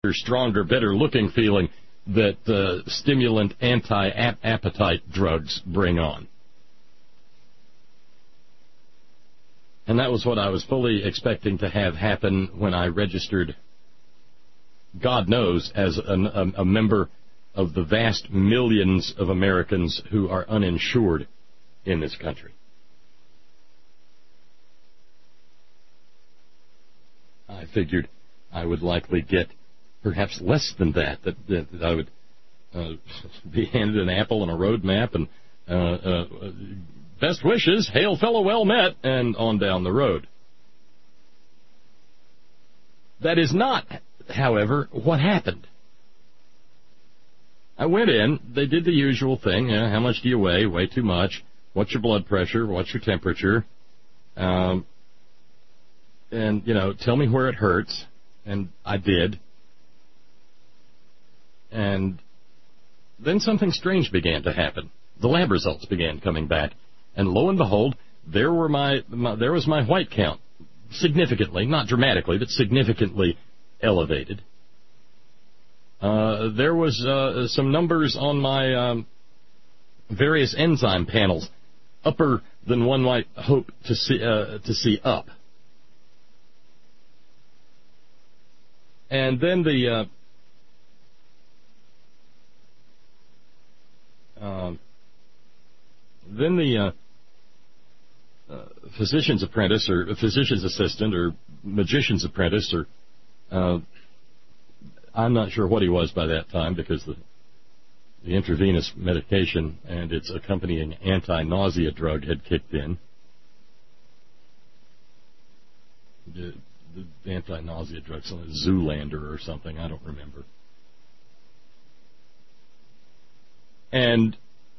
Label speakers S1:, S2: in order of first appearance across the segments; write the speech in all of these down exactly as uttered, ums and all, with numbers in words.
S1: stronger, better-looking feeling that uh, stimulant anti-appetite drugs bring on. And that was what I was fully expecting to have happen when I registered, God knows, as an, a, a member of the vast millions of Americans who are uninsured in this country. I figured I would likely get perhaps less than that, that, that, that I would uh, be handed an apple and a road map and uh, uh, best wishes, hail fellow, well met, and on down the road. That is not, however, what happened. I went in, they did the usual thing, yeah, how much do you weigh? Weigh too much. What's your blood pressure? What's your temperature? Um, and, you know, tell me where it hurts. And I did. And then something strange began to happen. The lab results began coming back. And lo and behold, there were my, my there was my white count, significantly, not dramatically, but significantly elevated. Uh, there was uh, some numbers on my um, various enzyme panels, upper than one might hope to see uh, to see up. And then the uh, uh, then the uh, uh, physician's apprentice or physician's assistant or magician's apprentice or uh, I'm not sure what he was by that time because the the intravenous medication and its accompanying anti-nausea drug had kicked in. The, the anti-nausea drug, something like Zoolander or something, I don't remember. And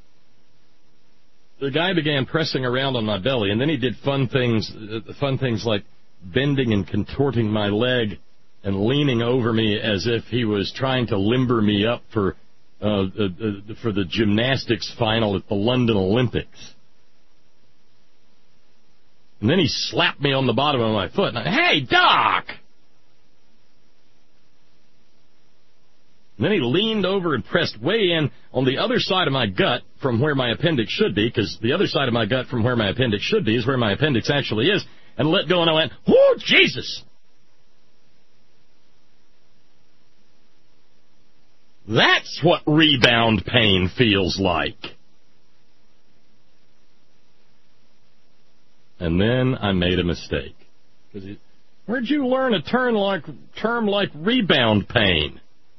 S1: the guy began pressing around on my belly, and then he did fun things, uh, fun things like bending and contorting my leg and leaning over me as if he was trying to limber me up for uh, uh, uh, for the gymnastics final at the London Olympics. And then he slapped me on the bottom of my foot. And I, hey, Doc! And then he leaned over and pressed way in on the other side of my gut from where my appendix should be, because the other side of my gut from where my appendix should be is where my appendix actually is, and let go, and I went, whoo, Jesus! That's what rebound pain feels like. And then I made a mistake. Where'd you learn a term like, term like rebound pain?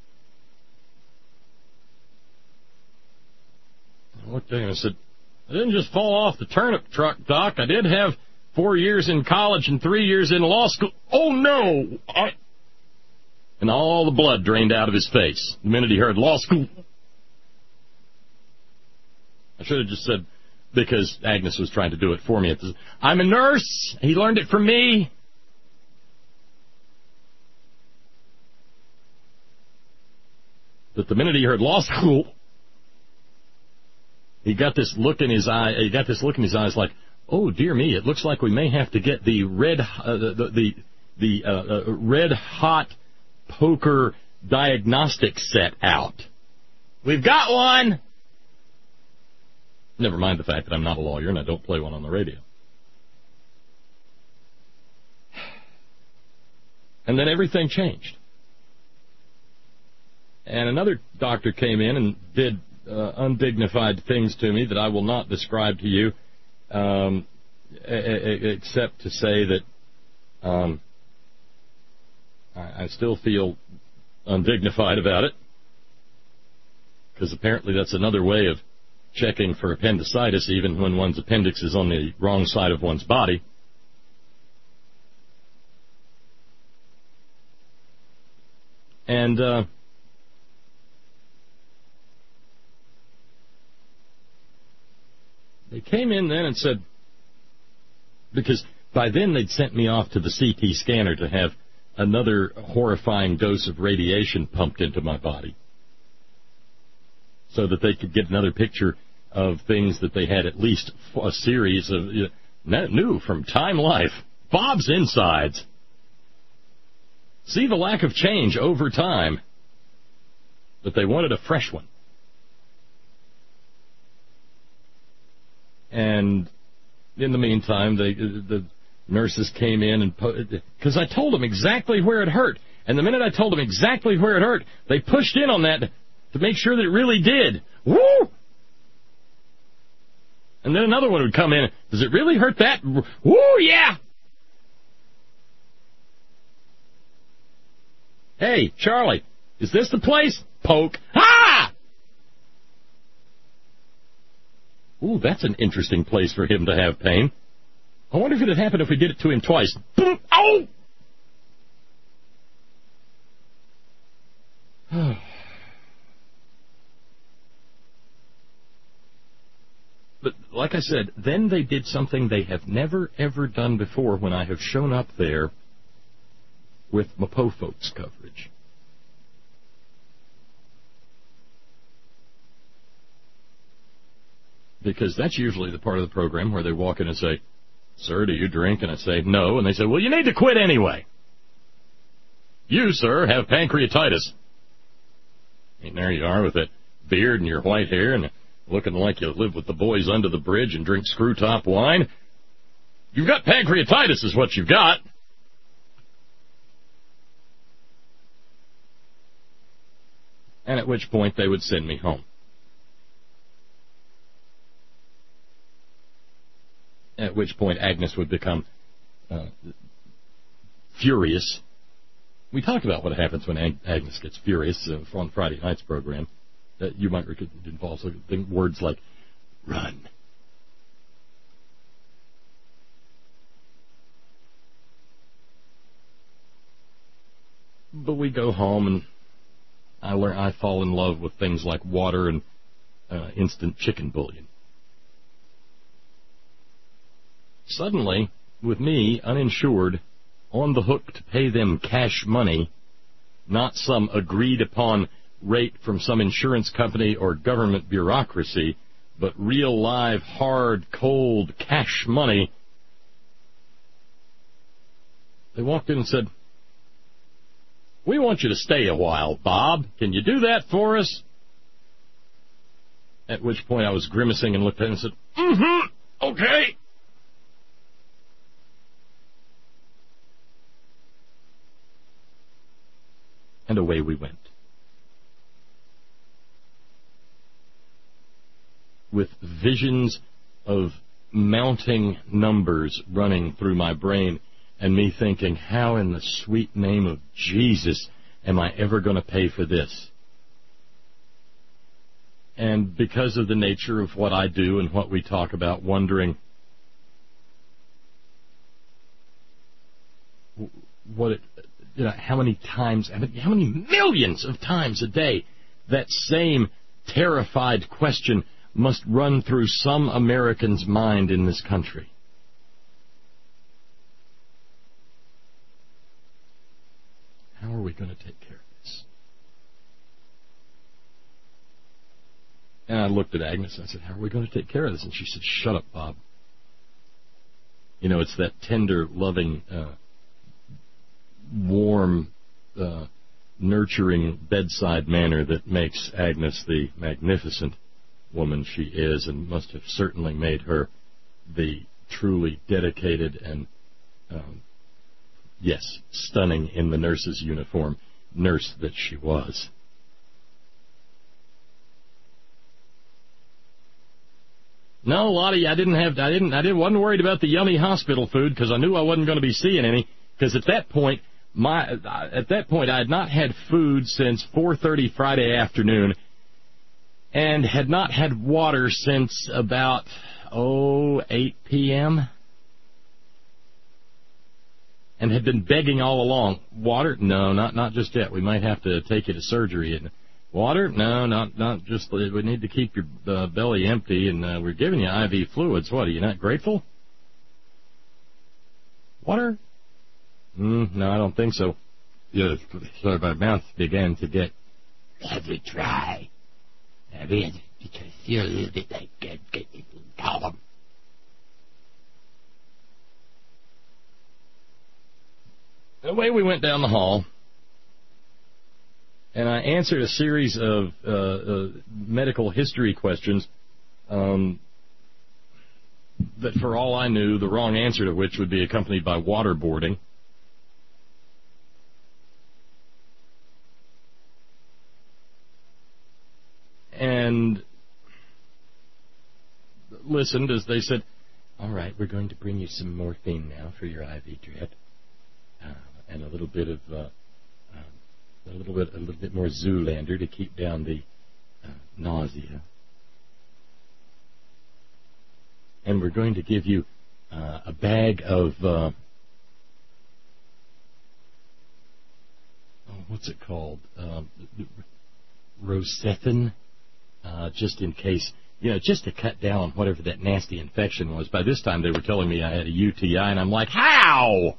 S1: I looked at him and said, I didn't just fall off the turnip truck, Doc. I did have four years in college and three years in law school. Oh, no! I... And all the blood drained out of his face the minute he heard law school. I should have just said, because Agnes was trying to do it for me. I'm a nurse. He learned it from me. But the minute he heard law school, he got this look in his eye. He got this look in his eyes like, oh dear me, it looks like we may have to get the red, uh, the the the uh, uh, red hot poker diagnostic set out. We've got one. Never mind the fact that I'm not a lawyer and I don't play one on the radio. And then everything changed. And another doctor came in and did uh, undignified things to me that I will not describe to you, um, a- a- except to say that um, I, I still feel undignified about it, because apparently that's another way of checking for appendicitis, even when one's appendix is on the wrong side of one's body. And uh, they came in then and said, because by then they'd sent me off to the C T scanner to have another horrifying dose of radiation pumped into my body, so that they could get another picture of things that they had at least a series of, you know, new from Time Life, Bob's Insides. see the lack of change over time, but they wanted a fresh one. And in the meantime, they, the nurses came in and, because I told them exactly where it hurt. And the minute I told them exactly where it hurt, they pushed in on that to make sure that it really did. Woo! And then another one would come in. Does it really hurt that? Woo, yeah! Hey, Charlie, is this the place? Poke. Ha! Ooh, that's an interesting place for him to have pain. I wonder if it had happened if we did it to him twice. Boom! Oh! But like I said, then they did something they have never, ever done before when I have shown up there with my Po Folks coverage. Because that's usually the part of the program where they walk in and say, "Sir, do you drink?" And I say, "No." And they say, "Well, you need to quit anyway. You, sir, have pancreatitis." And there you are with that beard and your white hair and looking like you live with the boys under the bridge and drink screw-top wine. You've got pancreatitis is what you've got. And at which point they would send me home. At which point Agnes would become uh, furious. We talked about what happens when Ag- Agnes gets furious uh, on Friday night's program. Uh, you might recall it involves words like run. But we go home and I learn I fall in love with things like water and uh, instant chicken bouillon. Suddenly, with me, uninsured, on the hook to pay them cash money, not some agreed-upon rate from some insurance company or government bureaucracy, but real, live, hard, cold cash money, they walked in and said, "We want you to stay a while, Bob. Can you do that for us?" At which point I was grimacing and looked at him and said, "Mm-hmm, okay." And away we went. With visions of mounting numbers running through my brain and me thinking, how in the sweet name of Jesus am I ever going to pay for this? And because of the nature of what I do and what we talk about, wondering what it, you know, how many times, how many millions of times a day that same terrified question must run through some American's mind in this country. How are we going to take care of this? And I looked at Agnes and I said, "How are we going to take care of this?" And she said, "Shut up, Bob." You know, it's that tender, loving, uh, warm, uh, nurturing bedside manner that makes Agnes the magnificent woman she is, and must have certainly made her the truly dedicated and, um, yes, stunning in the nurse's uniform nurse that she was. No, Lottie, I didn't have, I didn't, I didn't, wasn't worried about the yummy hospital food because I knew I wasn't going to be seeing any. Because at that point, my, at that point, I had not had food since four thirty Friday afternoon, and had not had water since about, oh, eight p.m., and had been begging all along. Water? No, not not just yet. We might have to take you to surgery. And water? No, not not just. We need to keep your uh, belly empty, and uh, we're giving you I V fluids. What, are you not grateful? Water? Mm, no, I don't think so. Yeah, so my mouth began to get very dry. I mean, because you're a little bit like uh, getting column. Away we went down the hall, and I answered a series of uh, uh, medical history questions um, that, for all I knew, the wrong answer to which would be accompanied by waterboarding. And listened as they said, all right, we're going to bring you some morphine now for your I V drip, uh, and a little bit of, uh, uh, a little bit, a little bit more Zoolander to keep down the uh, nausea. And we're going to give you uh, a bag of, uh, oh, what's it called? Um, Rocephin. Uh, just in case, you know, just to cut down whatever that nasty infection was. By this time, they were telling me I had a U T I, and I'm like, how?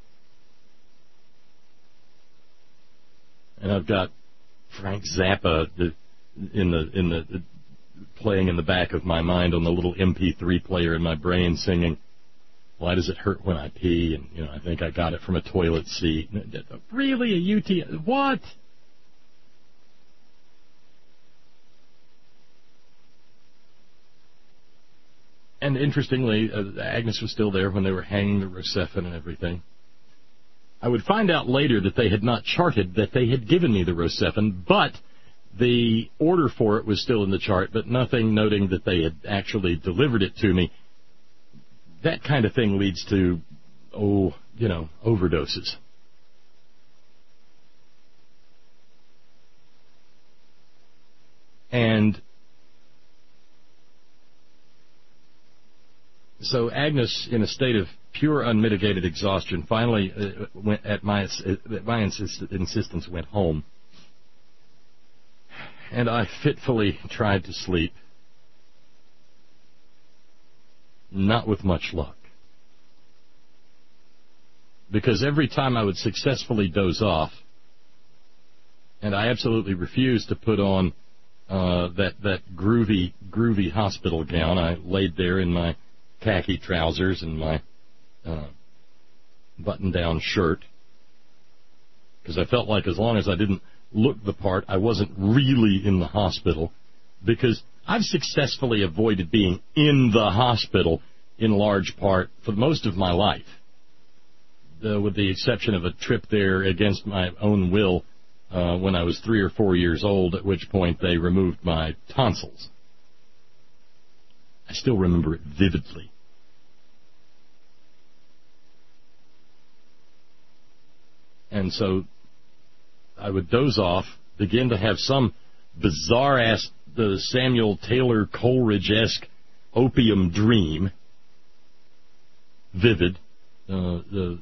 S1: And I've got Frank Zappa in the in the playing in the back of my mind on the little M P three player in my brain, singing, "Why does it hurt when I pee?" And you know, I think I got it from a toilet seat. Really, a U T I? What? And interestingly, uh, Agnes was still there when they were hanging the Rocephin and everything. I would find out later that they had not charted that they had given me the Rocephin, but the order for it was still in the chart, but nothing noting that they had actually delivered it to me. That kind of thing leads to, oh, you know, overdoses. And so Agnes, in a state of pure unmitigated exhaustion, finally uh, went at my at my insist, insistence went home, and I fitfully tried to sleep, not with much luck, because every time I would successfully doze off, and I absolutely refused to put on uh, that that groovy groovy hospital gown. I laid there in my khaki trousers and my uh, button-down shirt, because I felt like as long as I didn't look the part, I wasn't really in the hospital, because I've successfully avoided being in the hospital in large part for most of my life, uh, with the exception of a trip there against my own will uh, when I was three or four years old, at which point they removed my tonsils. I still remember it vividly. And so I would doze off, begin to have some bizarre-ass the Samuel Taylor Coleridge-esque opium dream, vivid, uh, the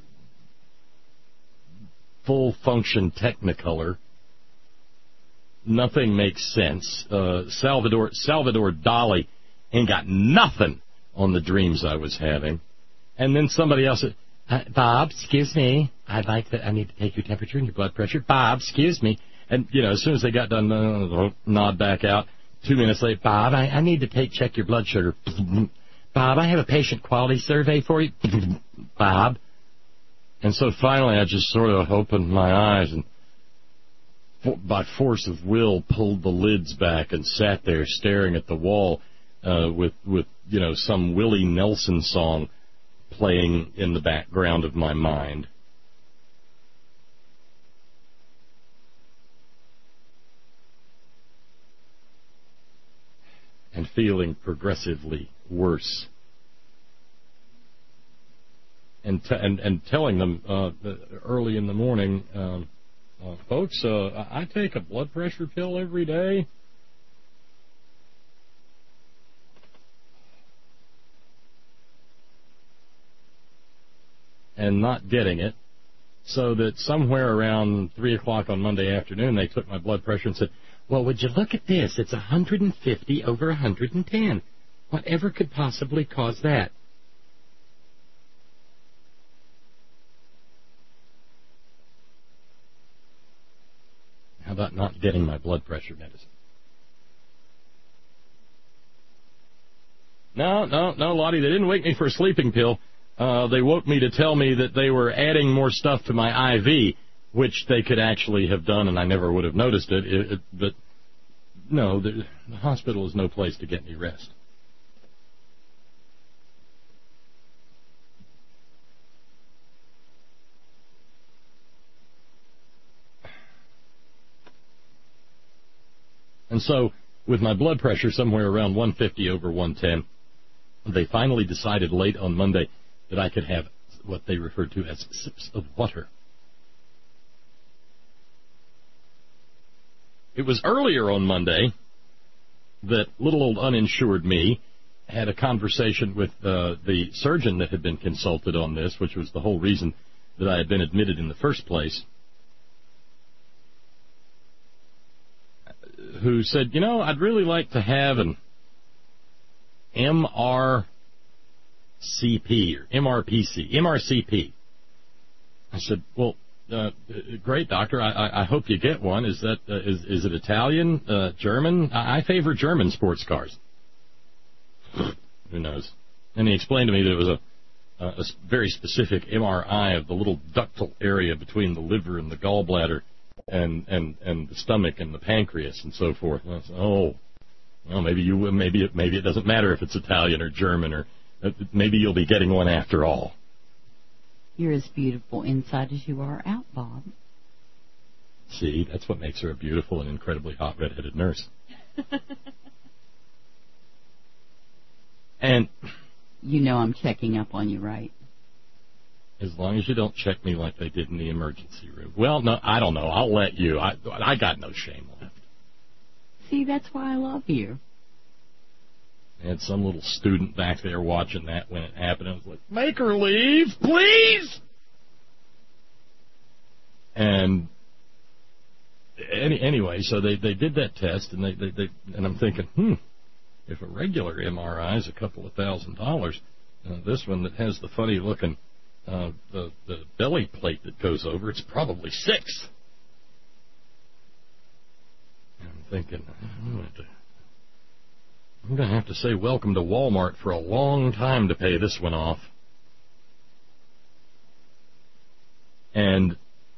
S1: full-function Technicolor. Nothing makes sense. Uh, Salvador Salvador Dali ain't got nothing on the dreams I was having. And then somebody else said, uh, Bob, excuse me, I'd like to, I need to take your temperature and your blood pressure. Bob, excuse me. And, you know, as soon as they got done, uh, nod back out. Two minutes later, Bob, I, I need to take, check your blood sugar. Bob, I have a patient quality survey for you. Bob. And so finally I just sort of opened my eyes and for, by force of will pulled the lids back and sat there staring at the wall uh, with, with, you know, some Willie Nelson song playing in the background of my mind. And feeling progressively worse. And, t- and, and telling them uh, early in the morning, um, uh, folks, uh, I take a blood pressure pill every day. And not getting it, so that somewhere around three o'clock on Monday afternoon, they took my blood pressure and said, well, would you look at this? It's one hundred fifty over one hundred ten. Whatever could possibly cause that? How about not getting my blood pressure medicine? No, no, no, Lottie, they didn't wake me for a sleeping pill. Uh, they woke me to tell me that they were adding more stuff to my I V. which they could actually have done, and I never would have noticed it. it, it but no, the, the hospital is no place to get me rest. And so, with my blood pressure somewhere around one fifty over one ten, they finally decided late on Monday that I could have what they referred to as sips of water. It was earlier on Monday that little old uninsured me had a conversation with uh, the surgeon that had been consulted on this, which was the whole reason that I had been admitted in the first place, who said, you know, I'd really like to have an M R C P or M R P C, M R C P. I said, well, uh, great, doctor. I, I, I hope you get one. Is that uh, is is it Italian, uh, German? I, I favor German sports cars. Who knows? And he explained to me that it was a, a, a very specific M R I of the little ductal area between the liver and the gallbladder, and and and the stomach and the pancreas and so forth. And I said, oh, well, maybe you maybe it maybe it doesn't matter if it's Italian or German, or uh, maybe you'll be getting one after all.
S2: You're as beautiful inside as you are out, Bob.
S1: See, that's what makes her a beautiful and incredibly hot redheaded nurse. And
S2: you know I'm checking up on you, right?
S1: As long as you don't check me like they did in the emergency room. Well, no, I don't know. I'll let you. I I got no shame left.
S2: See, that's why I love you.
S1: I had some little student back there watching that when it happened. I was like, make her leave, please! And any, anyway, so they, they did that test, and they, they, they and I'm thinking, hmm, if a regular M R I is a couple of thousand dollars, uh, this one that has the funny-looking uh, the, the belly plate that goes over, it's probably six. And I'm thinking, I'm going to I'm going to have to say welcome to Walmart for a long time to pay this one off. And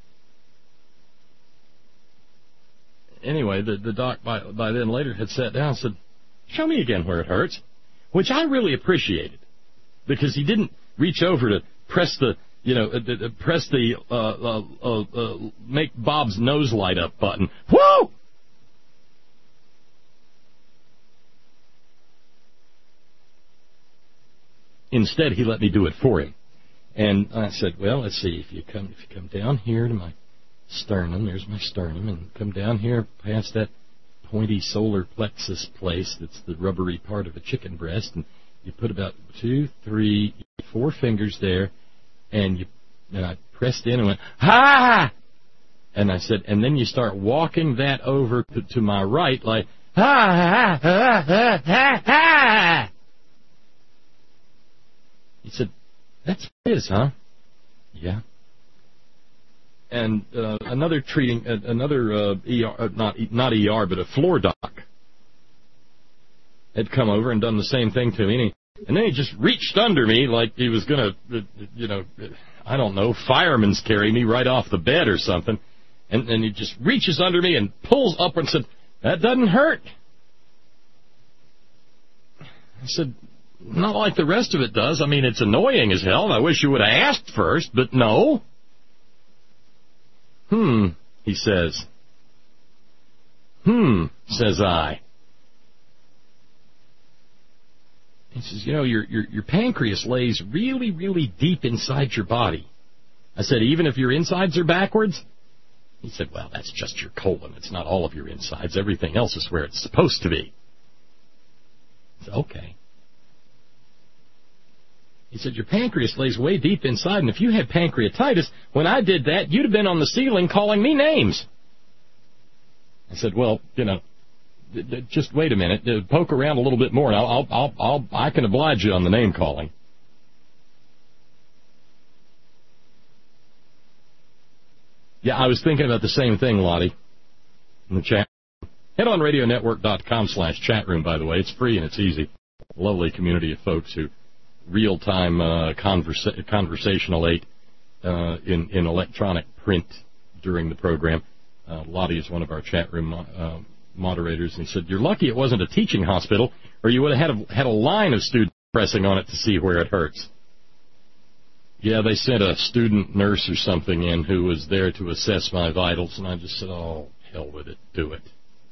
S1: anyway, the, the doc by, by then later had sat down and said, show me again where it hurts, which I really appreciated, because he didn't reach over to press the, you know, uh, uh, press the uh, uh, uh, uh, make Bob's nose light up button. Woo! Instead, he let me do it for him. And I said, well, let's see, if you come if you come down here to my sternum, there's my sternum, and come down here past that pointy solar plexus place that's the rubbery part of a chicken breast, and you put about two, three, four fingers there, and you and I pressed in and went, ha! And I said, and then you start walking that over to, to my right, like, ha, ha, ha, ha, ha, ha! He said, that's what it is, huh? Yeah. And uh, another treating, uh, another uh, E R, uh, not not E R, but a floor doc had come over and done the same thing to me. And, he, and then he just reached under me like he was going to, uh, you know, I don't know, fireman's carry me right off the bed or something. And, and he just reaches under me and pulls up and said, that doesn't hurt. I said, not like the rest of it does. I mean, it's annoying as hell, and I wish you would have asked first, but no. Hmm, he says. Hmm, says I. He says, you know, your, your, your pancreas lays really, really deep inside your body. I said, even if your insides are backwards? He said, well, that's just your colon. It's not all of your insides. Everything else is where it's supposed to be. I said, okay. He said, your pancreas lays way deep inside, and if you had pancreatitis, when I did that, you'd have been on the ceiling calling me names. I said, well, you know, just wait a minute. Poke around a little bit more, and I'll, I'll, I'll, I can oblige you on the name calling. Yeah, I was thinking about the same thing, Lottie, in the chat. Head on radio network dot com slash chat room, by the way. It's free and it's easy. Lovely community of folks who real-time uh, conversa- conversational aid uh, in, in electronic print during the program. Uh, Lottie is one of our chat room uh, moderators, and he said, "You're lucky it wasn't a teaching hospital, or you would have had a, had a line of students pressing on it to see where it hurts." Yeah, they sent a student nurse or something in who was there to assess my vitals, and I just said, "Oh, hell with it, do it."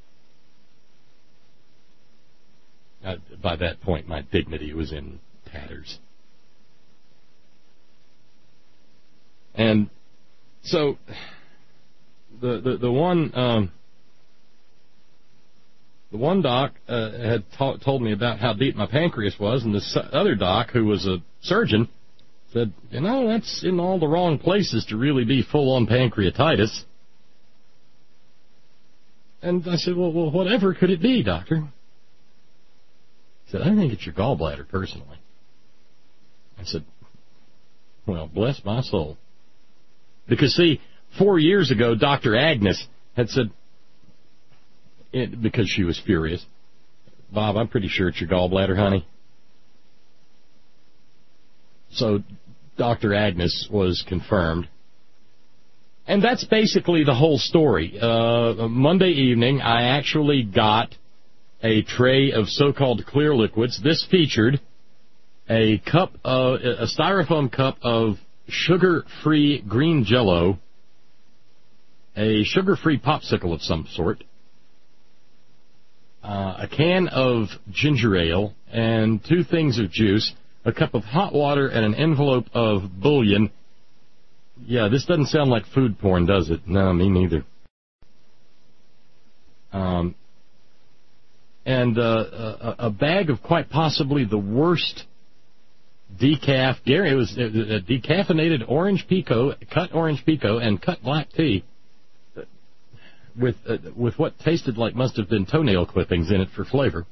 S1: I, by that point, my dignity was in tatters. And so, the the, the one um, the one doc uh, had ta- told me about how deep my pancreas was, and this other doc, who was a surgeon, said, "You know, that's in all the wrong places to really be full-on pancreatitis." And I said, well, well, whatever could it be, doctor? He said, "I think it's your gallbladder, personally." I said, "Well, bless my soul." Because, see, four years ago, Doctor Agnes had said, it, because she was furious, "Bob, I'm pretty sure it's your gallbladder, honey." So Doctor Agnes was confirmed. And that's basically the whole story. Uh, Monday evening, I actually got a tray of so-called clear liquids. This featured a cup, of, a styrofoam cup of sugar-free green Jell-O, a sugar-free popsicle of some sort, uh, a can of ginger ale, and two things of juice, a cup of hot water, and an envelope of bouillon. Yeah, this doesn't sound like food porn, does it? No, me neither. Um, and uh, a, a bag of quite possibly the worst decaf. Gary, it was a decaffeinated orange pico, cut orange pico, and cut black tea, with uh, with what tasted like must have been toenail clippings in it for flavor.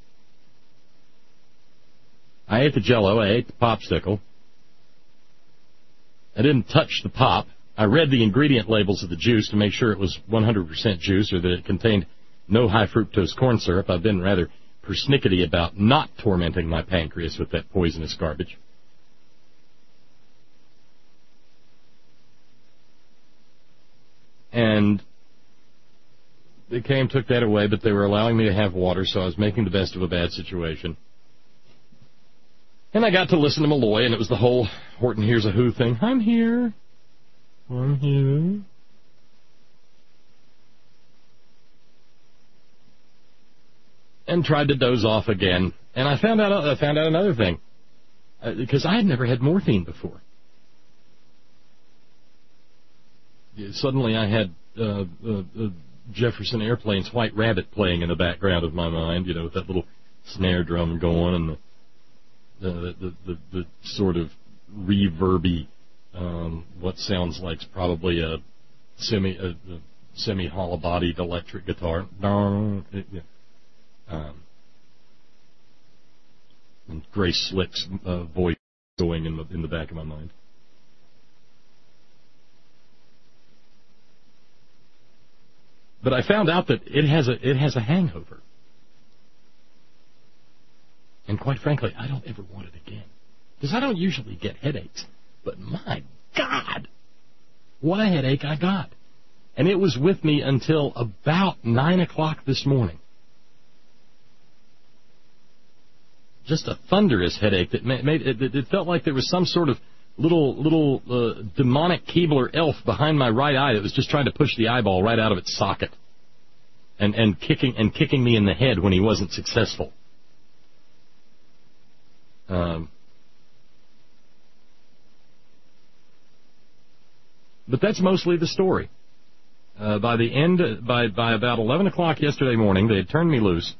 S1: I ate the Jell-O. I ate the popsicle. I didn't touch the pop. I read the ingredient labels of the juice to make sure it was one hundred percent juice or that it contained no high fructose corn syrup. I've been rather persnickety about not tormenting my pancreas with that poisonous garbage. And they came, took that away, but they were allowing me to have water, so I was making the best of a bad situation. And I got to listen to Malloy, and it was the whole Horton Hears a Who thing. I'm here. I'm here. And tried to doze off again. And I found out I found out another thing. Uh, because I had never had morphine before. Suddenly I had uh, uh, uh, Jefferson Airplane's White Rabbit playing in the background of my mind, you know, with that little snare drum going and the The, the, the, the sort of reverby, um, what sounds like probably a semi a, a semi hollow bodied electric guitar, um, and Grace Slick's uh, voice going in the in the back of my mind. But I found out that it has a it has a hangover. And quite frankly, I don't ever want it again. Because I don't usually get headaches. But my God, what a headache I got. And it was with me until about nine o'clock this morning. Just a thunderous headache that made it, it felt like there was some sort of little little uh, demonic Keebler elf behind my right eye that was just trying to push the eyeball right out of its socket. And, and kicking and kicking me in the head when he wasn't successful. Um, but that's mostly the story. Uh, by the end, by by about eleven o'clock yesterday morning, they had turned me loose.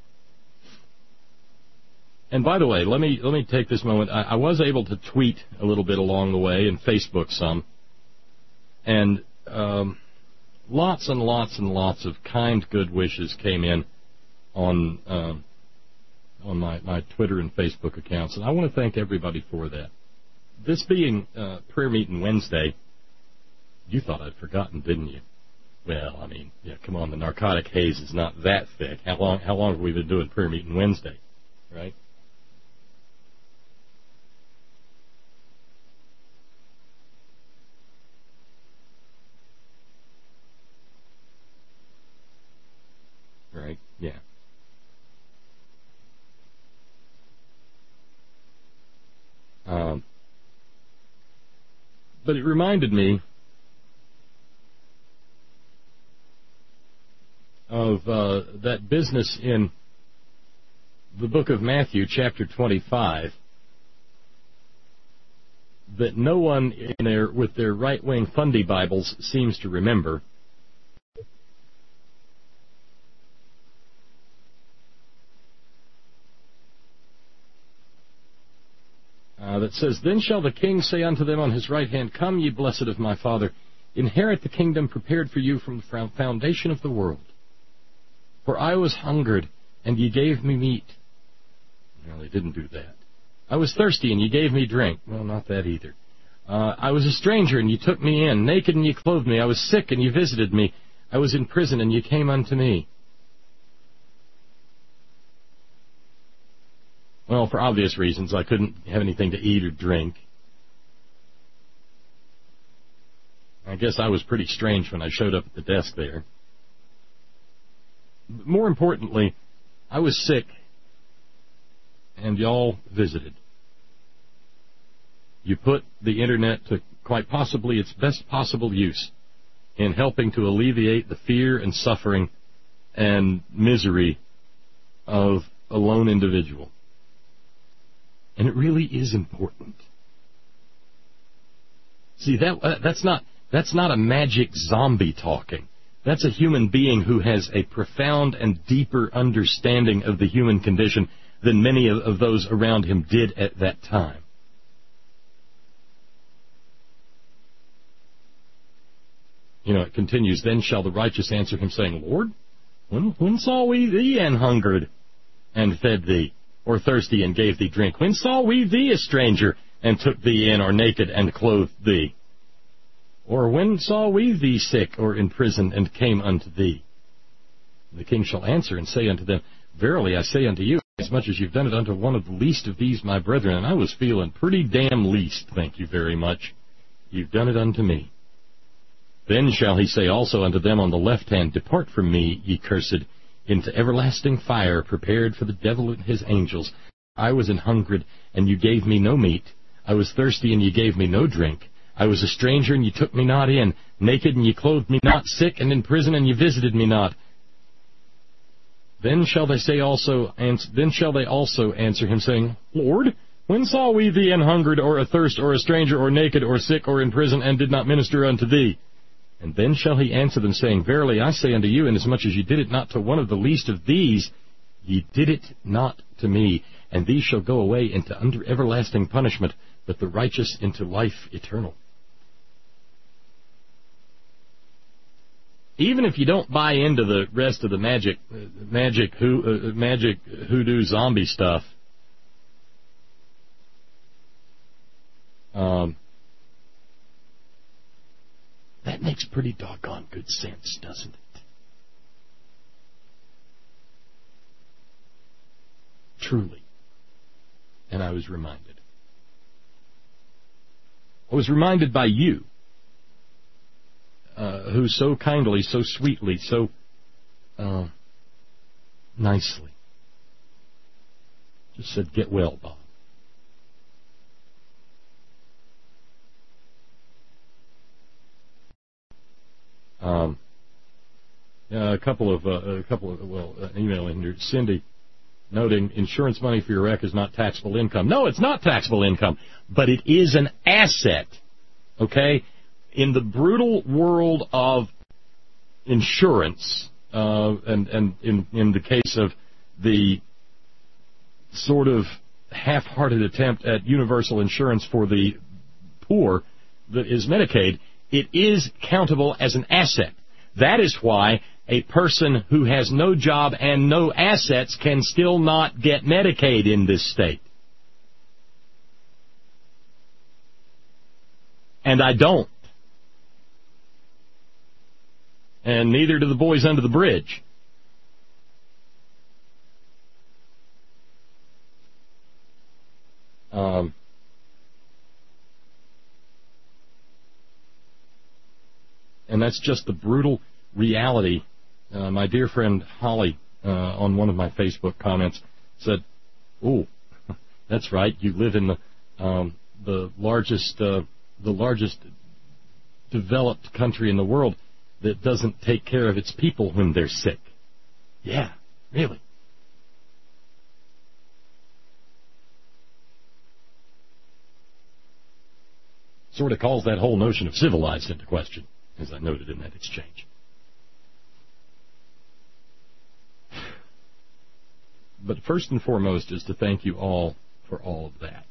S1: And by the way, let me let me take this moment. I, I was able to tweet a little bit along the way and Facebook some, and um, lots and lots and lots of kind, good wishes came in on. Um, on my, my Twitter and Facebook accounts, and I want to thank everybody for that. This being uh, Prayer Meeting Wednesday, you thought I'd forgotten, didn't you? Well, I mean, yeah, come on, the narcotic haze is not that thick. How long how long have we been doing Prayer Meeting Wednesday, right? right? Yeah. Um, but it reminded me of uh, that business in the book of Matthew, chapter twenty-five, that no one in their, with their right-wing fundy Bibles seems to remember. Uh, that says, Then shall the king say unto them on his right hand, Come, ye blessed of my Father, inherit the kingdom prepared for you from the foundation of the world. For I was hungered, and ye gave me meat. Well, they didn't do that. I was thirsty, and ye gave me drink. Well, not that either. Uh, I was a stranger, and ye took me in. Naked, and ye clothed me. I was sick, and ye visited me. I was in prison, and ye came unto me. Well, for obvious reasons, I couldn't have anything to eat or drink. I guess I was pretty strange when I showed up at the desk there. More importantly, I was sick, and y'all visited. You put the Internet to quite possibly its best possible use in helping to alleviate the fear and suffering and misery of a lone individual. And it really is important. See, that uh, that's not that's not a magic zombie talking. That's a human being who has a profound and deeper understanding of the human condition than many of, of those around him did at that time. You know, it continues, Then shall the righteous answer him, saying, Lord, when, when saw we thee an hungered, and fed thee, or thirsty, and gave thee drink? When saw we thee a stranger, and took thee in, or naked, and clothed thee? Or when saw we thee sick, or in prison, and came unto thee? And the king shall answer and say unto them, Verily I say unto you, as much as you've done it unto one of the least of these my brethren, and I was feeling pretty damn least, thank you very much, you've done it unto me. Then shall he say also unto them on the left hand, Depart from me, ye cursed, into everlasting fire, prepared for the devil and his angels. I was an hungered, and you gave me no meat. I was thirsty, and ye gave me no drink. I was a stranger, and ye took me not in. Naked, and ye clothed me not. Sick, and in prison, and ye visited me not. Then shall they say also, ans- then shall they also answer him, saying, Lord, when saw we thee an hungered, or athirst, or a stranger, or naked, or sick, or in prison, and did not minister unto thee? And then shall he answer them, saying, Verily I say unto you, inasmuch as ye did it not to one of the least of these, ye did it not to me. And these shall go away into under everlasting punishment, but the righteous into life eternal. Even if you don't buy into the rest of the magic, uh, magic, who, uh, magic hoodoo zombie stuff, um, that makes pretty doggone good sense, doesn't it? Truly. And I was reminded. I was reminded by you, uh, who so kindly, so sweetly, so uh, nicely just said, Get well, Bob. Um, uh, a couple of, uh, a couple of, well, uh, email in here, Cindy, noting insurance money for your wreck is not taxable income. No, it's not taxable income, but it is an asset, okay? In the brutal world of insurance, uh, and, and in, in the case of the sort of half-hearted attempt at universal insurance for the poor that is Medicaid, it is countable as an asset. That is why a person who has no job and no assets can still not get Medicaid in this state. And I don't. And neither do the boys under the bridge. Um... And that's just the brutal reality. Uh, my dear friend Holly uh, on one of my Facebook comments said, "Oh, that's right. You live in the um, the largest uh, the largest developed country in the world that doesn't take care of its people when they're sick." Yeah, really. Sort of calls that whole notion of civilized into question, as I noted in that exchange. But first and foremost is to thank you all for all of that.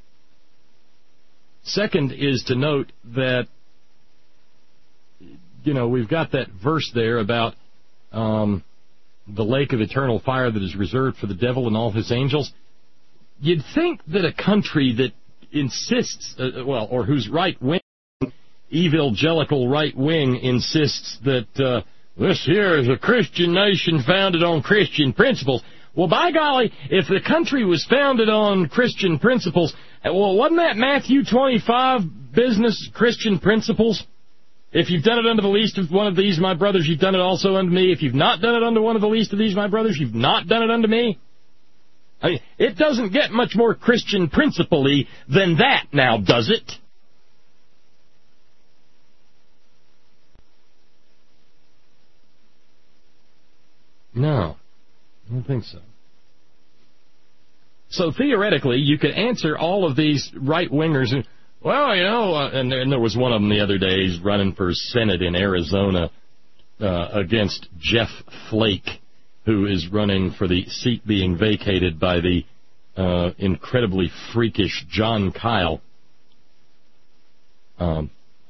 S1: Second is to note that, you know, we've got that verse there about um, the lake of eternal fire that is reserved for the devil and all his angels. You'd think that a country that insists, uh, well, or whose right-wing, evangelical right wing insists that uh, this here is a Christian nation founded on Christian principles. Well, by golly, if the country was founded on Christian principles, well, wasn't that Matthew twenty-five business Christian principles? If you've done it unto the least of one of these, my brothers, you've done it also unto me. If you've not done it unto one of the least of these, my brothers, you've not done it unto me. I mean, it doesn't get much more Christian principle-y than that now, does it? No, I don't think so. So theoretically, you could answer all of these right-wingers. And, well, you know, uh, and, and there was one of them the other day. He's running for Senate in Arizona uh, against Jeff Flake, who is running for the seat being vacated by the uh, incredibly freakish John Kyle, um,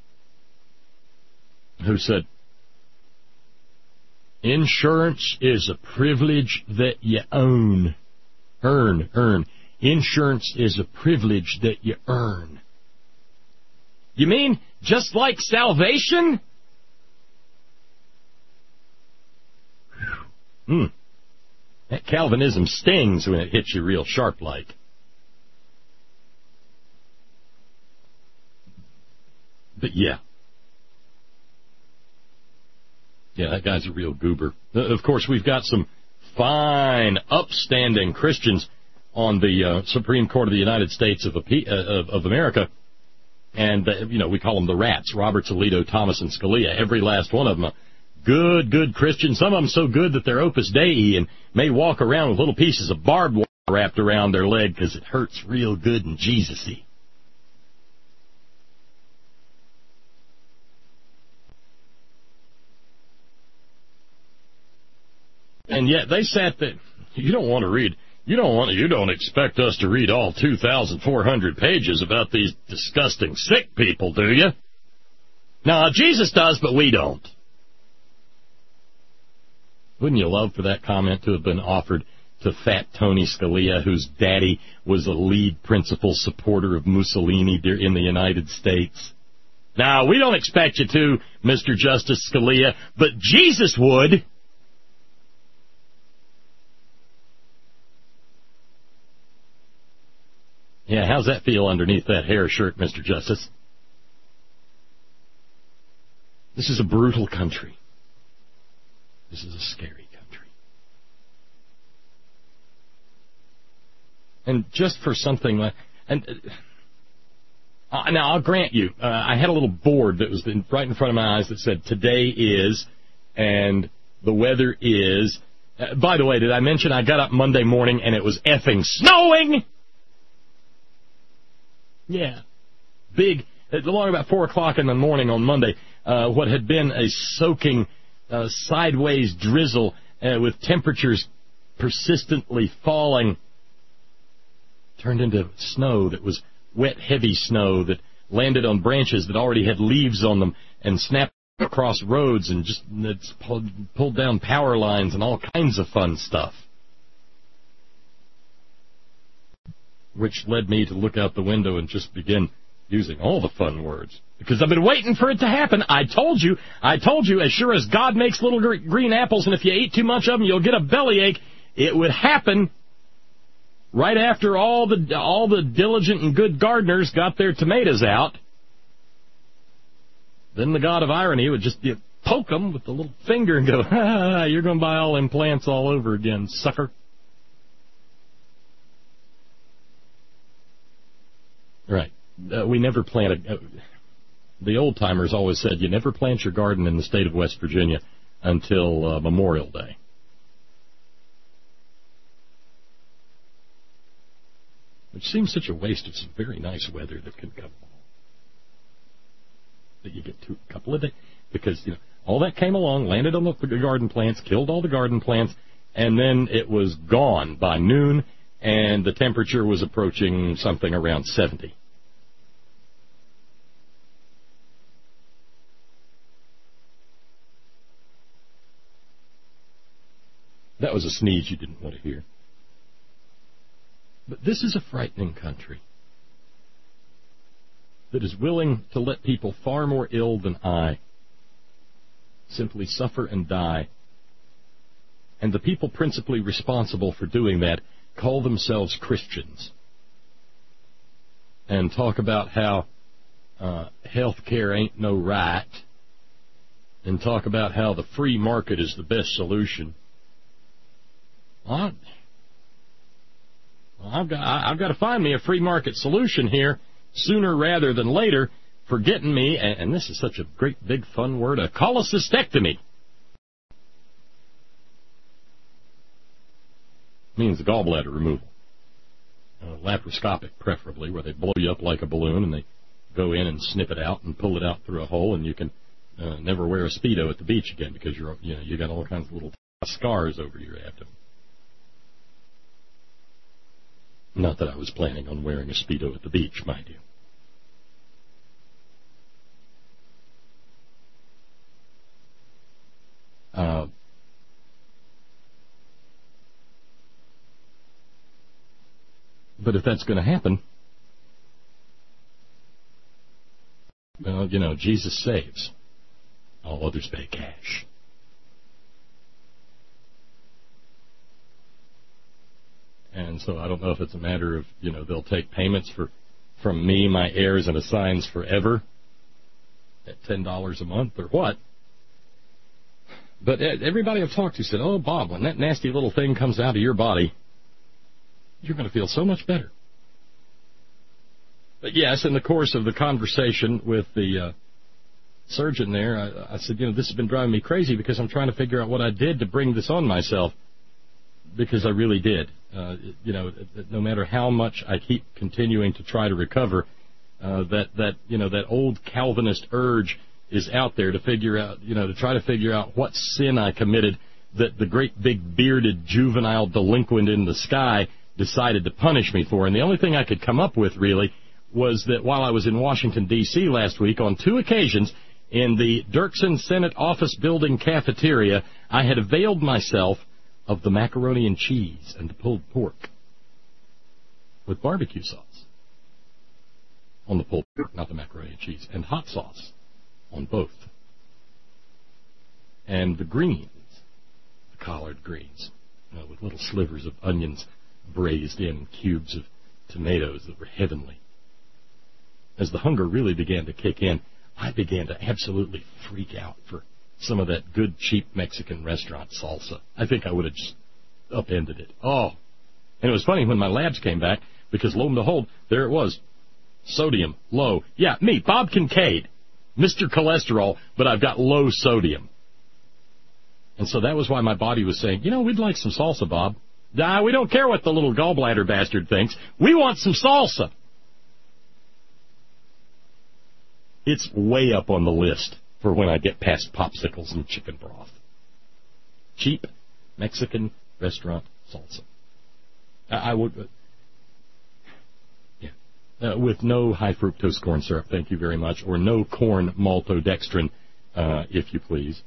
S1: who said, insurance is a privilege that you own. Earn, earn. Insurance is a privilege that you earn. You mean just like salvation? Hmm. That Calvinism stings when it hits you real sharp like. But yeah. Yeah, that guy's a real goober. Of course, we've got some fine, upstanding Christians on the uh, Supreme Court of the United States of, uh, of, of America. And, uh, you know, we call them the rats, Roberts, Alito, Thomas, and Scalia. Every last one of them. Good, good Christians. Some of them so good that they're Opus Dei and may walk around with little pieces of barbed wire wrapped around their leg because it hurts real good and Jesus-y. And yet they sat there. You don't want to read. You don't want. You don't expect us to read all two thousand four hundred pages about these disgusting sick people, do you? No, Jesus does, but we don't. Wouldn't you love for that comment to have been offered to fat Tony Scalia, whose daddy was a lead principal supporter of Mussolini in the United States? Now, we don't expect you to, Mister Justice Scalia, but Jesus would. Yeah, how's that feel underneath that hair shirt, Mister Justice? This is a brutal country. This is a scary country. And just for something like... and uh, now, I'll grant you, uh, I had a little board that was in, right in front of my eyes that said, today is, and the weather is... Uh, by the way, did I mention I got up Monday morning and it was effing snowing? Yeah. Big, along about four o'clock in the morning on Monday, uh, what had been a soaking uh, sideways drizzle uh, with temperatures persistently falling turned into snow that was wet, heavy snow that landed on branches that already had leaves on them and snapped across roads and just it's pulled, pulled down power lines and all kinds of fun stuff. Which led me to look out the window and just begin using all the fun words. Because I've been waiting for it to happen. I told you, I told you, as sure as God makes little green apples, and if you ate too much of them, you'll get a bellyache, it would happen right after all the all the diligent and good gardeners got their tomatoes out. Then the God of irony would just poke them with the little finger and go, ha, you're going to buy all them plants all over again, sucker. Right. Uh, we never planted. Uh, the old-timers always said you never plant your garden in the state of West Virginia until uh, Memorial Day. Which seems such a waste of some very nice weather that could come. That you get to a couple of days. Because, you know, all that came along, landed on the garden plants, killed all the garden plants, and then it was gone by noon, and the temperature was approaching something around seventy. That was a sneeze you didn't want to hear. But this is a frightening country that is willing to let people far more ill than I simply suffer and die. And the people principally responsible for doing that call themselves Christians and talk about how uh, health care ain't no right and talk about how the free market is the best solution. Well, I've got, I've got to find me a free market solution here sooner rather than later for getting me, and, and this is such a great big fun word, a cholecystectomy. Means gallbladder removal. Uh, laparoscopic, preferably, where they blow you up like a balloon and they go in and snip it out and pull it out through a hole, and you can uh, never wear a Speedo at the beach again because you're, you know, you got all kinds of little scars over your abdomen. Not that I was planning on wearing a Speedo at the beach, mind you. Uh, but if that's going to happen, well, you know, Jesus saves. All others pay cash. And so I don't know if it's a matter of, you know, they'll take payments for from me, my heirs, and assigns forever at ten dollars a month or what. But everybody I've talked to said, oh, Bob, when that nasty little thing comes out of your body, you're going to feel so much better. But yes, in the course of the conversation with the uh, surgeon there, I, I said, you know, this has been driving me crazy because I'm trying to figure out what I did to bring this on myself. Because I really did. Uh, you know, no matter how much I keep continuing to try to recover, uh, that, that, you know, that old Calvinist urge is out there to figure out, you know, to try to figure out what sin I committed that the great big bearded juvenile delinquent in the sky decided to punish me for. And the only thing I could come up with, really, was that while I was in Washington, D C last week, on two occasions, in the Dirksen Senate Office Building cafeteria, I had availed myself of the macaroni and cheese and the pulled pork with barbecue sauce on the pulled pork, not the macaroni and cheese, and hot sauce on both. And the greens, the collard greens, you know, with little slivers of onions braised in, cubes of tomatoes that were heavenly. As the hunger really began to kick in, I began to absolutely freak out for some of that good, cheap Mexican restaurant salsa. I think I would have just upended it. Oh. And it was funny when my labs came back, because lo and behold, there it was. Sodium, low. Yeah, me, Bob Kincaid, Mister Cholesterol, but I've got low sodium. And so that was why my body was saying, you know, we'd like some salsa, Bob. Nah, we don't care what the little gallbladder bastard thinks. We want some salsa. It's way up on the list for when I get past popsicles and chicken broth. Cheap Mexican restaurant salsa. I, I would, uh, yeah, uh, with no high fructose corn syrup, thank you very much, or no corn maltodextrin, uh, if you please.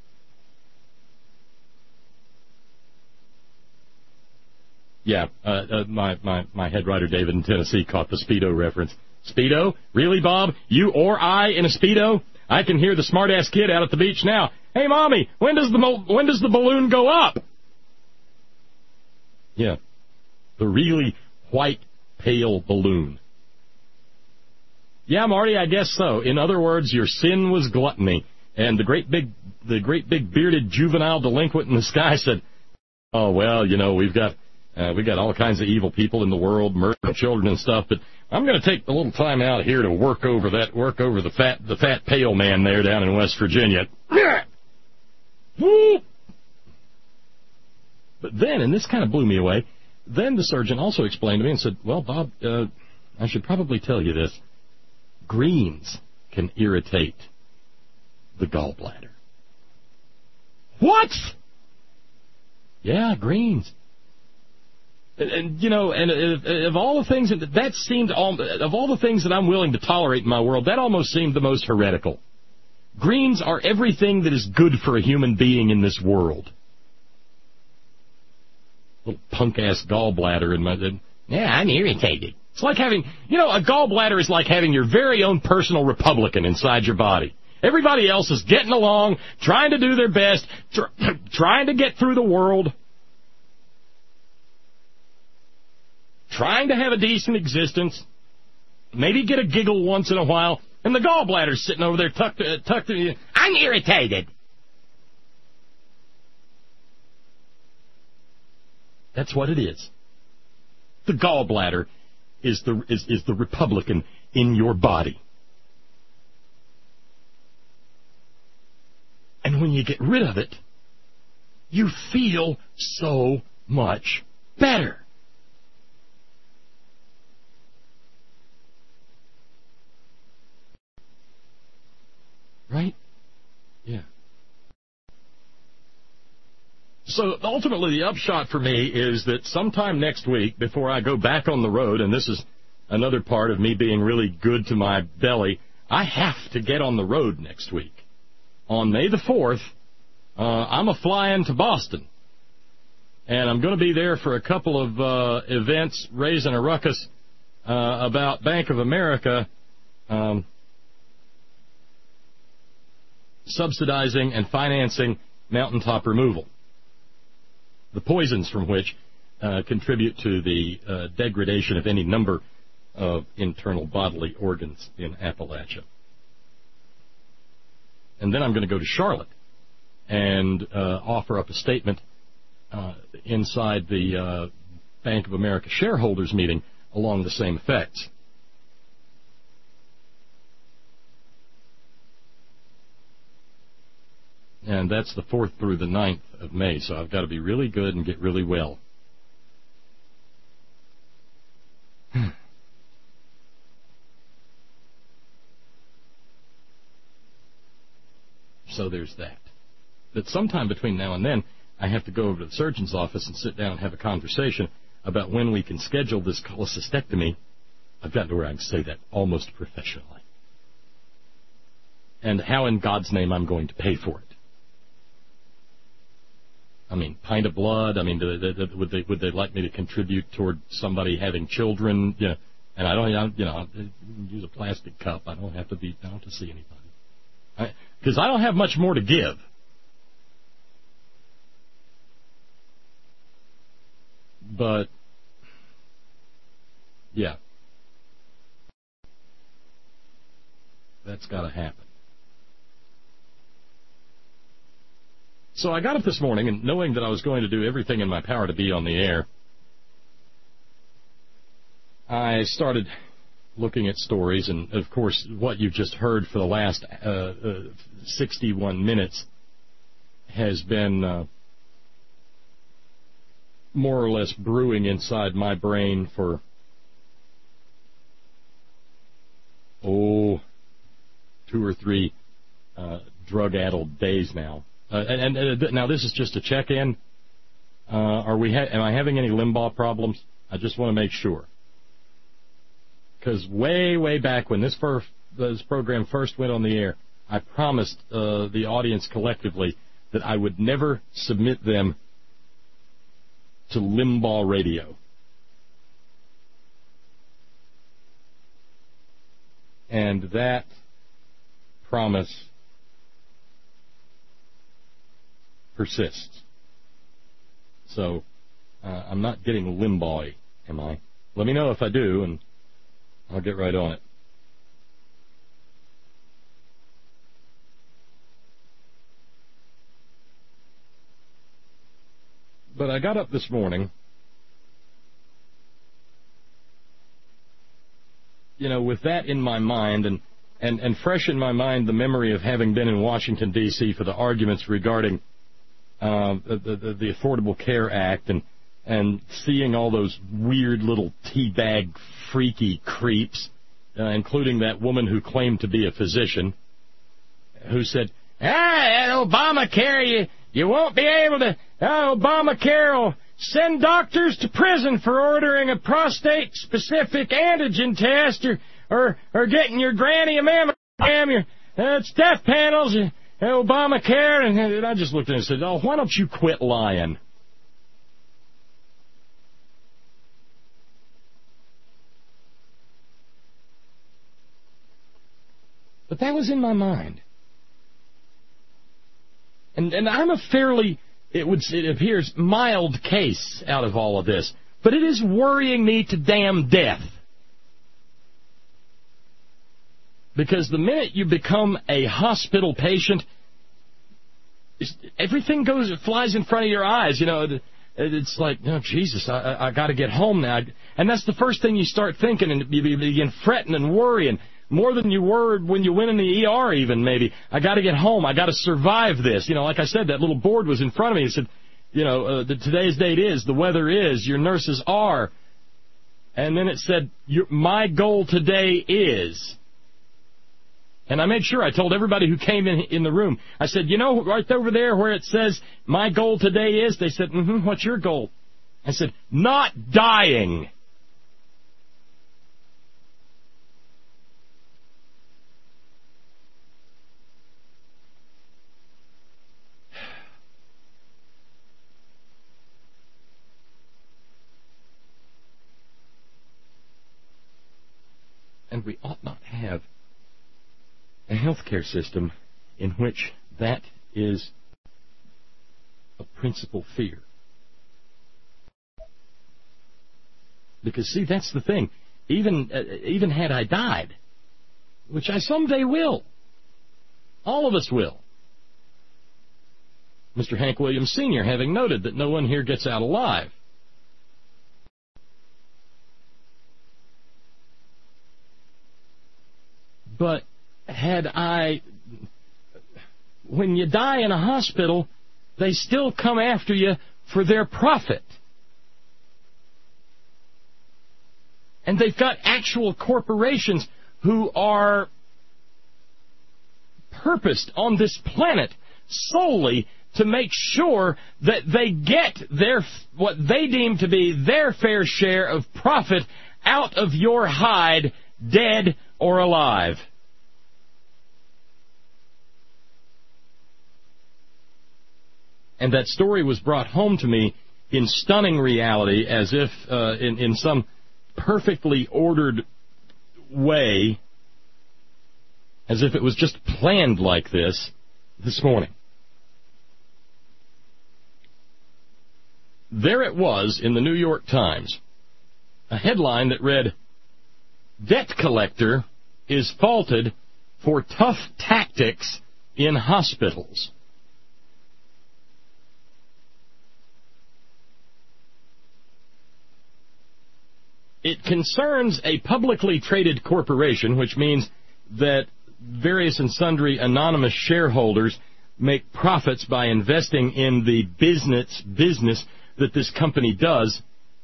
S1: Yeah, uh, uh, my, my, my head writer David in Tennessee caught the Speedo reference. Speedo? Really, Bob? You or I in a Speedo? I can hear the smart-ass kid out at the beach now. Hey, Mommy, when does the mo- when does the balloon go up? Yeah, the really white, pale balloon. Yeah, Marty, I guess so. In other words, your sin was gluttony, And the great big, the great big bearded juvenile delinquent in the sky said, "Oh well, you know, we've got uh, we got all kinds of evil people in the world, murdering children and stuff. But I'm going to take a little time out here to work over that, work over the fat, the fat pale man there down in West Virginia." But then, and this kind of blew me away. Then the surgeon also explained to me and said, "Well, Bob, uh, I should probably tell you this: greens can irritate the gallbladder." What? Yeah, greens. And, and you know, and of, of all the things that that seemed, of all the things that I'm willing to tolerate in my world, that almost seemed the most heretical. Greens are everything that is good for a human being in this world. Little punk-ass gallbladder in my... Yeah, I'm irritated. It's like having... You know, a gallbladder is like having your very own personal Republican inside your body. Everybody else is getting along, trying to do their best, tr- trying to get through the world, trying to have a decent existence, maybe get a giggle once in a while, and the gallbladder's sitting over there tucked, uh, tucked in... I'm irritated. That's what it is. The gallbladder is the is, is the Republican in your body. And when you get rid of it, you feel so much better. Right? Yeah. So ultimately the upshot for me is that sometime next week, before I go back on the road, and this is another part of me being really good to my belly, I have to get on the road next week. On May the fourth, uh, I'm a-flying to Boston. And I'm going to be there for a couple of uh, events, raising a ruckus uh, about Bank of America um, subsidizing and financing mountaintop removal, the poisons from which uh, contribute to the uh, degradation of any number of internal bodily organs in Appalachia. And then I'm going to go to Charlotte and uh, offer up a statement uh, inside the uh, Bank of America shareholders meeting along the same effects. And that's the fourth through the ninth of May, so I've got to be really good and get really well. So there's that. But sometime between now and then, I have to go over to the surgeon's office and sit down and have a conversation about when we can schedule this cholecystectomy. I've gotten to where I can say that almost professionally. And how in God's name I'm going to pay for it. I mean, pint of blood. I mean, do they, would they would they like me to contribute toward somebody having children? You know, and I don't, you know, use a plastic cup. I don't have to be. I don't have to see anybody because I, I don't have much more to give. But yeah, that's got to happen. So I got up this morning, and knowing that I was going to do everything in my power to be on the air, I started looking at stories, and of course, what you've just heard for the last uh, uh, sixty-one minutes has been uh, more or less brewing inside my brain for, oh, two or three uh, drug-addled days now. Uh, and, and uh, now this is just a check-in. Uh, are we? Ha- am I having any Limbaugh problems? I just want to make sure. Because way, way back when this first this program first went on the air, I promised uh, the audience collectively that I would never submit them to Limbaugh radio. And that promise persists. So, uh, I'm not getting Limbaugh-y, am I? Let me know if I do, and I'll get right on it. But I got up this morning, you know, with that in my mind, and, and, and fresh in my mind the memory of having been in Washington, D C for the arguments regarding uh, the, the, the Affordable Care Act, and, and seeing all those weird little teabag freaky creeps, uh, including that woman who claimed to be a physician, who said, ah, that Obamacare, you, you won't be able to, uh, Obamacare will send doctors to prison for ordering a prostate-specific antigen test, or, or, or getting your granny a mammogram, your, uh, it's death panels, uh, Obamacare, and, and I just looked at it and said, oh, why don't you quit lying? But that was in my mind. And, and I'm a fairly, it would it appears, mild case out of all of this. But it is worrying me to damn death. Because the minute you become a hospital patient, everything goes, it flies in front of your eyes. You know, it's like, oh, Jesus, I, I got to get home now. And that's the first thing you start thinking, and you begin fretting and worrying. More than you were when you went in the E R even, maybe. I got to get home. I got to survive this. You know, like I said, that little board was in front of me. It said, you know, uh, the, today's date is, the weather is, your nurses are. And then it said, your, my goal today is. And I made sure I told everybody who came in in the room. I said, you know, right over there where it says, my goal today is, they said, mm-hmm, what's your goal? I said, not dying. And we ought not have a healthcare system in which that is a principal fear. Because, see, that's the thing. Even uh, even had I died, which I someday will, all of us will, Mister Hank Williams Senior having noted that no one here gets out alive. But had I, when you die in a hospital, they still come after you for their profit. And they've got actual corporations who are purposed on this planet solely to make sure that they get their what they deem to be their fair share of profit out of your hide, dead or alive. And that story was brought home to me in stunning reality, as if uh, in, in some perfectly ordered way, as if it was just planned like this this morning. There it was in the New York Times, a headline that read, "Debt collector is faulted for tough tactics in hospitals." It concerns a publicly traded corporation, which means that various and sundry anonymous shareholders make profits by investing in the business business that this company does.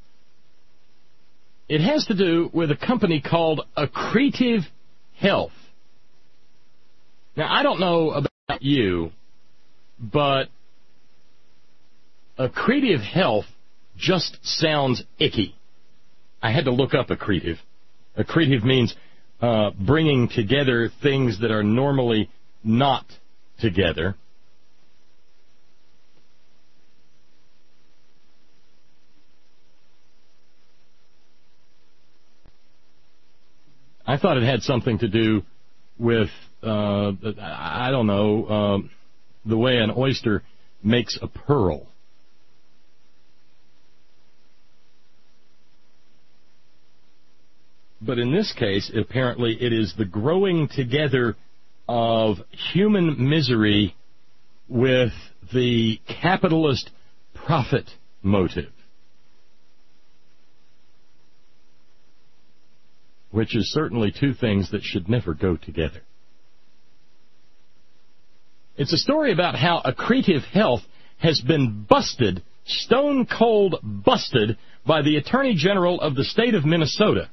S1: It has to do with a company called Accretive Health. Now, I don't know about you, but Accretive Health just sounds icky. I had to look up accretive. Accretive means uh, bringing together things that are normally not together. I thought it had something to do with, uh, I don't know, uh, the way an oyster makes a pearl. But in this case, apparently, it is the growing together of human misery with the capitalist profit motive, which is certainly two things that should never go together. It's a story about how Accretive Health has been busted, stone cold busted, by the Attorney General of the state of Minnesota.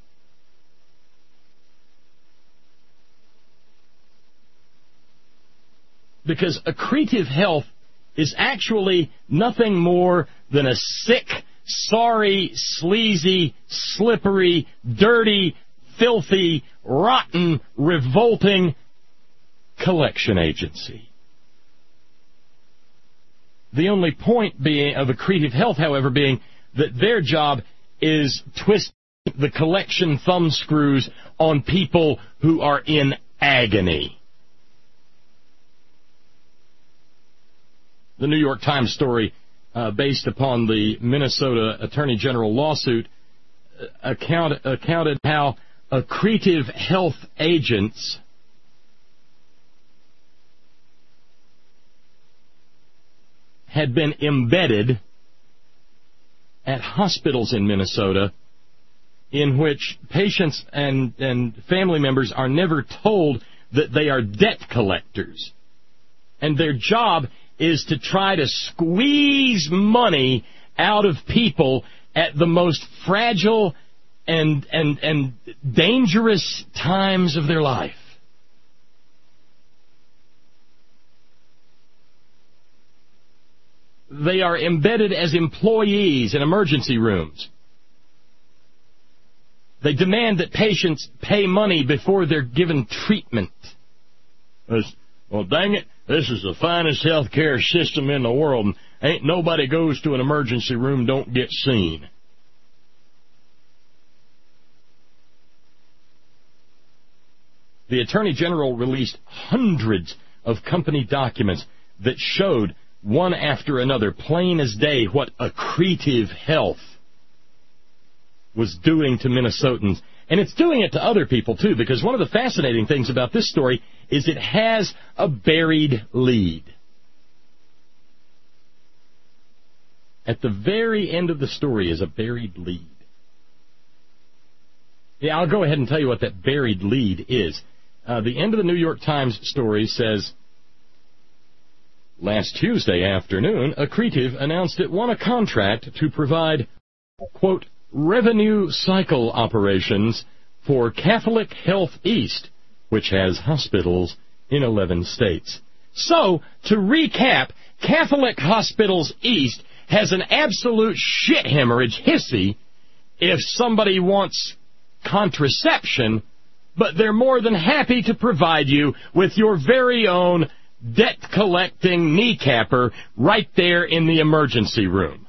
S1: Because Accretive Health is actually nothing more than a sick, sorry, sleazy, slippery, dirty, filthy, rotten, revolting collection agency. The only point being of Accretive Health, however, being that their job is twisting the collection thumbscrews on people who are in agony. The New York Times story, uh, based upon the Minnesota Attorney General lawsuit, uh, account, accounted how Accretive Health agents had been embedded at hospitals in Minnesota in which patients and, and family members are never told that they are debt collectors. And their job is to try to squeeze money out of people at the most fragile and, and, and dangerous times of their life. They are embedded as employees in emergency rooms. They demand that patients pay money before they're given treatment. Well, dang it, this is the finest health care system in the world, and ain't nobody goes to an emergency room don't get seen. The Attorney General released hundreds of company documents that showed one after another, plain as day, what Accretive Health was doing to Minnesotans. And it's doing it to other people, too, because one of the fascinating things about this story is it has a buried lead. At the very end of the story is a buried lead. Yeah, I'll go ahead and tell you what that buried lead is. Uh, the end of the New York Times story says, last Tuesday afternoon, Accretive announced it won a contract to provide, quote, revenue cycle operations for Catholic Health East, which has hospitals in eleven states. So, to recap, Catholic Hospitals East has an absolute shit hemorrhage hissy if somebody wants contraception, but they're more than happy to provide you with your very own debt-collecting kneecapper right there in the emergency room.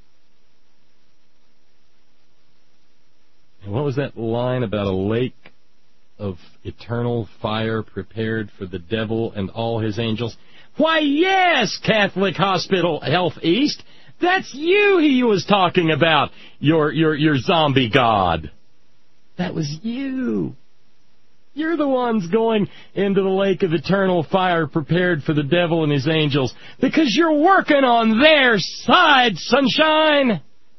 S1: And what was that line about a lake of eternal fire prepared for the devil and all his angels? Why, yes, Catholic Hospital Health East, that's you he was talking about, your, your, your zombie god. That was you. You're the ones going into the lake of eternal fire prepared for the devil and his angels because you're working on their side, sunshine.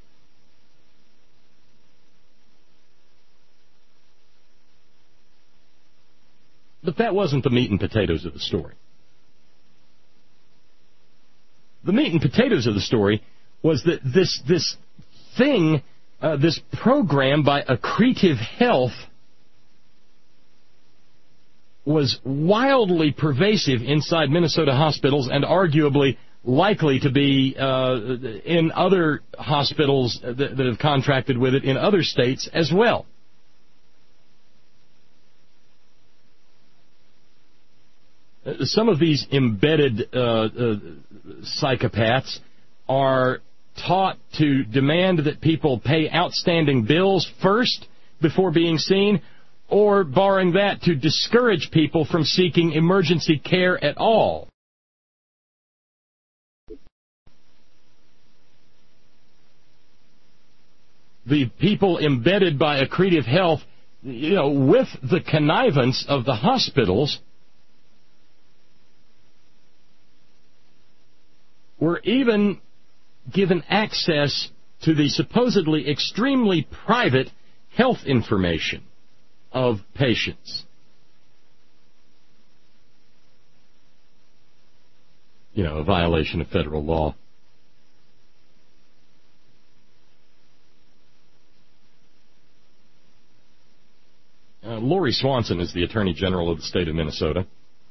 S1: But that wasn't the meat and potatoes of the story. The meat and potatoes of the story was that this, this thing, uh, this program by Accretive Health was wildly pervasive inside Minnesota hospitals and arguably likely to be uh, in other hospitals that, that have contracted with it in other states as well. Some of these embedded uh, uh, psychopaths are taught to demand that people pay outstanding bills first before being seen, or, barring that, to discourage people from seeking emergency care at all. The people embedded by Accretive Health, you know, with the connivance of the hospitals, were even given access to the supposedly extremely private health information of patients. You know, a violation of federal law. Uh, Lori Swanson is the Attorney General of the state of Minnesota.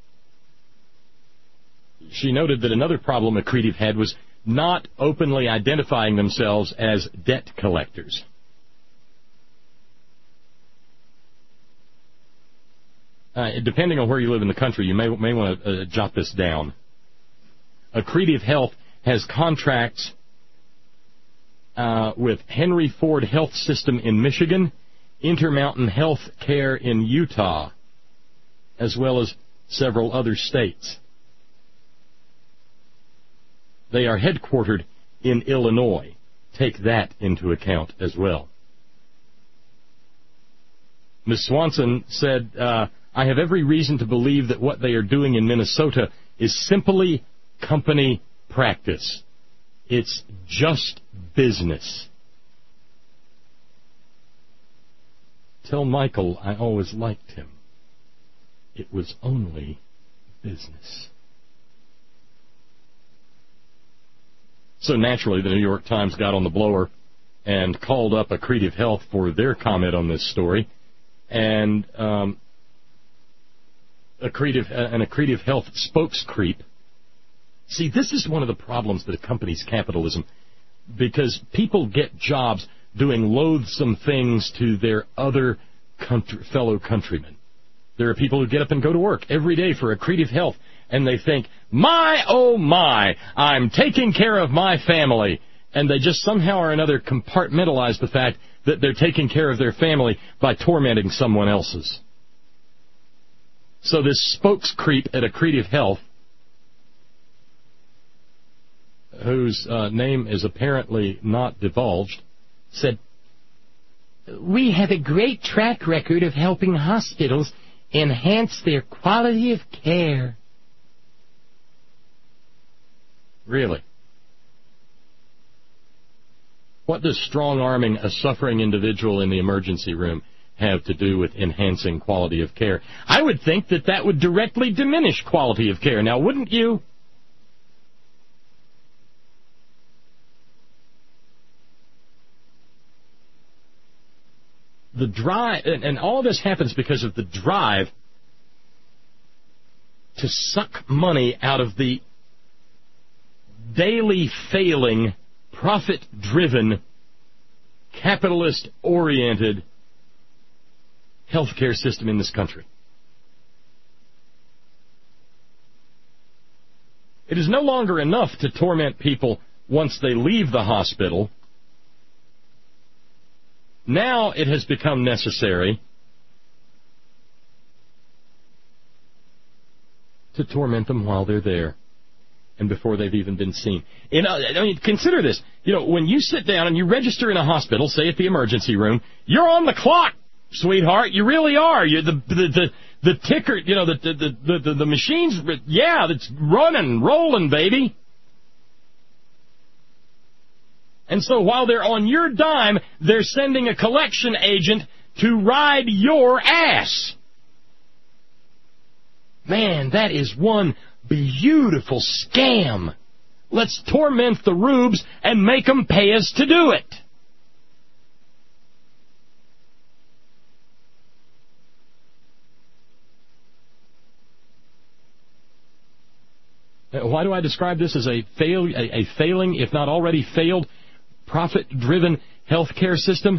S1: She noted that another problem Accretive had was not openly identifying themselves as debt collectors. Uh, depending on where you live in the country, you may, may want to uh, jot this down. Accretive Health has contracts uh, with Henry Ford Health System in Michigan, Intermountain Health Care in Utah, as well as several other states. They are headquartered in Illinois. Take that into account as well. Miz Swanson said, uh, I have every reason to believe that what they are doing in Minnesota is simply company practice. It's just business. Tell Michael I always liked him. It was only business. So naturally, the New York Times got on the blower and called up Accretive Health for their comment on this story. And um, Accretive, an Accretive Health spokescreep. See, this is one of the problems that accompanies capitalism, because people get jobs doing loathsome things to their other country, fellow countrymen. There are people who get up and go to work every day for Accretive Health, and they think, my, oh my, I'm taking care of my family. And they just somehow or another compartmentalize the fact that they're taking care of their family by tormenting someone else's. So this spokescreep at Accretive Health, whose uh, name is apparently not divulged, said, we have a great track record of helping hospitals enhance their quality of care. Really? What does strong-arming a suffering individual in the emergency room have to do with enhancing quality of care? I would think that that would directly diminish quality of care. Now, wouldn't you? The drive, and, and all this happens because of the drive to suck money out of the daily failing, profit-driven, capitalist-oriented healthcare system in this country. It is no longer enough to torment people once they leave the hospital. Now it has become necessary to torment them while they're there and before they've even been seen. In, uh, I mean, consider this. You know, when you sit down and you register in a hospital, say at the emergency room, you're on the clock, sweetheart. You really are. You the the the, the ticker, you know, the the the the, the machine's, yeah, it's running, rolling, baby. And so while they're on your dime, they're sending a collection agent to ride your ass. Man, that is one beautiful scam. Let's torment the rubes and make them pay us to do it. Why do I describe this as a fail, a, a failing, if not already failed, profit-driven healthcare system?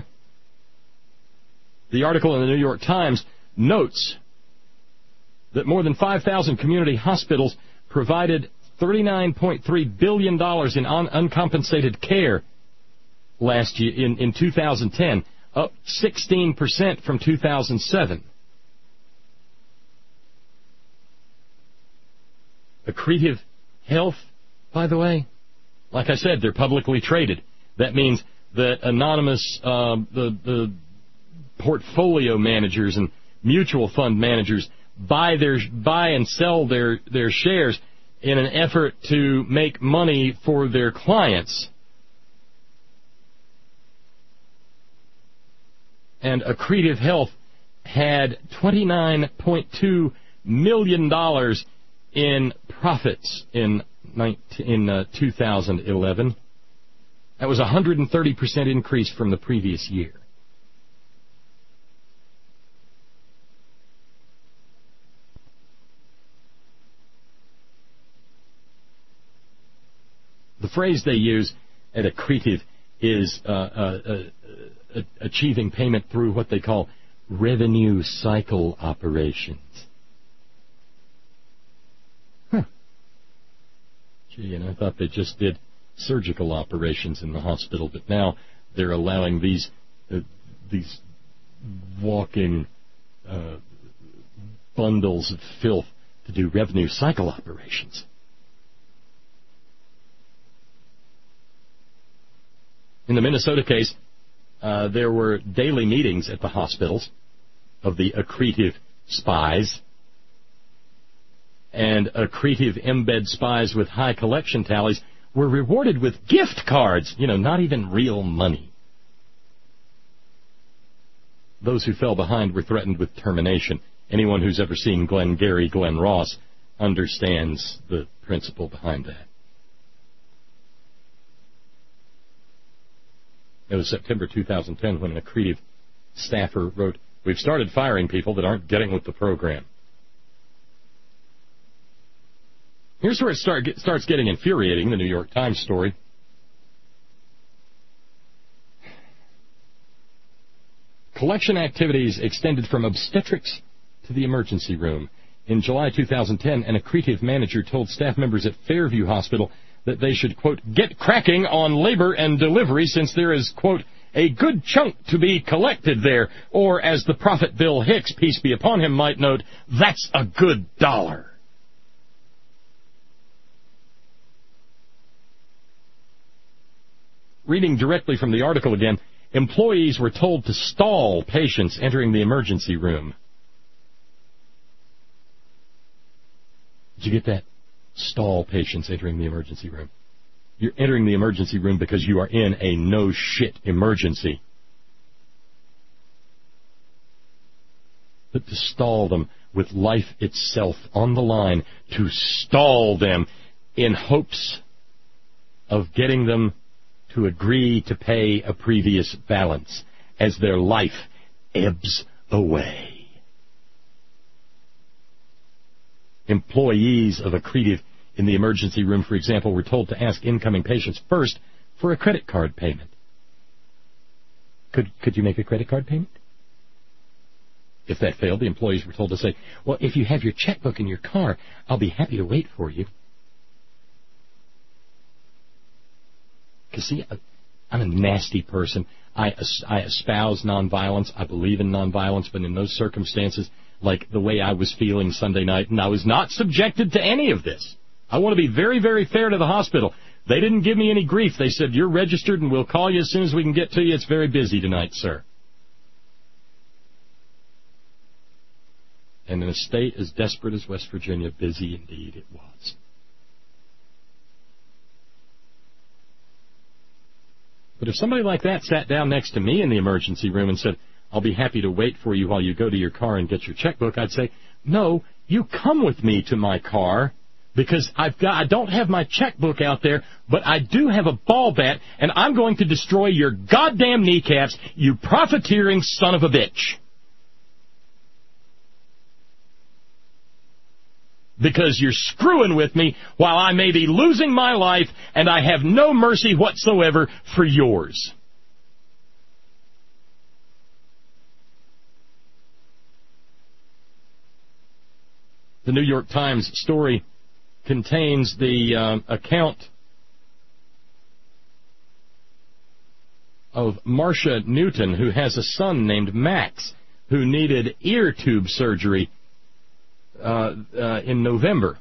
S1: The article in the New York Times notes that more than five thousand community hospitals provided thirty-nine point three billion dollars in un- uncompensated care last year in, in two thousand ten, up sixteen percent from two thousand seven. Accretive Health, by the way, like I said, they're publicly traded. That means that anonymous uh, the, the portfolio managers and mutual fund managers buy their buy and sell their, their shares in an effort to make money for their clients. and Accretive Health had twenty-nine point two million dollars in profits in in uh, two thousand eleven. That was a one hundred thirty percent increase from the previous year. The phrase they use at Accretive is uh, uh, uh, uh, achieving payment through what they call revenue cycle operations. Huh. Gee, and I thought they just did surgical operations in the hospital, but now they're allowing these uh, these walking uh, bundles of filth to do revenue cycle operations. In the Minnesota case, uh, there were daily meetings at the hospitals of the Accretive spies, and Accretive embed spies with high collection tallies were rewarded with gift cards, you know, not even real money. Those who fell behind were threatened with termination. Anyone who's ever seen Glengarry Glen Ross understands the principle behind that. It was September two thousand ten when an Accretive staffer wrote, "We've started firing people that aren't getting with the program." Here's where it start, get, starts getting infuriating, the New York Times story. Collection activities extended from obstetrics to the emergency room. In July two thousand ten, an Accretive manager told staff members at Fairview Hospital that they should, quote, get cracking on labor and delivery since there is, quote, a good chunk to be collected there. Or, as the prophet Bill Hicks, peace be upon him, might note, that's a good dollar. Reading directly from the article again, employees were told to stall patients entering the emergency room. Did you get that? Stall patients entering the emergency room. You're entering the emergency room because you are in a no-shit emergency. But to stall them with life itself on the line, to stall them in hopes of getting them to agree to pay a previous balance as their life ebbs away. Employees of Accretive in the emergency room, for example, were told to ask incoming patients first for a credit card payment. Could could you make a credit card payment? If that failed, the employees were told to say, well, if you have your checkbook in your car, I'll be happy to wait for you. Because, see, I'm a nasty person. I, I espouse nonviolence. I believe in nonviolence, but in those circumstances, like the way I was feeling Sunday night, and I was not subjected to any of this. I want to be very, very fair to the hospital. They didn't give me any grief. They said, you're registered and we'll call you as soon as we can get to you. It's very busy tonight, sir. And in a state as desperate as West Virginia, busy indeed it was. But if somebody like that sat down next to me in the emergency room and said, I'll be happy to wait for you while you go to your car and get your checkbook, I'd say, no, you come with me to my car because I've got, I don't have my checkbook out there, but I do have a ball bat, and I'm going to destroy your goddamn kneecaps, you profiteering son of a bitch. Because you're screwing with me while I may be losing my life, and I have no mercy whatsoever for yours. The New York Times story contains the um, account of Marcia Newton, who has a son named Max, who needed ear tube surgery uh, uh, in November.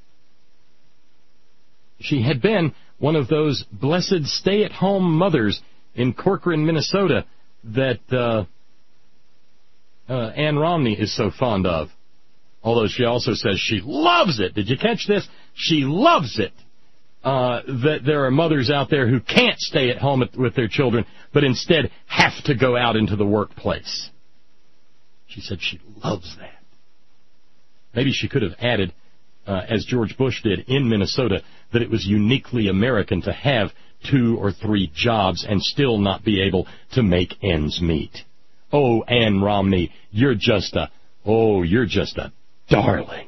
S1: She had been one of those blessed stay-at-home mothers in Corcoran, Minnesota, that uh, uh, Ann Romney is so fond of. Although she also says she loves it. Did you catch this? She loves it uh, that there are mothers out there who can't stay at home with their children, but instead have to go out into the workplace. She said she loves that. Maybe she could have added, uh, as George Bush did in Minnesota, that it was uniquely American to have two or three jobs and still not be able to make ends meet. Oh, Ann Romney, you're just a, oh, you're just a darling.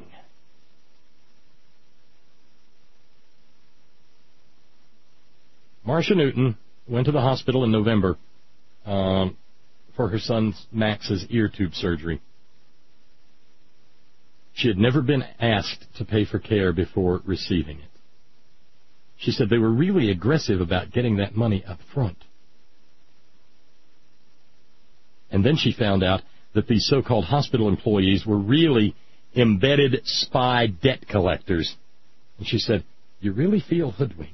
S1: Marcia Newton went to the hospital in November um, for her son Max's ear tube surgery. She had never been asked to pay for care before receiving it. She said they were really aggressive about getting that money up front. And then she found out that these so-called hospital employees were really embedded spy debt collectors. And she said, you really feel hoodwinked.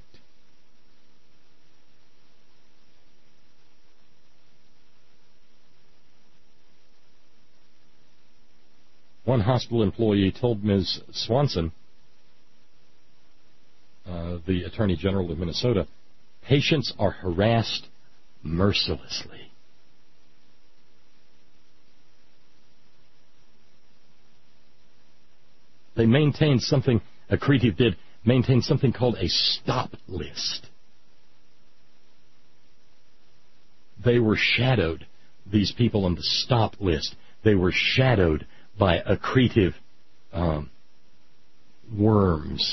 S1: One hospital employee told Miz Swanson, uh, the Attorney General of Minnesota, patients are harassed mercilessly. They maintained something, Accretive did, maintain something called a stop list. They were shadowed, these people on the stop list. They were shadowed by accretive um, worms.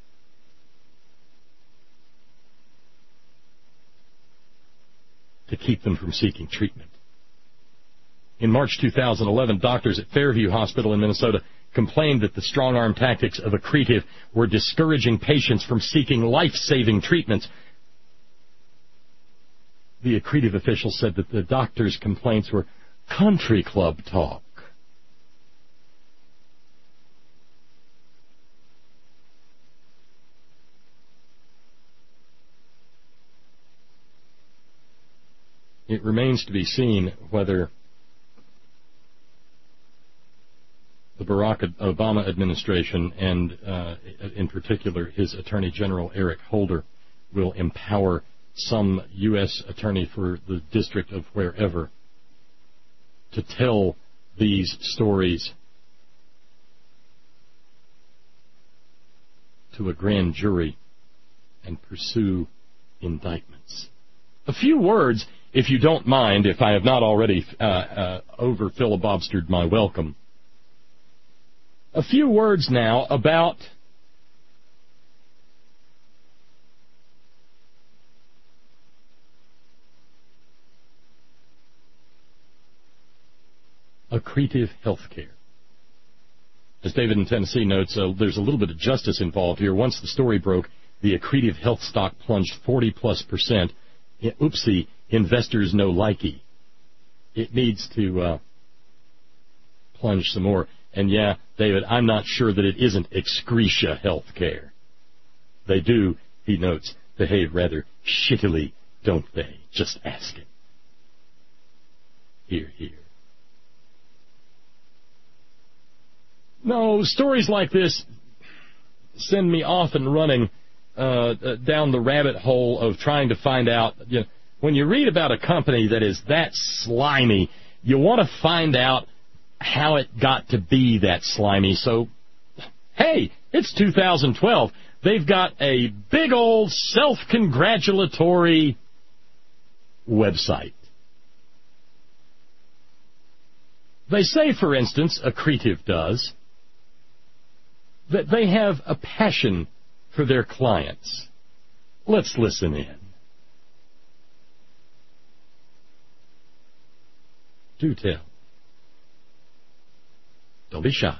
S1: To keep them from seeking treatment. In March two thousand eleven, doctors at Fairview Hospital in Minnesota complained that the strong-arm tactics of Accretive were discouraging patients from seeking life-saving treatments. The Accretive official said that the doctors' complaints were country club talk. It remains to be seen whether the Barack Obama administration and, uh, in particular, his Attorney General Eric Holder will empower some U S attorney for the district of wherever to tell these stories to a grand jury and pursue indictments. A few words, if you don't mind, if I have not already uh, uh, over-filibustered my welcome. A few words now about accretive health care. As David in Tennessee notes, uh, there's a little bit of justice involved here. Once the story broke, the accretive health stock plunged forty plus percent. Oopsie, investors no likey. It needs to uh, plunge some more. And yeah, David, I'm not sure that it isn't excretia health care. They do, he notes, behave rather shittily, don't they? Just asking. Hear, hear. No, stories like this send me off and running uh, down the rabbit hole of trying to find out. You know, when you read about a company that is that slimy, you want to find out how it got to be that slimy. So, hey, it's two thousand twelve. They've got a big old self-congratulatory website. They say, for instance, Accretive does, that they have a passion for their clients. Let's listen in. Do tell. Don't be shy.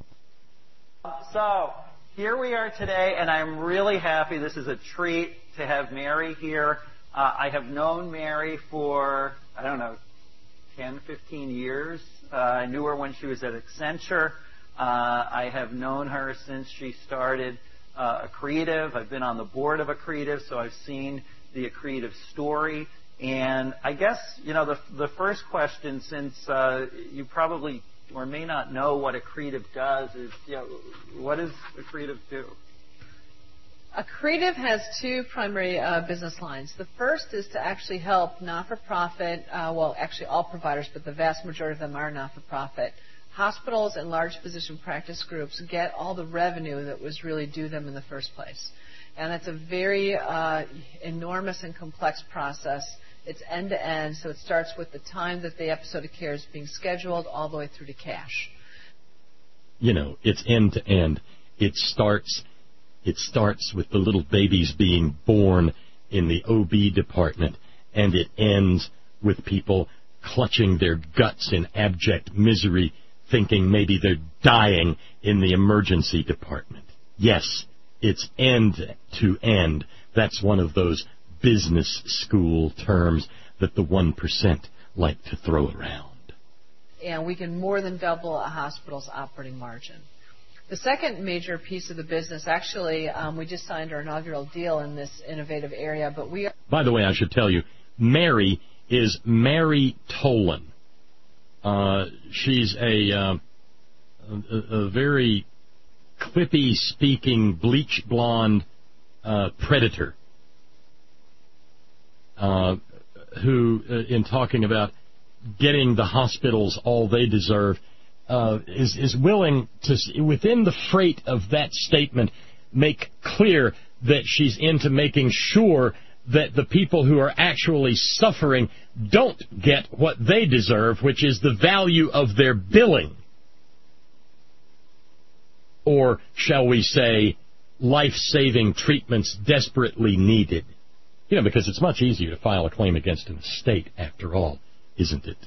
S3: So, here we are today, and I'm really happy. This is a treat to have Mary here. Uh, I have known Mary for, I don't know, ten, fifteen years. Uh, I knew her when she was at Accenture. Uh, I have known her since she started uh, Accretive. I've been on the board of Accretive, so I've seen the Accretive story. And I guess, you know, the, the first question, since uh, you probably or may not know what Accretive does, is, you know, what does Accretive do?
S4: Accretive has two primary uh, business lines. The first is to actually help not-for-profit, uh, well, actually all providers, but the vast majority of them are not-for-profit, hospitals and large physician practice groups get all the revenue that was really due them in the first place. And that's a very uh, enormous and complex process. It's end-to-end, so it starts with the time that the episode of care is being scheduled all the way through to cash.
S1: You know, it's end-to-end. It starts... It starts with the little babies being born in the O B department, and it ends with people clutching their guts in abject misery, thinking maybe they're dying in the emergency department. Yes, it's end to end. That's one of those business school terms that the one percent like to throw around.
S4: And we can more than double a hospital's operating margin. The second major piece of the business, actually, um, we just signed our inaugural deal in this innovative area, but we are...
S1: By the way, I should tell you, Mary is Mary Tolan. Uh, she's a, uh, a, a very clippy-speaking, bleach-blonde uh, predator uh, who, uh, in talking about getting the hospitals all they deserve, Uh, is, is willing to, within the freight of that statement, make clear that she's into making sure that the people who are actually suffering don't get what they deserve, which is the value of their billing. Or, shall we say, life-saving treatments desperately needed. You know, because it's much easier to file a claim against an estate, after all, isn't it?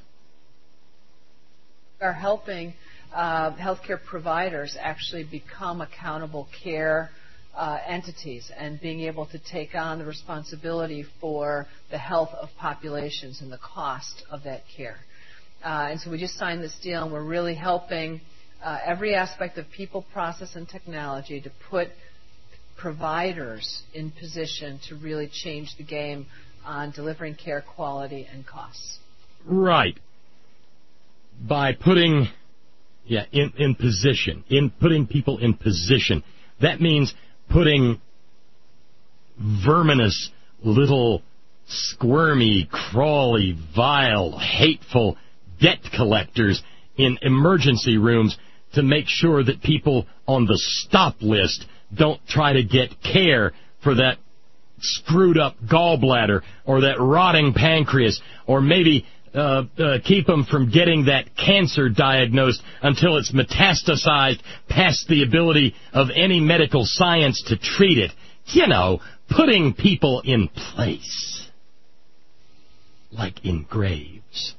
S4: Are helping uh, healthcare providers actually become accountable care uh, entities and being able to take on the responsibility for the health of populations and the cost of that care. Uh, and so we just signed this deal, and we're really helping uh, every aspect of people, process, and technology to put providers in position to really change the game on delivering care quality and costs.
S1: Right. By putting, yeah, in, in position, in putting people in position. That means putting verminous, little, squirmy, crawly, vile, hateful debt collectors in emergency rooms to make sure that people on the stop list don't try to get care for that screwed up gallbladder or that rotting pancreas, or maybe Uh, uh, keep them from getting that cancer diagnosed until it's metastasized past the ability of any medical science to treat it. You know, putting people in place. Like in graves.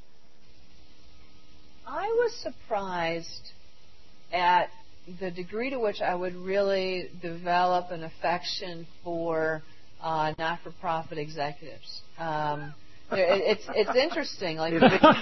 S4: I was surprised at the degree to which I would really develop an affection for uh, not-for-profit executives. Um It's it's interesting. Like,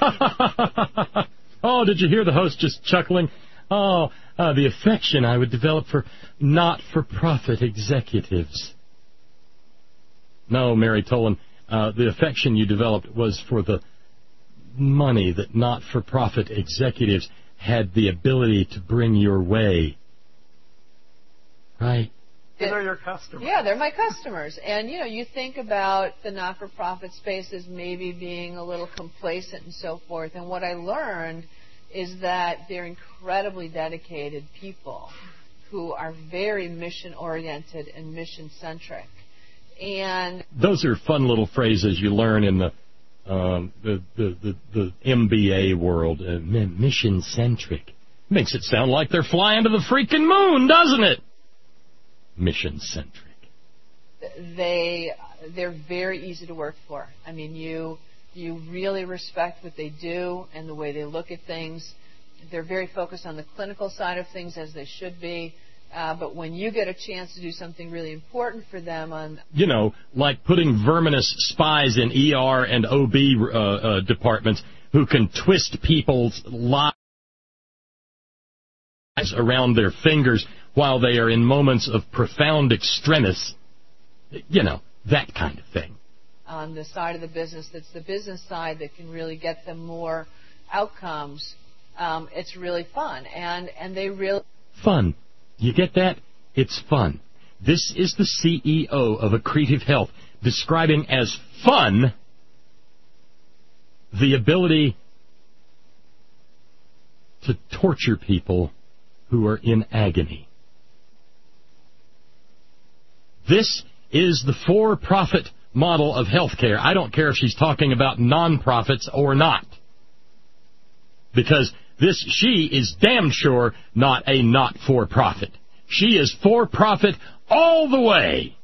S1: oh, did you hear the host just chuckling? Oh, uh, the affection I would develop for not-for-profit executives. No, Mary Tolan, uh, the affection you developed was for the money that not-for-profit executives had the ability to bring your way. Right?
S3: These are your customers.
S4: Yeah, they're my customers. And, you know, you think about the not-for-profit space as maybe being a little complacent and so forth. And what I learned is that they're incredibly dedicated people who are very mission-oriented and mission-centric. And
S1: those are fun little phrases you learn in the um, the, the, the, the M B A world. Uh, mission-centric. Makes it sound like they're flying to the freaking moon, doesn't it? Mission-centric.
S4: They, they're very easy to work for. I mean, you you really respect what they do and the way they look at things. They're very focused on the clinical side of things, as they should be. Uh, but when you get a chance to do something really important for them on...
S1: You know, like putting verminous spies in E R and O B uh, uh, departments who can twist people's lives around their fingers while they are in moments of profound extremis, you know, that kind of thing.
S4: On the side of the business, that's the business side that can really get them more outcomes. Um, it's really fun, and and they really
S1: fun. You get that? It's fun. This is the C E O of Accretive Health describing as fun the ability to torture people who are in agony. This is the for-profit model of healthcare. I don't care if she's talking about non-profits or not. Because this, she is damn sure not a not-for-profit. She is for-profit all the way.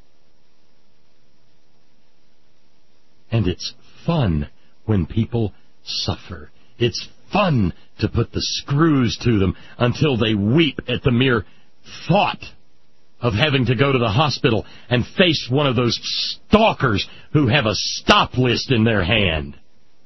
S1: And it's fun when people suffer. It's fun to put the screws to them until they weep at the mere thought of having to go to the hospital and face one of those stalkers who have a stop list in their hand.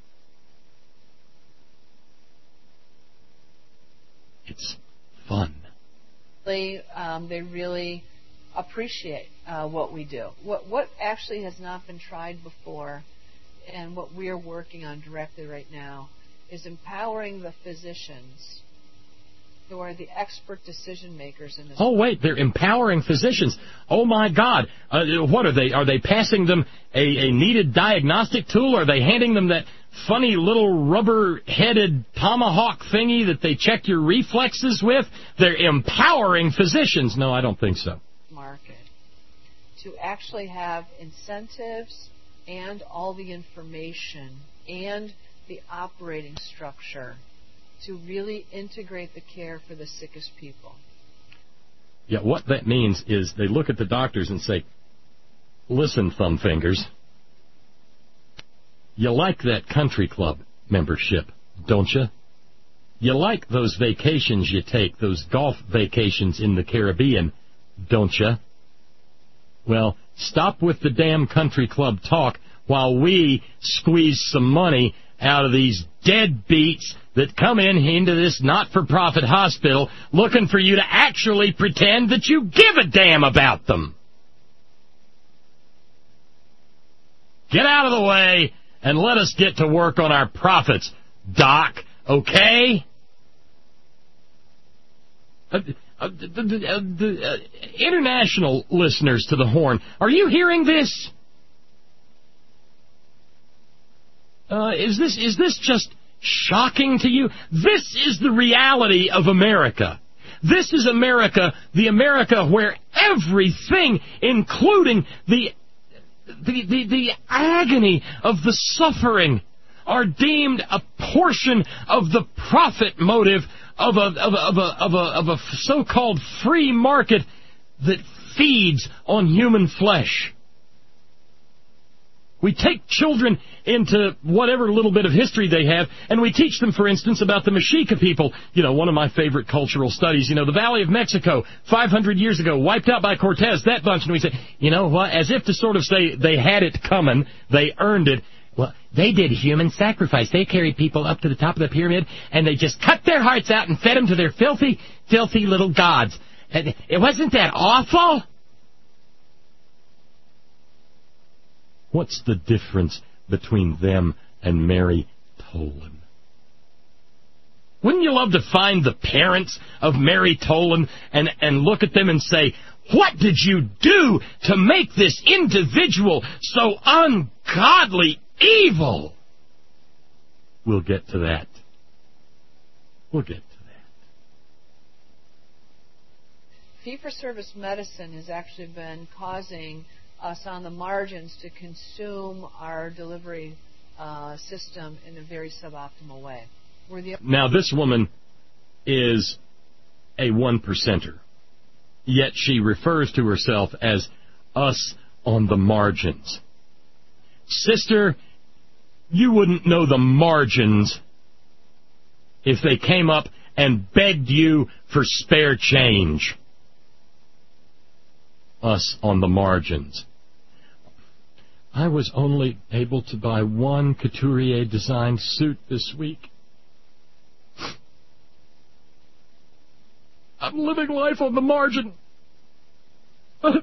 S1: It's fun.
S4: They, um, they really appreciate uh, what we do. What, what actually has not been tried before, and what we are working on directly right now, is empowering the physicians who are the expert decision makers in this.
S1: Oh, wait, they're empowering physicians. Oh, my God. Uh, what are they? Are they passing them a, a needed diagnostic tool? Are they handing them that funny little rubber-headed tomahawk thingy that they check your reflexes with? They're empowering physicians. No, I don't think so.
S4: Market to actually have incentives and all the information and the operating structure to really integrate the care for the sickest people.
S1: Yeah, what that means is they look at the doctors and say, listen, thumbfingers, you like that country club membership, don't you? You like those vacations you take, those golf vacations in the Caribbean, don't you? Well, stop with the damn country club talk while we squeeze some money out of these deadbeats that come in into this not-for-profit hospital looking for you to actually pretend that you give a damn about them. Get out of the way and let us get to work on our profits, Doc, okay? Uh, uh, the, the, uh, the uh, international listeners to the Horn, are you hearing this? Uh, is this is this just shocking to you? This is the reality of America. This is America, the America where everything, including the the the, the agony of the suffering, are deemed a portion of the profit motive of a of a of a of a, of a so-called free market that feeds on human flesh. We take children into whatever little bit of history they have, and we teach them, for instance, about the Mexica people. You know, one of my favorite cultural studies, you know, the Valley of Mexico, five hundred years ago, wiped out by Cortez, that bunch. And we say, you know what, as if to sort of say they had it coming, they earned it. Well, they did human sacrifice. They carried people up to the top of the pyramid, and they just cut their hearts out and fed them to their filthy, filthy little gods. It wasn't that awful? What's the difference between them and Mary Tolan? Wouldn't you love to find the parents of Mary Tolan and, and look at them and say, what did you do to make this individual so ungodly evil? We'll get to that. We'll get to that.
S4: Fee-for-service medicine has actually been causing us on the margins to consume our delivery uh, system in a very suboptimal way. We're the
S1: now, this woman is a one-percenter, yet she refers to herself as us on the margins. Sister, you wouldn't know the margins if they came up and begged you for spare change. Us on the margins. I was only able to buy one Couturier-designed suit this week. I'm living life on the margin. I've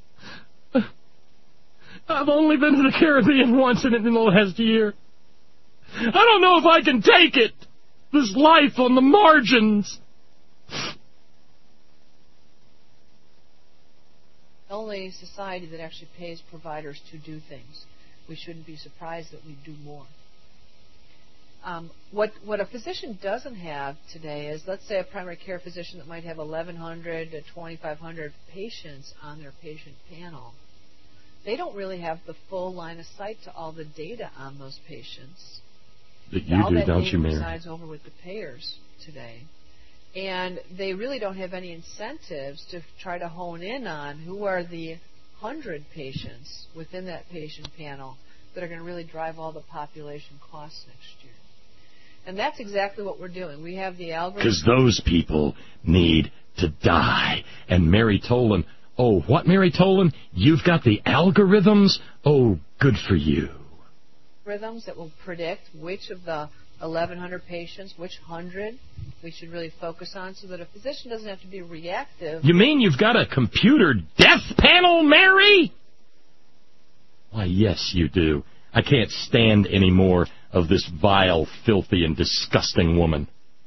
S1: only been to the Caribbean once in, in the last year. I don't know if I can take it. This life on the margins.
S4: only society that actually pays providers to do things. We shouldn't be surprised that we do more. Um, what what a physician doesn't have today is, let's say, a primary care physician that might have eleven hundred to twenty-five hundred patients on their patient panel. They don't really have the full line of sight to all the data on those patients.
S1: That you
S4: all
S1: do,
S4: that
S1: don't
S4: data
S1: you, Mary?
S4: resides over with the payers today. And they really don't have any incentives to try to hone in on who are the one hundred patients within that patient panel that are going to really drive all the population costs next year. And that's exactly what we're doing. We have the algorithm.
S1: Because those people need to die. And Mary Tolan, oh, what, Mary Tolan? You've got the algorithms? Oh, good for you.
S4: Algorithms that will predict which of the eleven hundred patients, which one hundred we should really focus on, so that a physician doesn't have to be reactive.
S1: You mean you've got a computer death panel, Mary? Why, yes, you do. I can't stand any more of this vile, filthy, and disgusting woman.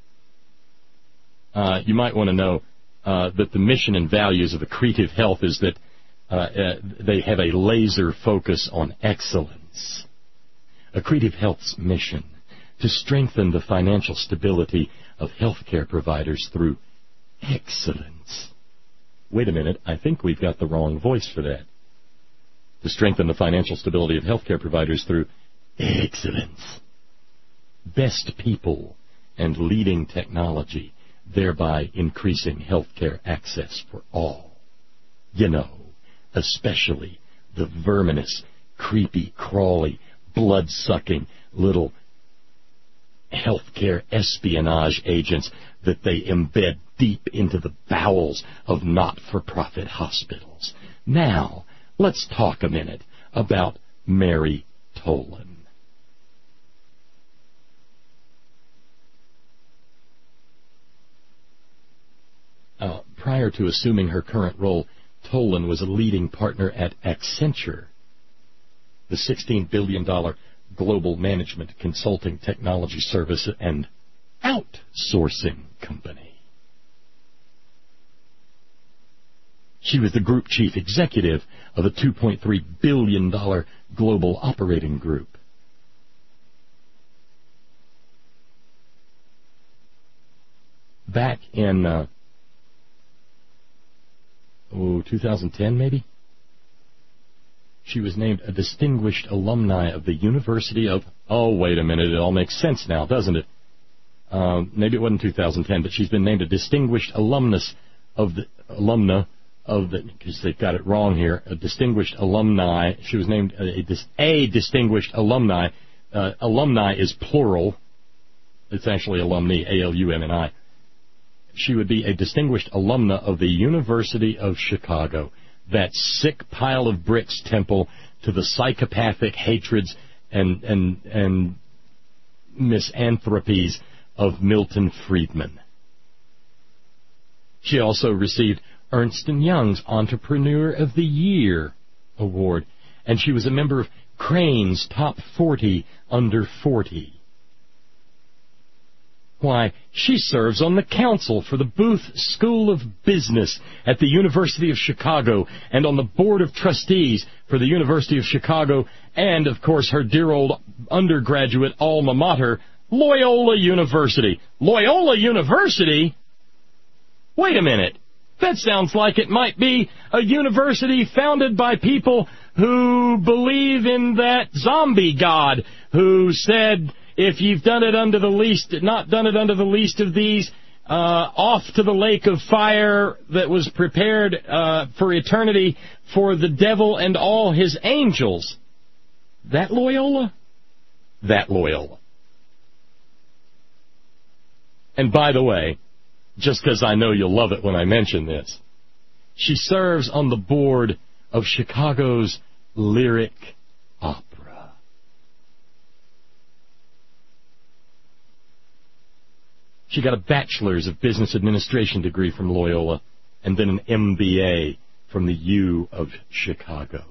S1: Uh, you might want to know uh, that the mission and values of Accretive Health is that uh, uh, they have a laser focus on excellence. Accretive Health's mission: to strengthen the financial stability of healthcare providers through excellence. Wait a minute, I think we've got the wrong voice for that. To strengthen the financial stability of healthcare providers through excellence. Best people and leading technology, thereby increasing healthcare access for all. You know, especially the verminous, creepy, crawly, blood-sucking little healthcare espionage agents that they embed deep into the bowels of not-for-profit hospitals. Now, let's talk a minute about Mary Tolan. Uh, prior to assuming her current role, Tolan was a leading partner at Accenture, the sixteen billion dollars global management consulting technology service and outsourcing company. She was the group chief executive of a two point three billion dollars global operating group. Back in uh, oh, two thousand ten, maybe? She was named a distinguished alumni of the University of... Oh, wait a minute, it all makes sense now, doesn't it? Uh, maybe it wasn't two thousand ten, but she's been named a distinguished alumnus of the... alumna of the... because they've got it wrong here. A distinguished alumni. She was named a, a, a distinguished alumni. Uh, alumni is plural. It's actually alumni, A L U M N I. She would be a distinguished alumna of the University of Chicago, that sick pile of bricks temple to the psychopathic hatreds and and and misanthropies of Milton Friedman. She also received Ernst and Young's Entrepreneur of the Year award, and she was a member of Crane's Top forty Under forty. Why, she serves on the council for the Booth School of Business at the University of Chicago and on the Board of Trustees for the University of Chicago and, of course, her dear old undergraduate alma mater, Loyola University. Loyola University? Wait a minute. That sounds like it might be a university founded by people who believe in that zombie god who said, if you've done it under the least, not done it under the least of these, uh, off to the lake of fire that was prepared uh, for eternity for the devil and all his angels. That Loyola? That Loyola. And by the way, just because I know you'll love it when I mention this, she serves on the board of Chicago's Lyric Opera. She got a bachelor's of business administration degree from Loyola and then an M B A from the U of Chicago.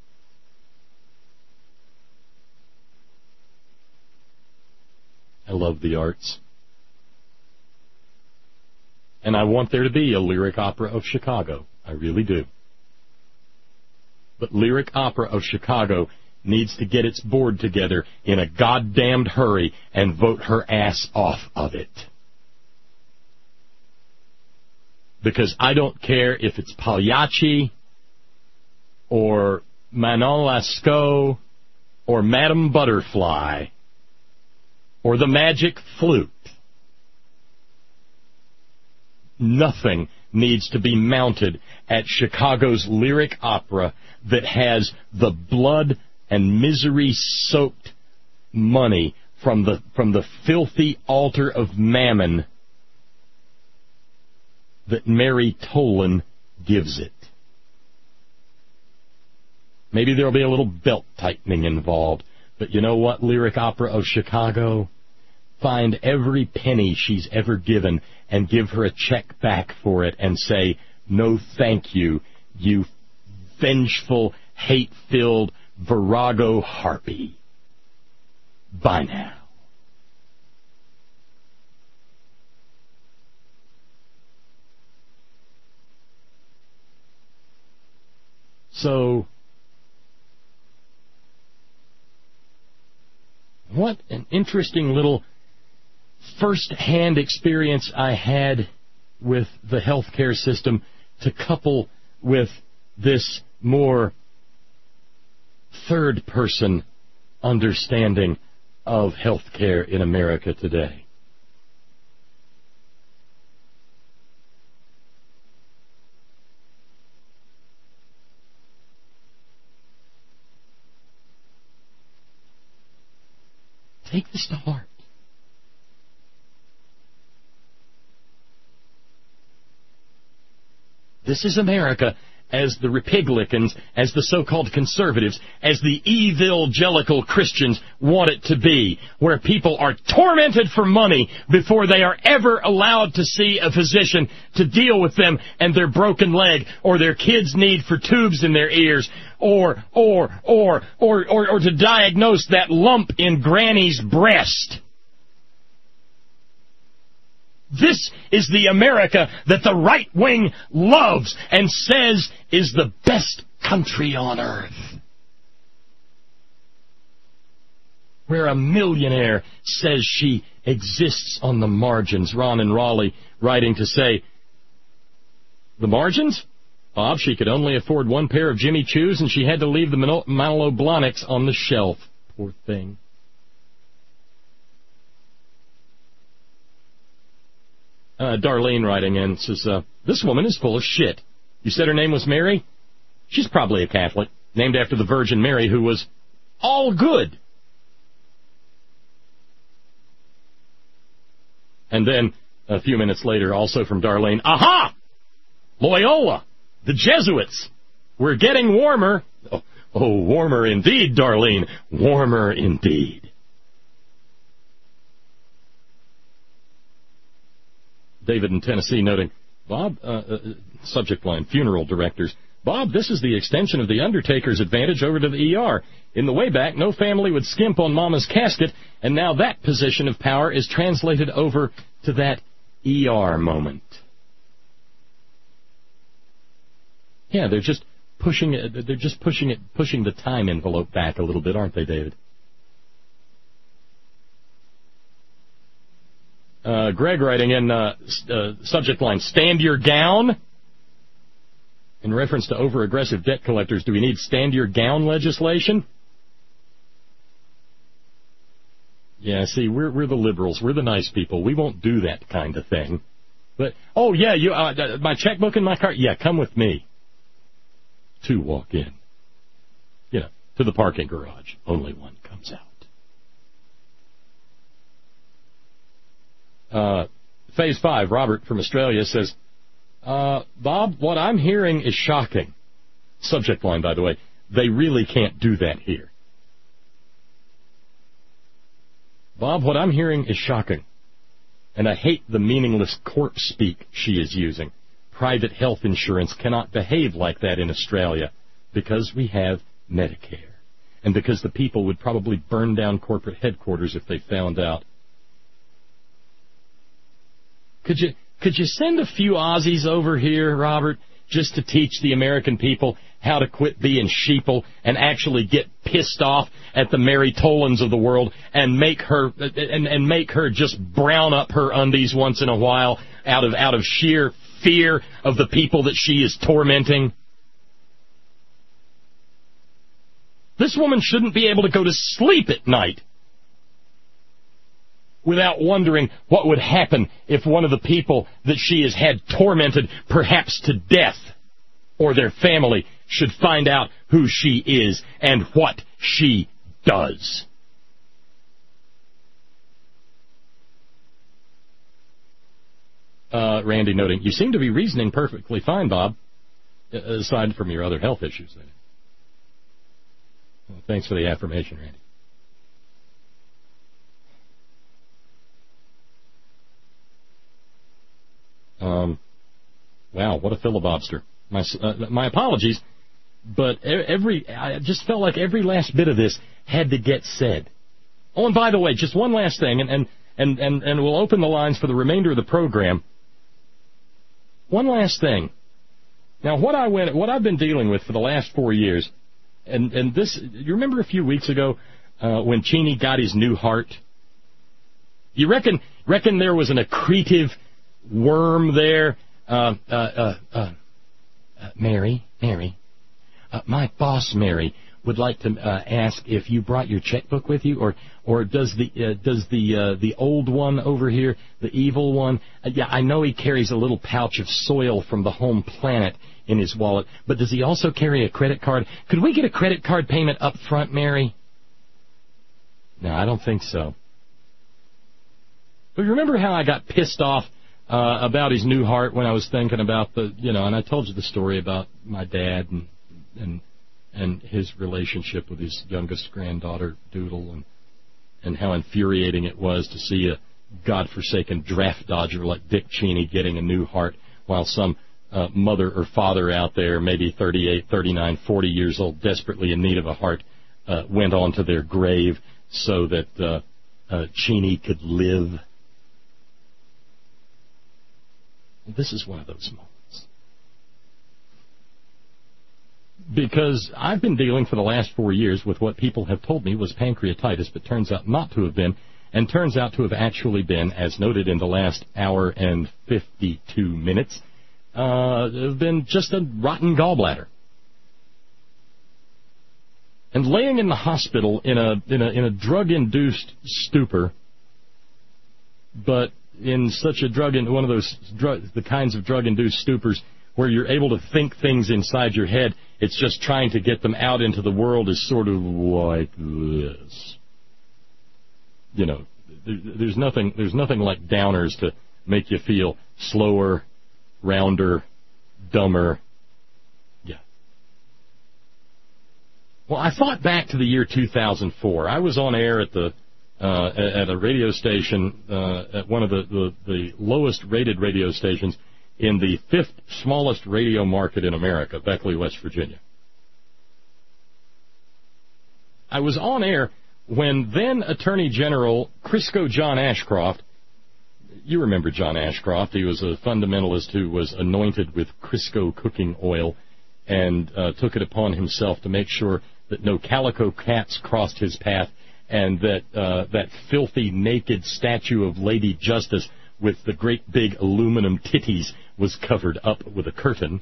S1: I love the arts. And I want there to be a Lyric Opera of Chicago. I really do. But Lyric Opera of Chicago needs to get its board together in a goddamned hurry and vote her ass off of it. Because I don't care if it's Pagliacci or Manon Lescaut or Madame Butterfly or the Magic Flute. Nothing needs to be mounted at Chicago's Lyric Opera that has the blood and misery-soaked money from the from the filthy altar of Mammon that Mary Tolan gives it. Maybe there'll be a little belt-tightening involved, but you know what, Lyric Opera of Chicago? Find every penny she's ever given and give her a check back for it and say, no thank you, you vengeful, hate-filled virago harpy. Bye now. So, what an interesting little first-hand experience I had with the healthcare system to couple with this more third-person understanding of healthcare in America today. Take this to heart. This is America as the Republicans, as the so-called conservatives, as the evangelical Christians want it to be, where people are tormented for money before they are ever allowed to see a physician to deal with them and their broken leg or their kid's need for tubes in their ears or, or, or, or, or, or to diagnose that lump in Granny's breast. This is the America that the right wing loves and says is the best country on earth. Where a millionaire says she exists on the margins. Ron and Raleigh writing to say, the margins? Bob, she could only afford one pair of Jimmy Choos and she had to leave the Manolo Blahniks on the shelf. Poor thing. Uh, Darlene writing in says, uh, this woman is full of shit. You said her name was Mary? She's probably a Catholic, named after the Virgin Mary, who was all good. And then, a few minutes later, also from Darlene, aha! Loyola, the Jesuits. We're getting warmer. Oh, oh, warmer indeed, Darlene. Warmer indeed. David in Tennessee noting, Bob, uh, uh, subject line, funeral directors. Bob, this is the extension of the Undertaker's advantage over to the E R. In the way back, no family would skimp on Mama's casket, and now that position of power is translated over to that E R moment. Yeah, they're just pushing it. They're just pushing it, pushing the time envelope back a little bit, aren't they, David? Uh, Greg writing in uh, uh, subject line, stand your gown? In reference to over-aggressive debt collectors, do we need stand your gown legislation? Yeah, see, we're we're the liberals. We're the nice people. We won't do that kind of thing. But, oh, yeah, you, uh, my checkbook and my card, yeah, come with me. Two walk in. You know, to the parking garage. Only one comes out. Uh, phase five, Robert from Australia says, uh, Bob, what I'm hearing is shocking. Subject line, by the way, they really can't do that here. Bob, what I'm hearing is shocking. And I hate the meaningless corpse speak she is using. Private health insurance cannot behave like that in Australia because we have Medicare. And because the people would probably burn down corporate headquarters if they found out. Could you could you send a few Aussies over here, Robert? just to teach the American people how to quit being sheeple and actually get pissed off at the Mary Tolans of the world and make her and, and make her just brown up her undies once in a while out of out of sheer fear of the people that she is tormenting. This woman shouldn't be able to go to sleep at night without wondering what would happen if one of the people that she has had tormented, perhaps to death, or their family, should find out who she is and what she does. Uh, Randy noting, you seem to be reasoning perfectly fine, Bob, aside from your other health issues. Well, thanks for the affirmation, Randy. Um, wow, what a filibuster. My, uh, my apologies, but every I just felt like every last bit of this had to get said. Oh, and by the way, just one last thing, and, and, and, and, and we'll open the lines for the remainder of the program. One last thing. Now, what, I went, what I've been dealing with for the last four years, and, and this, you remember a few weeks ago uh, when Cheney got his new heart? You reckon, reckon there was an accretive worm there? Uh, uh, uh, uh, uh, Mary, Mary, uh, my boss, Mary, would like to uh, ask if you brought your checkbook with you, or or does the uh, does the uh, the old one over here, the evil one? Uh, yeah, I know he carries a little pouch of soil from the home planet in his wallet, but does he also carry a credit card? Could we get a credit card payment up front, Mary? No, I don't think so. But remember how I got pissed off uh, about his new heart when I was thinking about the, you know, and I told you the story about my dad and and. and his relationship with his youngest granddaughter, Doodle, and and how infuriating it was to see a godforsaken draft dodger like Dick Cheney getting a new heart while some uh, mother or father out there, maybe thirty-eight, thirty-nine, forty years old, desperately in need of a heart, uh, went on to their grave so that uh, uh, Cheney could live. This is one of those moments. Because I've been dealing for the last four years with what people have told me was pancreatitis, but turns out not to have been, and turns out to have actually been, as noted in the last hour and fifty-two minutes, uh, been just a rotten gallbladder. And laying in the hospital in a in a in a drug-induced stupor, but in such a drug in one of those drug, the kinds of drug-induced stupors where you're able to think things inside your head, it's just trying to get them out into the world is sort of like this. You know, there, there's nothing there's nothing like downers to make you feel slower, rounder, dumber. Yeah. Well, I thought back to the year two thousand four. I was on air at the uh, at a radio station, uh, at one of the, the, the lowest rated radio stations in the fifth smallest radio market in America, Beckley, West Virginia. I was on air when then Attorney General Crisco John Ashcroft, you remember John Ashcroft, he was a fundamentalist who was anointed with Crisco cooking oil and uh, took it upon himself to make sure that no calico cats crossed his path and that uh, that filthy naked statue of Lady Justice with the great big aluminum titties was covered up with a curtain.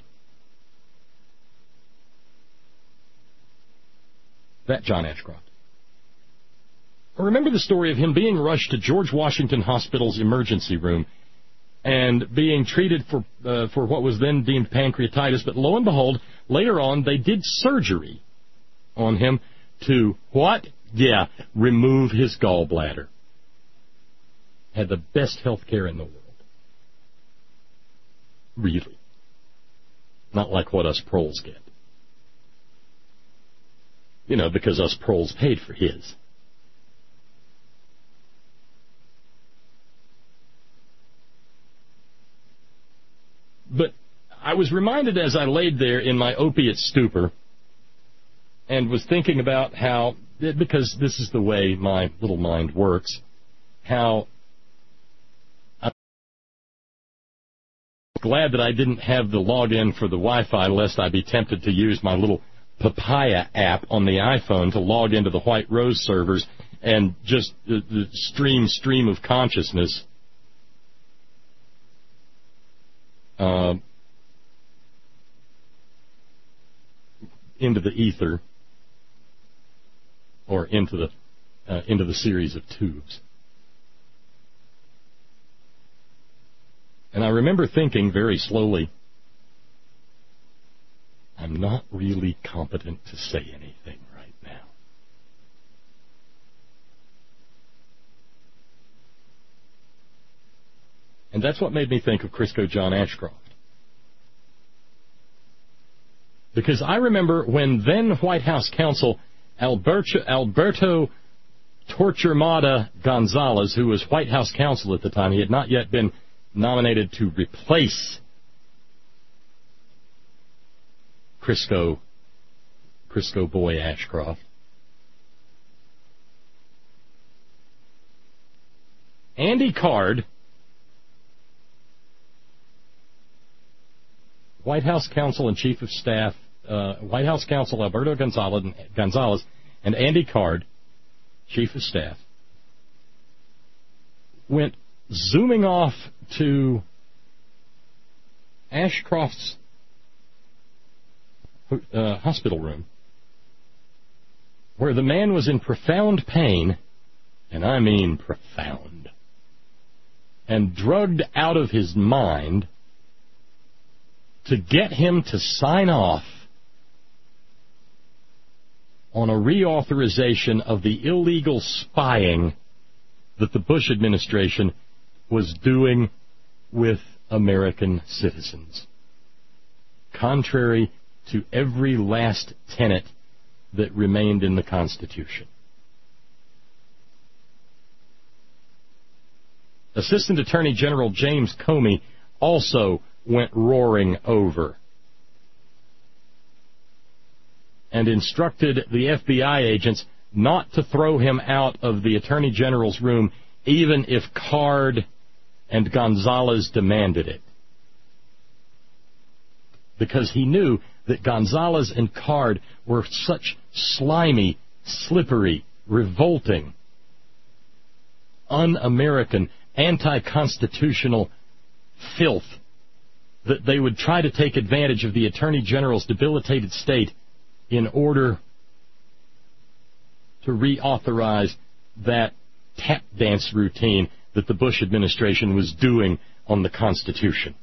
S1: That John Ashcroft. I remember the story of him being rushed to George Washington Hospital's emergency room and being treated for uh, for what was then deemed pancreatitis, but lo and behold, later on they did surgery on him to, what? Yeah, remove his gallbladder. Had the best health care in the world. Really. Not like what us proles get. You know, because us proles paid for his. But I was reminded as I laid there in my opiate stupor and was thinking about how, because this is the way my little mind works, how glad that I didn't have the login for the Wi-Fi, lest I be tempted to use my little Papaya app on the iPhone to log into the White Rose servers and just uh, the stream, stream of consciousness. Uh, into the ether, or into the uh, into the series of tubes. And I remember thinking very slowly, I'm not really competent to say anything right now. And that's what made me think of Crisco John Ashcroft. Because I remember when then White House counsel Alberto, Alberto Torquemada Gonzalez, who was White House counsel at the time, he had not yet been nominated to replace Crisco, Crisco Boy Ashcroft. Andy Card, White House counsel and chief of staff, uh, White House counsel Alberto Gonzalez, Gonzalez and Andy Card, chief of staff, went zooming off to Ashcroft's uh, hospital room, where the man was in profound pain, and I mean profound, and drugged out of his mind, to get him to sign off on a reauthorization of the illegal spying that the Bush administration was doing with American citizens, contrary to every last tenet that remained in the Constitution. Assistant Attorney General James Comey also went roaring over and instructed the F B I agents not to throw him out of the Attorney General's room even if Card and Gonzalez demanded it. Because he knew that Gonzalez and Card were such slimy, slippery, revolting, un-American, anti-constitutional filth that they would try to take advantage of the Attorney General's debilitated state in order to reauthorize that tap dance routine that the Bush administration was doing on the Constitution.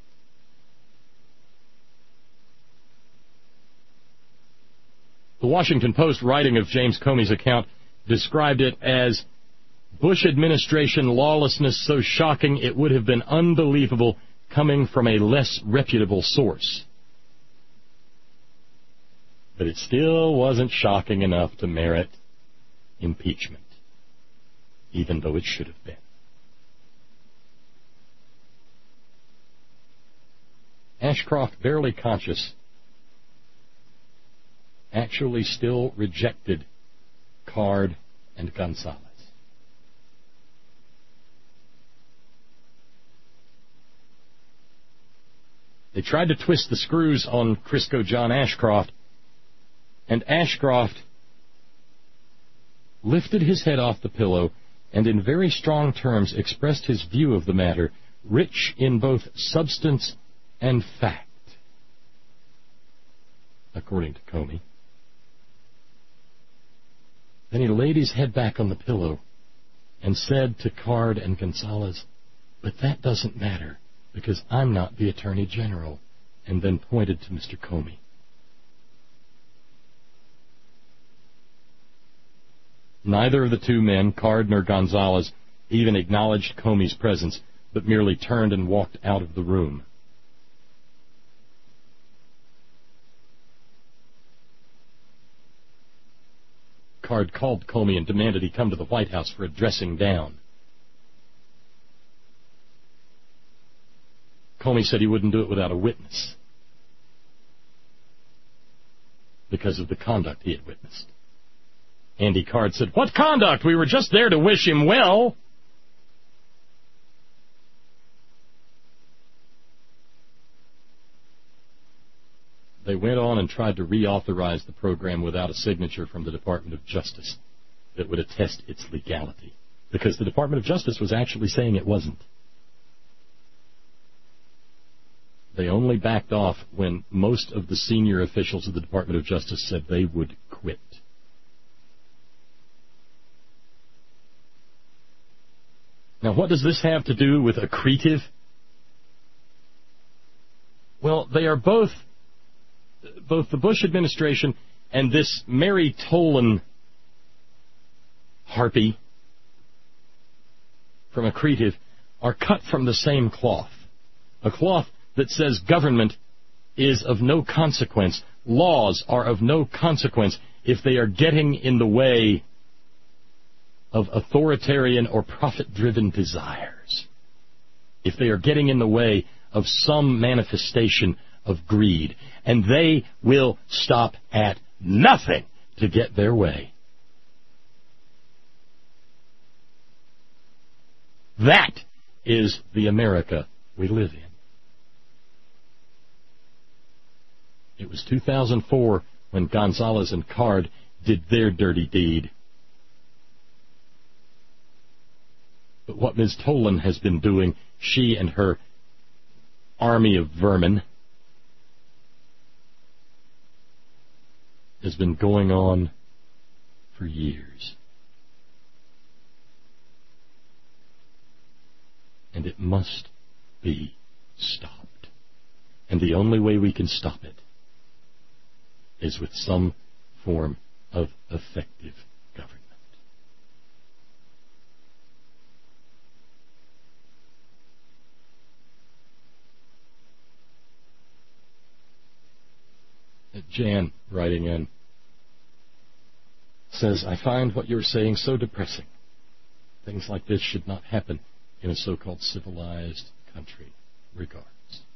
S1: The Washington Post, writing of James Comey's account, described it as Bush administration lawlessness so shocking it would have been unbelievable coming from a less reputable source. But it still wasn't shocking enough to merit impeachment, even though it should have been. Ashcroft, barely conscious, actually still rejected Card and Gonzalez. They tried to twist the screws on Crisco John Ashcroft, and Ashcroft lifted his head off the pillow and in very strong terms expressed his view of the matter, rich in both substance and fact, according to Comey. Then he laid his head back on the pillow and said to Card and Gonzalez, "But that doesn't matter, because I'm not the Attorney General," and then pointed to Mister Comey. Neither of the two men, Card nor Gonzalez, even acknowledged Comey's presence, but merely turned and walked out of the room. Card called Comey and demanded he come to the White House for a dressing down. Comey said he wouldn't do it without a witness because of the conduct he had witnessed. Andy Card said, "What conduct? We were just there to wish him well." they went on and tried to reauthorize the program without a signature from the Department of Justice that would attest its legality, because the Department of Justice was actually saying it wasn't. They only backed off when most of the senior officials of the Department of Justice said they would quit. Now, what does this have to do with accretive? Well, they are both, both the Bush administration and this Mary Tolan harpy from accretive are cut from the same cloth. A cloth that says government is of no consequence. Laws are of no consequence if they are getting in the way of authoritarian or profit-driven desires. If they are getting in the way of some manifestation of greed. And they will stop at nothing to get their way. That is the America we live in. It was two thousand four when Gonzalez and Card did their dirty deed. But what Miz Tolan has been doing, she and her army of vermin, has been going on for years. And it must be stopped. And the only way we can stop it is with some form of effective government. Jan, writing in, says, I find what you're saying so depressing. Things like this should not happen in a so-called civilized country. Regards.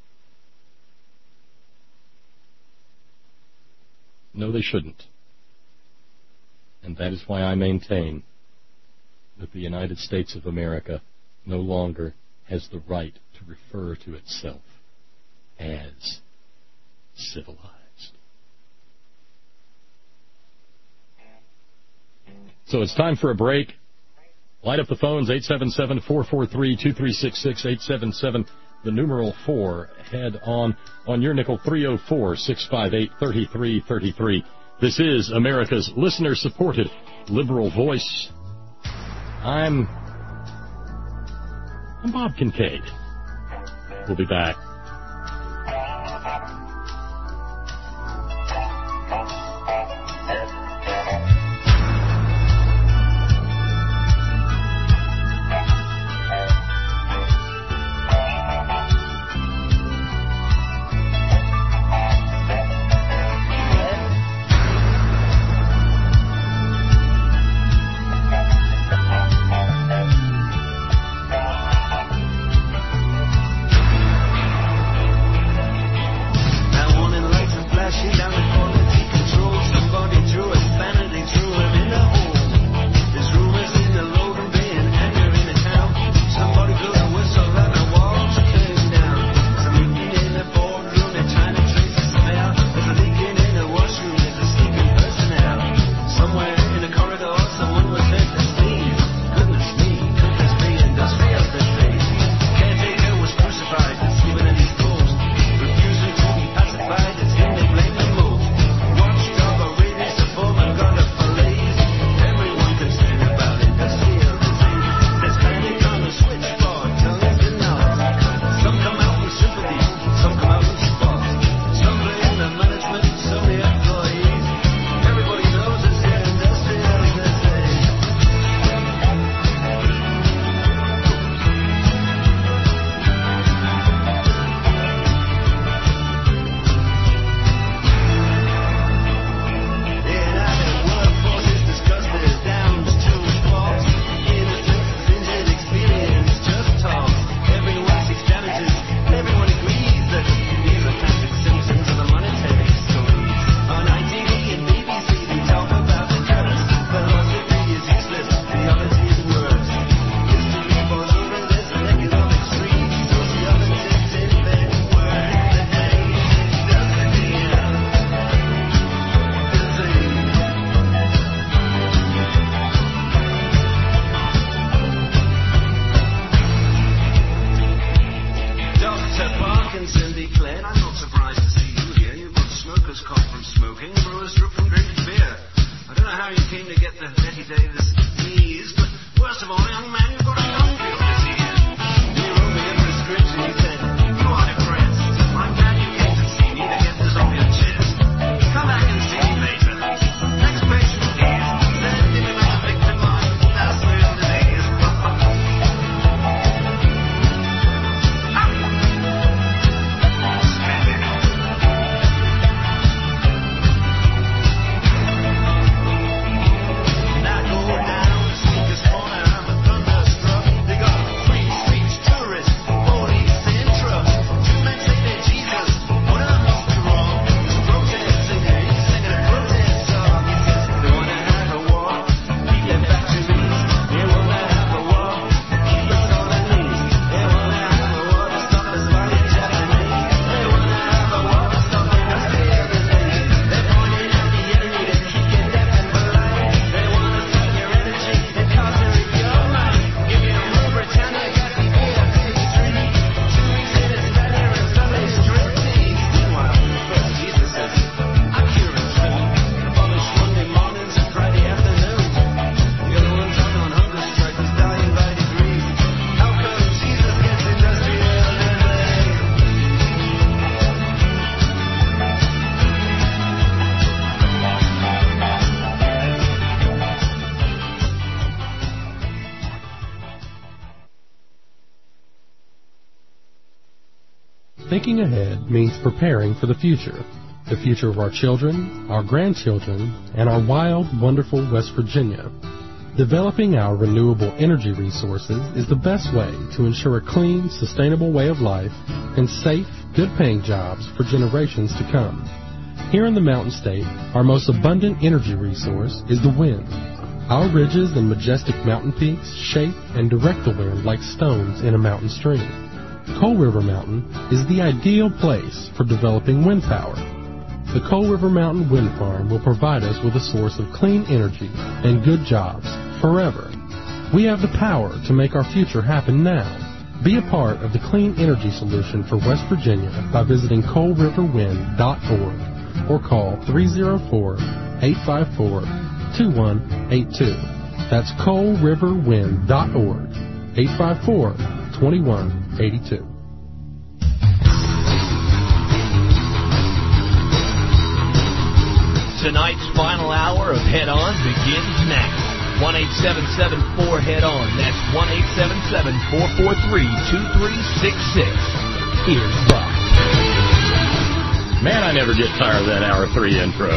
S1: No, they shouldn't. And that is why I maintain that the United States of America no longer has the right to refer to itself as civilized. So it's time for a break. Light up the phones, eight seven seven, four four three, two three six six, eight seven seven, the numeral four. Head on on your nickel, three oh four, six five eight, three three three three. This is America's listener-supported liberal voice. I'm, I'm Bob Kincaid. We'll be back.
S5: Thinking ahead means preparing for the future. The future of our children, our grandchildren, and our wild, wonderful West Virginia. Developing our renewable energy resources is the best way to ensure a clean, sustainable way of life and safe, good-paying jobs for generations to come. Here in the Mountain State, our most abundant energy resource is the wind. Our ridges and majestic mountain peaks shape and direct the wind like stones in a mountain stream. Coal River Mountain is the ideal place for developing wind power. The Coal River Mountain Wind Farm will provide us with a source of clean energy and good jobs forever. We have the power to make our future happen now. Be a part of the clean energy solution for West Virginia by visiting coal river wind dot org or call three oh four, eight five four, two one eight two. That's coal river wind dot org, eight five four, two one eight two.
S6: Tonight's final hour of Head On begins now. one eight seven seven four head on. That's one eight seven seven, four four three, two three six six. Here's Buck.
S1: Man, I never get tired of that hour three intro.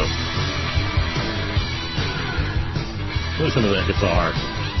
S1: Listen to that guitar.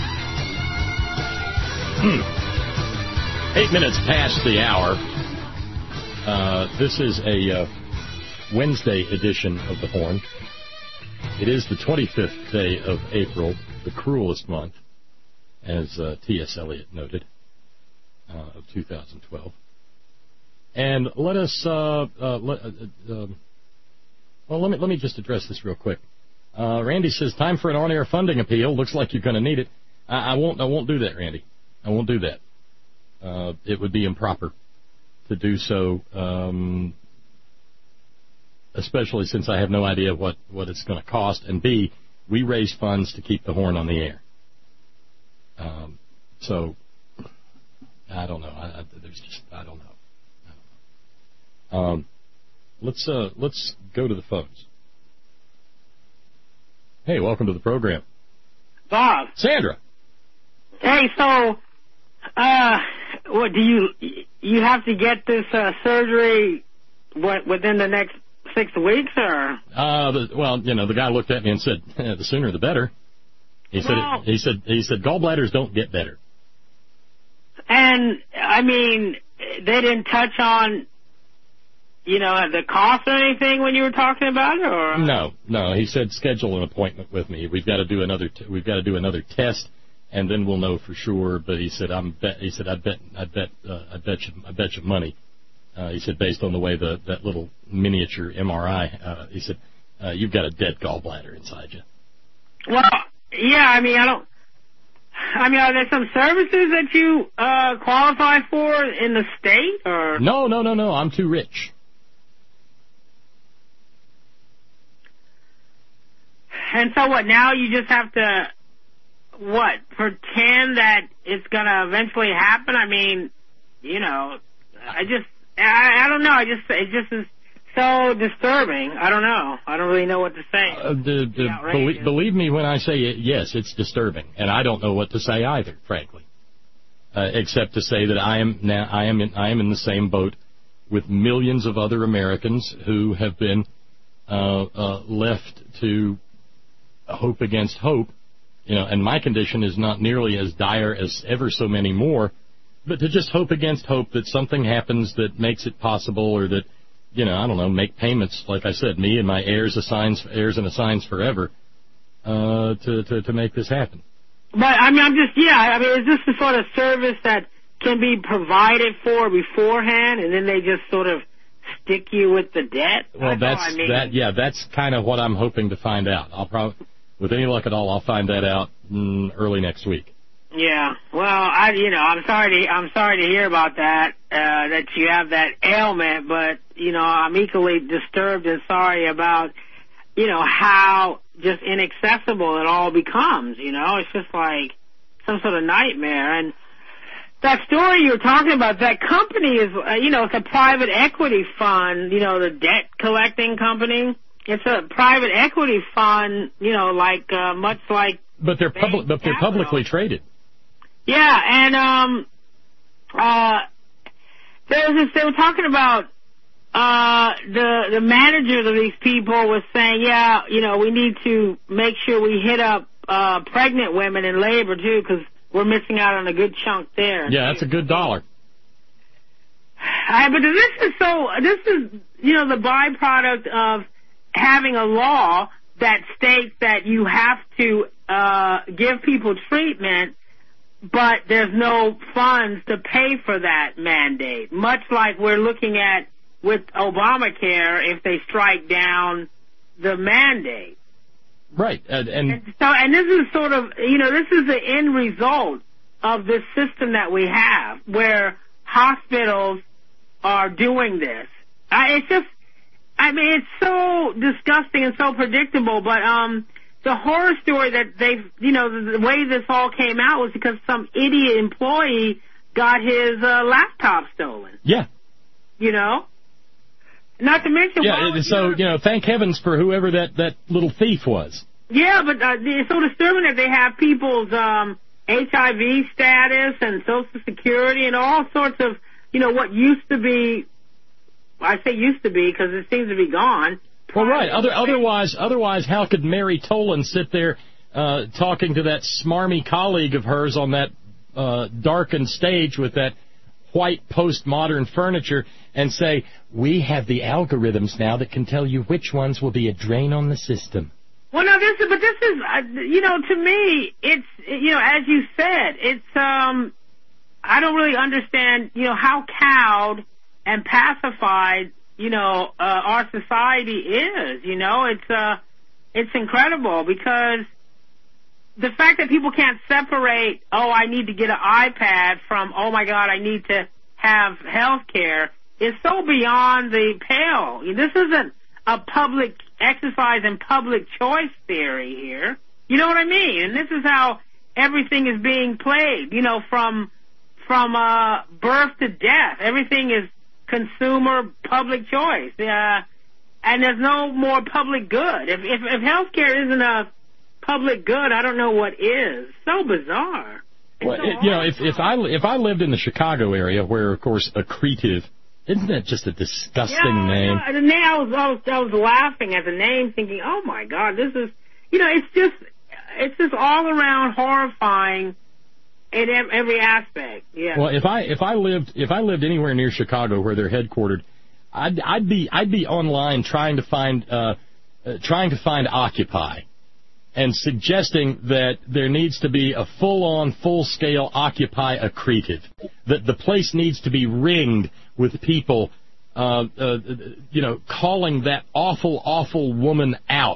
S1: Hmm. Eight minutes past the hour. Uh, this is a uh, Wednesday edition of The Horn. It is the twenty-fifth day of April, the cruelest month, as uh, T S Eliot noted, uh, of two thousand twelve. And let us, uh, uh, let, uh, uh, well, let me let me just address this real quick. Uh, Randy says, time for an on-air funding appeal. Looks like you're going to need it. I, I won't. I won't do that, Randy. I won't do that. Uh, it would be improper to do so, um, especially since I have no idea what, what it's going to cost. And B, we raise funds to keep the Horn on the air. Um, so, I don't know. I, I, there's just I don't know. I don't know. Um, let's uh, let's go to the phones. Hey, welcome to the program,
S7: Bob.
S1: Sandra.
S7: Hey, so. Uh, what do you you have to get this uh, surgery what within the next six weeks or?
S1: Uh, the, well, you know, the guy looked at me and said, eh, "The sooner the better." He said,
S7: well,
S1: it, "He said he said gallbladders don't get better."
S7: And I mean, they didn't touch on, you know, the cost or anything when you were talking about it, or?
S1: No, no. He said schedule an appointment with me. We've got to do another. T- we've got to do another test. And then we'll know for sure. But he said, "I'm bet." He said, "I bet, I bet, uh, I bet you, I bet you money." Uh, he said, based on the way the that little miniature M R I. Uh, he said, uh, "You've got a dead gallbladder inside you."
S7: Well, yeah. I mean, I don't. I mean, are there some services that you uh, qualify for in the state, or?
S1: No, no, no, no. I'm too rich.
S7: And so what? Now you just have to. what, pretend that it's going to eventually happen? I mean, you know, I just, I, I don't know. I just, it just is so disturbing. I don't know. I don't really know what to say.
S1: Uh, the, the, believe, believe me when I say it, yes, it's disturbing, and I don't know what to say either, frankly, uh, except to say that I am now I am in, I am in the same boat with millions of other Americans who have been uh, uh, left to hope against hope, you know. And my condition is not nearly as dire as ever so many more, but to just hope against hope that something happens that makes it possible, or that, you know, I don't know, make payments, like I said, me and my heirs, assigns, heirs and assigns forever, uh, to, to, to make this happen.
S7: But, I mean, I'm just, yeah, I mean, is this the sort of service that can be provided for beforehand, and then they just sort of stick you with the debt?
S1: Well, that's,
S7: I mean.
S1: that, yeah, that's kind of what I'm hoping to find out. I'll probably, with any luck at all, I'll find that out mm, early next week.
S7: Yeah, well, I, you know, I'm sorry to, I'm sorry to hear about that, uh, that you have that ailment, but, you know, I'm equally disturbed and sorry about, you know, how just inaccessible it all becomes, you know. It's just like some sort of nightmare. And that story you were talking about, that company is, uh, you know, it's a private equity fund, you know, the debt collecting company. It's a private equity fund, you know, like, uh, much like.
S1: But they're public, but they're publicly traded.
S7: Yeah, and um, uh, there was this, they were talking about uh, the the managers of these people was saying, yeah, you know, we need to make sure we hit up uh, pregnant women in labor too, because we're missing out on a good chunk there.
S1: Yeah, that's a good dollar.
S7: Uh, but this is so. This is, you know, the byproduct of having a law that states that you have to uh, give people treatment, but there's no funds to pay for that mandate, much like we're looking at with Obamacare if they strike down the mandate.
S1: Right. And, and,
S7: and so, and this is sort of, you know, this is the end result of this system that we have, where hospitals are doing this. I, it's just, I mean, it's so disgusting and so predictable, but, um, the horror story that they, you know, the, the way this all came out was because some idiot employee got his uh, laptop stolen.
S1: Yeah.
S7: You know? Not to mention...
S1: Yeah,
S7: well,
S1: so,
S7: you know,
S1: you know, thank heavens for whoever that, that little thief was.
S7: Yeah, but uh, it's so disturbing that they have people's um, H I V status and Social Security and all sorts of, you know, what used to be, I say used to be because it seems to be gone.
S1: Well, right. Other, otherwise, otherwise, how could Mary Tolan sit there uh, talking to that smarmy colleague of hers on that uh, darkened stage with that white postmodern furniture and say, we have the algorithms now that can tell you which ones will be a drain on the system?
S7: Well, no, this is, but this is, uh, you know, to me, it's, you know, as you said, it's, um, I don't really understand, you know, how cowed and pacified, you know, uh, our society is, you know, it's, uh, it's incredible because the fact that people can't separate, oh, I need to get an iPad from, oh my God, I need to have health care is so beyond the pale. This isn't a public exercise in public choice theory here. You know what I mean? And this is how everything is being played, you know, from, from, uh, birth to death. Everything is consumer public choice, uh, and there's no more public good. If if, if healthcare isn't a public good, I don't know what is. So bizarre.
S1: Well,
S7: so
S1: it, you know, if if I if I lived in the Chicago area, where of course accretive, isn't that just a disgusting
S7: yeah,
S1: name?
S7: No, the name I was, I was I was laughing at the name, thinking, oh my God, this is, you know, it's just it's just all around horrifying. In every aspect, yeah.
S1: Well, if I if I lived if I lived anywhere near Chicago where they're headquartered, I'd I'd be I'd be online trying to find uh, uh, trying to find Occupy, and suggesting that there needs to be a full-on, full-scale Occupy accretive, that the place needs to be ringed with people, uh, uh, you know, calling that awful, awful woman out,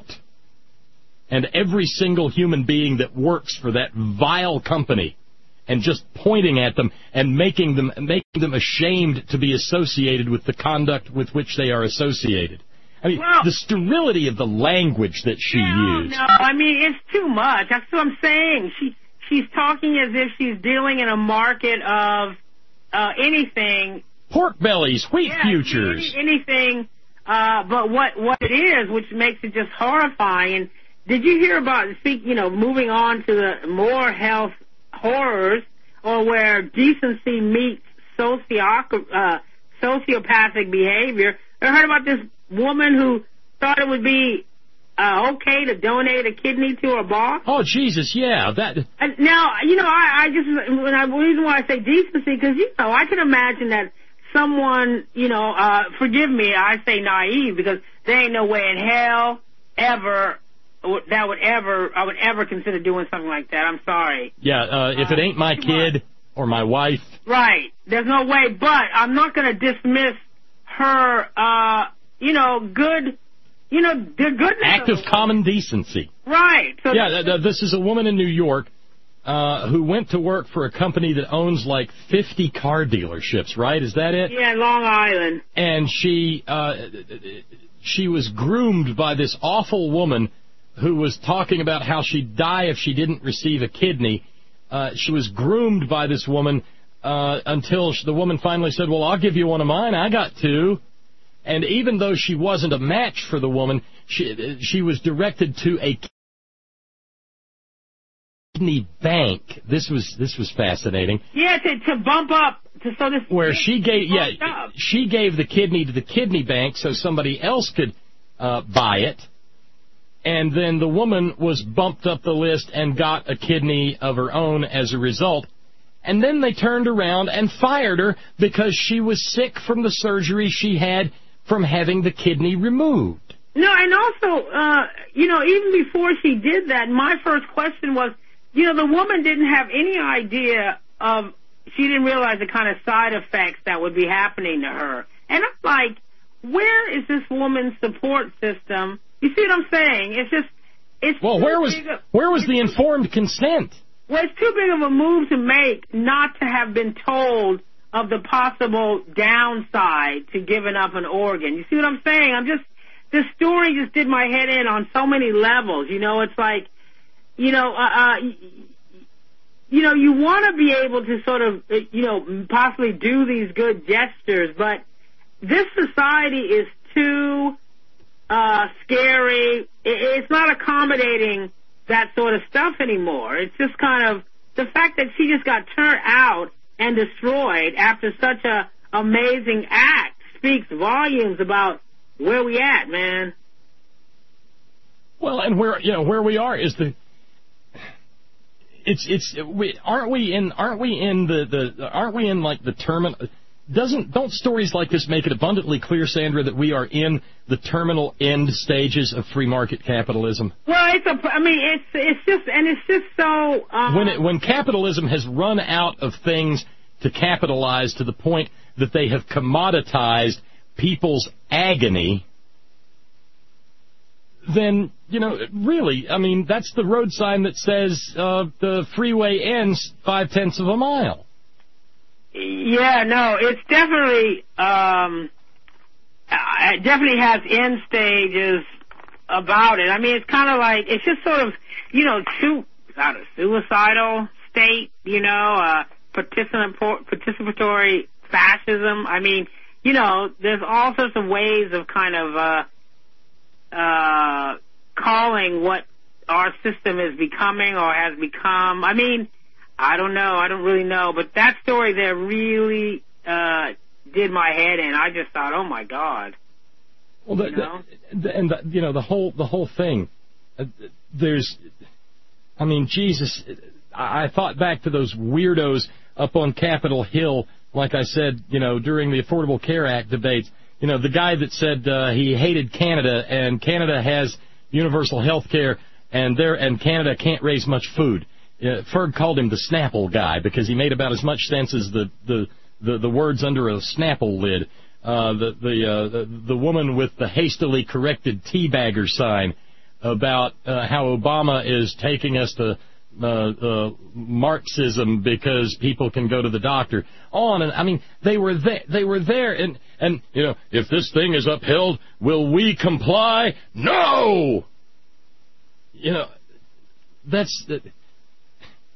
S1: and every single human being that works for that vile company, and just pointing at them and making them making them ashamed to be associated with the conduct with which they are associated. I mean,
S7: well,
S1: the sterility of the language that she
S7: no,
S1: used.
S7: No, I mean, it's too much. That's what I'm saying. She she's talking as if she's dealing in a market of uh, anything.
S1: Pork bellies, wheat
S7: yeah,
S1: futures.
S7: Any, anything uh, but what, what it is, which makes it just horrifying. And did you hear about, speak, you know, moving on to the more health horrors, or where decency meets socio- uh, sociopathic behavior? I heard about this woman who thought it would be uh, okay to donate a kidney to her boss.
S1: Oh, Jesus, yeah. That.
S7: And now, you know, I, I just, when I, the reason why I say decency, because, you know, I can imagine that someone, you know, uh, forgive me, I say naive, because there ain't no way in hell ever that would ever, I would ever consider doing something like that. I'm sorry.
S1: Yeah, uh, if it ain't my kid or my wife.
S7: Right. There's no way, but I'm not going to dismiss her, uh, you know, good, you know, the goodness.
S1: Act of common decency.
S7: Right. So
S1: yeah, th- th- this is a woman in New York uh, who went to work for a company that owns like fifty car dealerships, right? Is that it?
S7: Yeah, Long Island.
S1: And she, uh, she was groomed by this awful woman who was talking about how she'd die if she didn't receive a kidney. Uh, she was groomed by this woman uh, until the woman finally said, well, I'll give you one of mine. I got two. And even though she wasn't a match for the woman, she, she was directed to a kidney bank. This was this was fascinating.
S7: Yeah, to, to bump up. To, so this
S1: Where she gave, yeah,
S7: up.
S1: she gave the kidney to the kidney bank so somebody else could uh, buy it. And then the woman was bumped up the list and got a kidney of her own as a result. And then they turned around and fired her because she was sick from the surgery she had from having the kidney removed.
S7: No, and also, uh, you know, even before she did that, my first question was, you know, the woman didn't have any idea of, she didn't realize the kind of side effects that would be happening to her. And I'm like, where is this woman's support system? You see what I'm saying? It's just, it's
S1: well, where was
S7: a,
S1: where was the informed consent?
S7: Well, it's too big of a move to make not to have been told of the possible downside to giving up an organ. You see what I'm saying? I'm just, this story just did my head in on so many levels. You know, it's like, you know, uh, uh you know, you want to be able to sort of, you know, possibly do these good gestures, but this society is too uh scary. It's not accommodating that sort of stuff anymore. It's just kind of the fact that she just got turned out and destroyed after such a amazing act speaks volumes about where we at, man.
S1: Well, and where, you know, where we are is the, it's, it's, we, aren't we in, aren't we in the, the, aren't we in like the terminal, doesn't, don't stories like this make it abundantly clear, Sandra, that we are in the terminal end stages of free market capitalism?
S7: Well, it's a, I mean, it's, it's just, and it's just so, um,
S1: when it, when capitalism has run out of things to capitalize to the point that they have commoditized people's agony, then, you know, really, I mean, that's the road sign that says uh, the freeway ends five-tenths of a mile.
S7: Yeah, no, it's definitely, um, it definitely has end stages about it. I mean, it's kind of like, it's just sort of, you know, su- not a suicidal state, you know, uh, participatory fascism. I mean, you know, there's all sorts of ways of kind of, uh, uh, calling what our system is becoming or has become. I mean, I don't know. I don't really know. But that story there really uh, did my head in. I just thought, oh, my God.
S1: Well, the,
S7: you know?
S1: the, and, the, you know, the whole the whole thing, uh, there's, I mean, Jesus, I, I thought back to those weirdos up on Capitol Hill, like I said, you know, during the Affordable Care Act debates. You know, the guy that said uh, he hated Canada, and Canada has universal health care, and there and Canada can't raise much food. Uh, Ferg called him the Snapple guy because he made about as much sense as the the, the, the words under a Snapple lid. Uh, the the, uh, the the woman with the hastily corrected teabagger sign about uh, how Obama is taking us to uh, uh, Marxism because people can go to the doctor. On and I mean they were there. They were there, and and you know, if this thing is upheld, will we comply? No. You know, that's.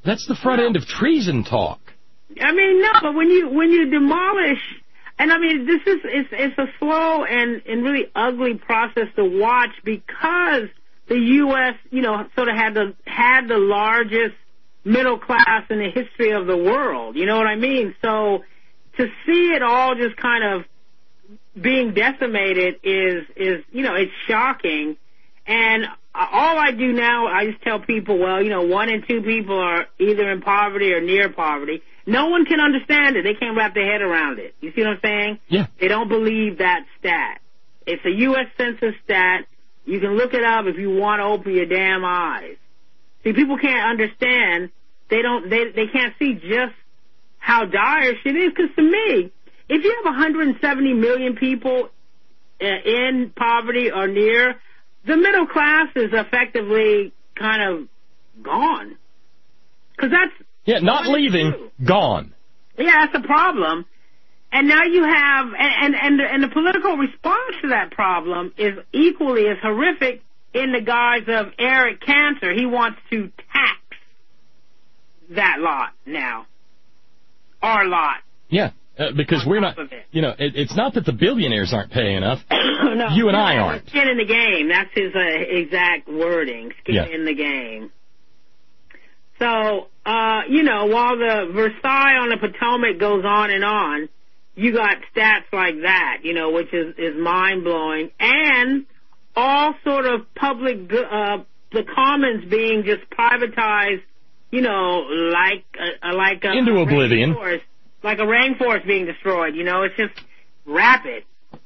S1: That's the front end of treason talk.
S7: I mean, no, but when you when you demolish, and I mean, this is it's, it's a slow and, and really ugly process to watch because the U S, you know, sort of had the had the largest middle class in the history of the world. You know what I mean? So to see it all just kind of being decimated is is you know, it's shocking. And all I do now, I just tell people, well, you know, one in two people are either in poverty or near poverty. No one can understand it. They can't wrap their head around it. You see what I'm saying?
S1: Yeah.
S7: They don't believe that stat. It's a U S Census stat. You can look it up if you want to open your damn eyes. See, people can't understand. They don't. They they can't see just how dire shit is. Because to me, if you have one hundred seventy million people uh, in poverty or near, the middle class is effectively kind of gone. Because that's
S1: yeah, not leaving, true. Gone.
S7: Yeah, that's a problem. And now you have, and, and, and the political response to that problem is equally as horrific in the guise of Eric Cantor. He wants to tax that lot now. Our lot.
S1: Yeah, uh, because we're not, you know, it, it's not that the billionaires aren't paying enough.
S7: No,
S1: you and I aren't.
S7: Skin in the game. That's his uh, exact wording. Skin
S1: yeah.
S7: in the game. So, uh, you know, while the Versailles on the Potomac goes on and on, you got stats like that, you know, which is, is mind-blowing. And all sort of public, uh, the commons being just privatized, you know, like, uh, like a...
S1: Into oblivion.
S7: Rainforest, like a rainforest being destroyed, you know, it's just rapid.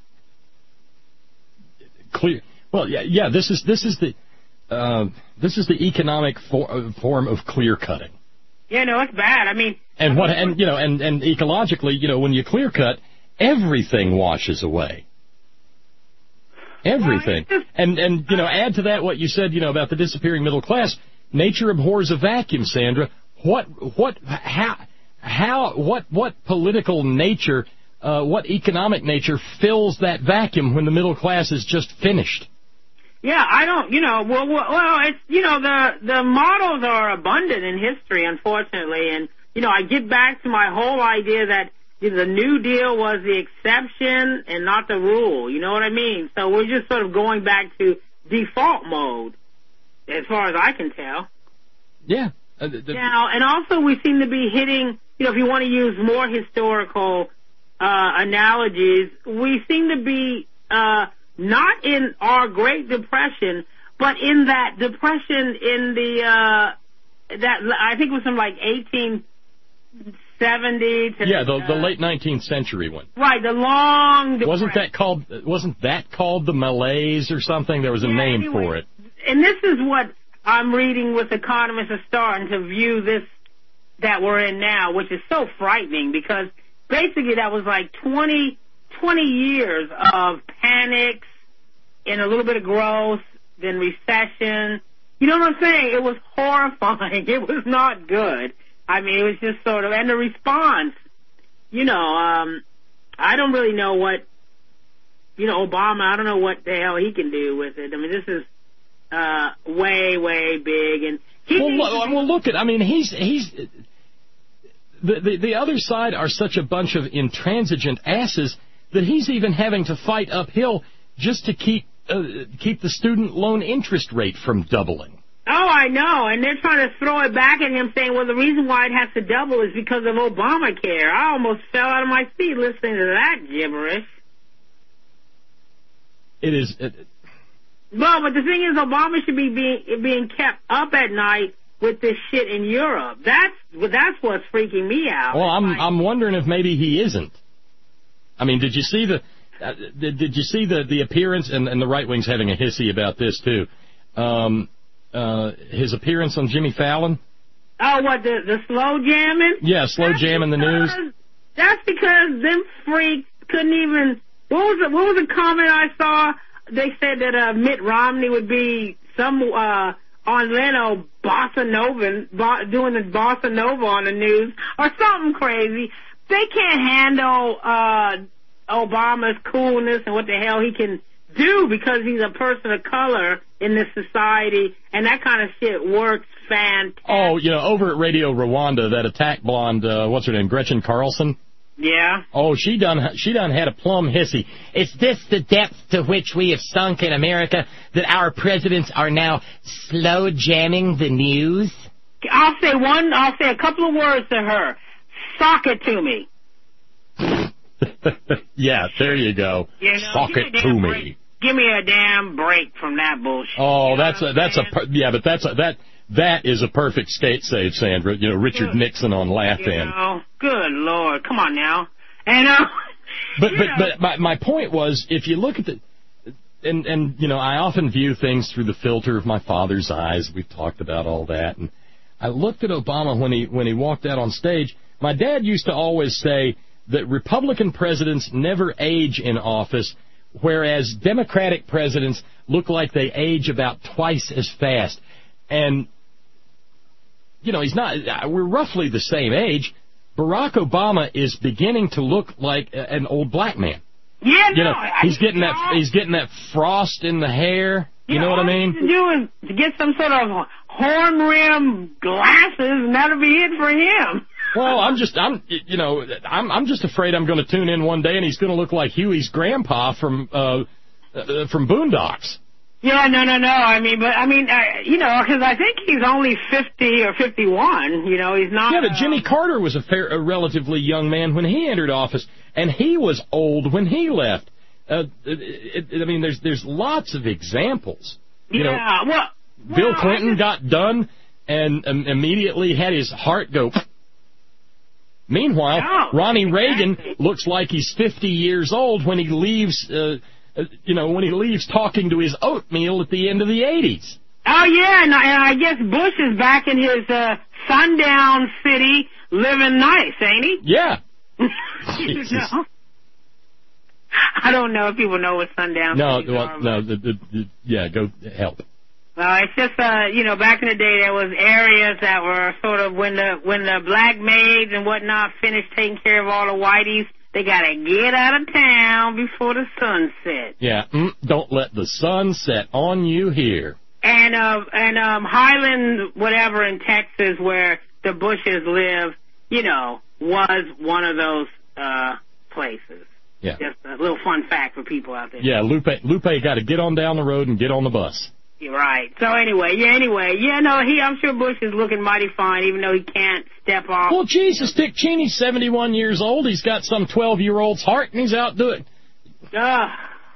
S1: Clear. Well, yeah, yeah, this is, this is the, uh, this is the economic for, uh, form of clear cutting.
S7: Yeah, no, it's bad. I mean...
S1: And what, and, you know, and, and ecologically, you know, when you clear cut, everything washes away. Everything.
S7: Well, just,
S1: and, and, you know, add to that what you said, you know, about the disappearing middle class. Nature abhors a vacuum, Sandra. What, what, how, how, what, what political nature, uh, what economic nature fills that vacuum when the middle class is just finished?
S7: Yeah, I don't, you know, well, well, well, it's, you know, the, the models are abundant in history, unfortunately, and, you know, I get back to my whole idea that the New Deal was the exception and not the rule, you know what I mean? So we're just sort of going back to default mode, as far as I can tell.
S1: Yeah. Uh, the, the,
S7: now, and also we seem to be hitting, you know, if you want to use more historical uh, analogies, we seem to be, uh, not in our Great Depression, but in that depression in the, uh, that, I think it was from like eighteen seventy to...
S1: Yeah, the,
S7: uh,
S1: the late nineteenth century one.
S7: Right, the long depression.
S1: Wasn't that called, wasn't that called the malaise or something? There was a
S7: yeah,
S1: name
S7: anyway,
S1: for it.
S7: And this is what I'm reading with economists are starting to view this that we're in now, which is so frightening because basically that was like twenty, twenty years of panics and a little bit of growth, then recession. You know what I'm saying? It was horrifying. It was not good. I mean, it was just sort of, and the response, you know, um, I don't really know what, you know, Obama, I don't know what the hell he can do with it. I mean, this is uh, way, way big. And he
S1: well, lo- well, look at, I mean, he's, he's, the, the, the other side are such a bunch of intransigent asses that he's even having to fight uphill just to keep, uh, keep the student loan interest rate from doubling.
S7: Oh, I know, and they're trying to throw it back at him, saying, well, the reason why it has to double is because of Obamacare. I almost fell out of my seat listening to that gibberish.
S1: It is... It,
S7: well, but the thing is, Obama should be being, being kept up at night with this shit in Europe. That's that's what's freaking me out.
S1: Well, I'm
S7: like,
S1: I'm wondering if maybe he isn't. I mean, did you see the uh, did, did you see the the appearance, and, and the right wing's having a hissy about this too, um, uh, his appearance on Jimmy Fallon?
S7: Oh, what, the, the slow jamming?
S1: Yeah, slow that's jamming the news.
S7: That's because them freaks couldn't even... What was the, what was the comment I saw? They said that uh, Mitt Romney would be some... Uh, on Leno, Bossa Nova, bo- doing the Bossa Nova on the news, or something crazy. They can't handle uh, Obama's coolness and what the hell he can do because he's a person of color in this society, and that kind of shit works fantastic.
S1: Oh, you know, over at Radio Rwanda, that attack blonde, uh, what's her name, Gretchen Carlson?
S7: Yeah.
S1: Oh, she done she done had a plum hissy.
S8: Is this the depth to which we have sunk in America, that our presidents are now slow jamming the news?
S7: I'll say one, I'll say a couple of words to her. Sock it to me.
S1: Yeah, there you go.
S7: You know,
S1: Sock it to me.
S7: Break. Give me a damn break from that bullshit.
S1: Oh,
S7: you know
S1: that's a, that's
S7: saying?
S1: a yeah, but that's a, that that is a perfect skate save, Sandra. You know, Richard
S7: good.
S1: Nixon on Laugh
S7: You
S1: In.
S7: know, good Lord, come on now. And uh,
S1: but but
S7: know.
S1: but my my point was, if you look at the and and you know, I often view things through the filter of my father's eyes. We've talked about all that, and I looked at Obama when he when he walked out on stage. My dad used to always say that Republican presidents never age in office, whereas Democratic presidents look like they age about twice as fast. And, you know, he's not, we're roughly the same age. Barack Obama is beginning to look like an old black man.
S7: Yeah,
S1: you know,
S7: no,
S1: he's
S7: I,
S1: getting that,
S7: know.
S1: he's getting that frost in the hair. You, you know, know what I mean?
S7: All he has to do is to get some sort of horn rim glasses, and that'll be it for him.
S1: Well, I'm just, I'm, you know, I'm, I'm just afraid I'm going to tune in one day and he's going to look like Huey's grandpa from, uh, uh from Boondocks.
S7: Yeah, no, no, no. I mean, but I mean, uh, you know, because I think he's only fifty or fifty-one. You know, he's not.
S1: Yeah, but Jimmy uh, Carter was a, fair, a relatively young man when he entered office, and he was old when he left. Uh, it, it, I mean, there's there's lots of examples. You
S7: yeah.
S1: know,
S7: well,
S1: Bill
S7: well,
S1: Clinton
S7: just,
S1: got done and um, immediately had his heart go. Meanwhile,
S7: no,
S1: Ronnie Reagan
S7: exactly.
S1: looks like he's fifty years old when he leaves, uh, uh, you know, when he leaves talking to his oatmeal at the end of the eighties.
S7: Oh, yeah, and I, and I guess Bush is back in his uh, sundown city living nice, ain't he?
S1: Yeah.
S7: You know? I don't know if people know what sundown
S1: No,
S7: cities
S1: well,
S7: are.
S1: no, the, the, the, yeah, go help.
S7: Well, it's just, uh, you know, back in the day there was areas that were sort of when the when the black maids and whatnot finished taking care of all the whiteys, they gotta get out of town before the sun sets.
S1: Yeah, mm, don't let the sun set on you here.
S7: And, uh, and, um, Highland, whatever in Texas where the Bushes live, you know, was one of those, uh, places.
S1: Yeah.
S7: Just a little fun fact for people out there.
S1: Yeah, Lupe, Lupe got to get on down the road and get on the bus.
S7: You're right. So anyway, yeah, anyway, yeah, no, he, I'm sure Bush is looking mighty fine, even though he can't step off.
S1: Well, Jesus, Dick Cheney's seventy-one years old. He's got some twelve-year-old's heart, and he's out doing.
S7: Uh,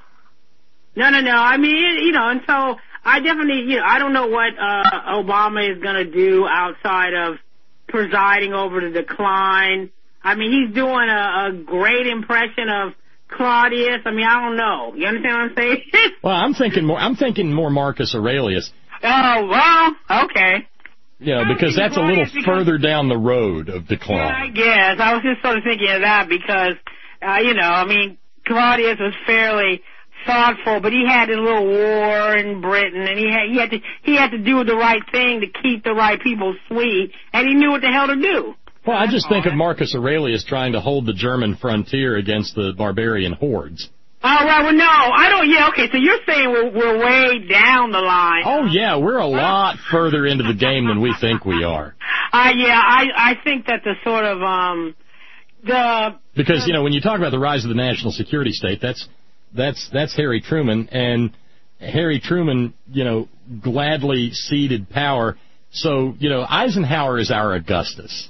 S7: no, no, no. I mean, you know, and so I definitely, you know, I don't know what uh, Obama is going to do outside of presiding over the decline. I mean, he's doing a, a great impression of Claudius. I mean, I don't know. You understand what I'm saying?
S1: Well, I'm thinking more. I'm thinking more Marcus Aurelius.
S7: Oh, well, okay.
S1: Yeah, because that's a little further down the road of decline.
S7: Yeah, I guess. I was just sort of thinking of that because, uh, you know, I mean, Claudius was fairly thoughtful, but he had a little war in Britain, and he had he had to he had to do the right thing to keep the right people sweet, and he knew what the hell to do.
S1: Well, I just think of Marcus Aurelius trying to hold the German frontier against the barbarian hordes.
S7: Oh, right, well, no, I don't, yeah, okay, so you're saying we're, we're way down the line.
S1: Oh, yeah, we're a lot further into the game than we think we are.
S7: Uh, yeah, I, I think that the sort of, um, the...
S1: Because, you know, when you talk about the rise of the national security state, that's, that's, that's Harry Truman, and Harry Truman, you know, gladly ceded power. So, you know, Eisenhower is our Augustus.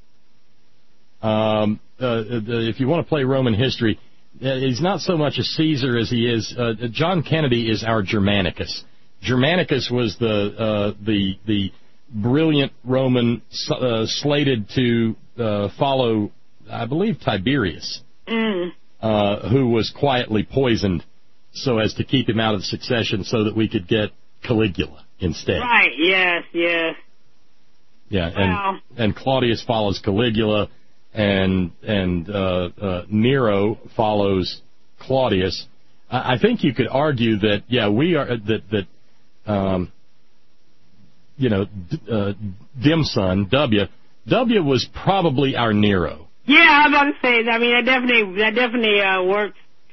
S1: Um, uh, if you want to play Roman history, he's not so much a Caesar as he is. Uh, John Kennedy is our Germanicus. Germanicus was the uh, the the brilliant Roman uh, slated to uh, follow, I believe, Tiberius,
S7: mm.
S1: uh, who was quietly poisoned so as to keep him out of the succession, so that we could get Caligula instead.
S7: Right. Yes. Yes.
S1: Yeah. And
S7: Wow.
S1: and Claudius follows Caligula. And and uh, uh, Nero follows Claudius. I, I think you could argue that yeah we are that that um, you know d- uh, dim son W W was probably our Nero.
S7: Yeah, I was about to say. I mean, that definitely that definitely uh, works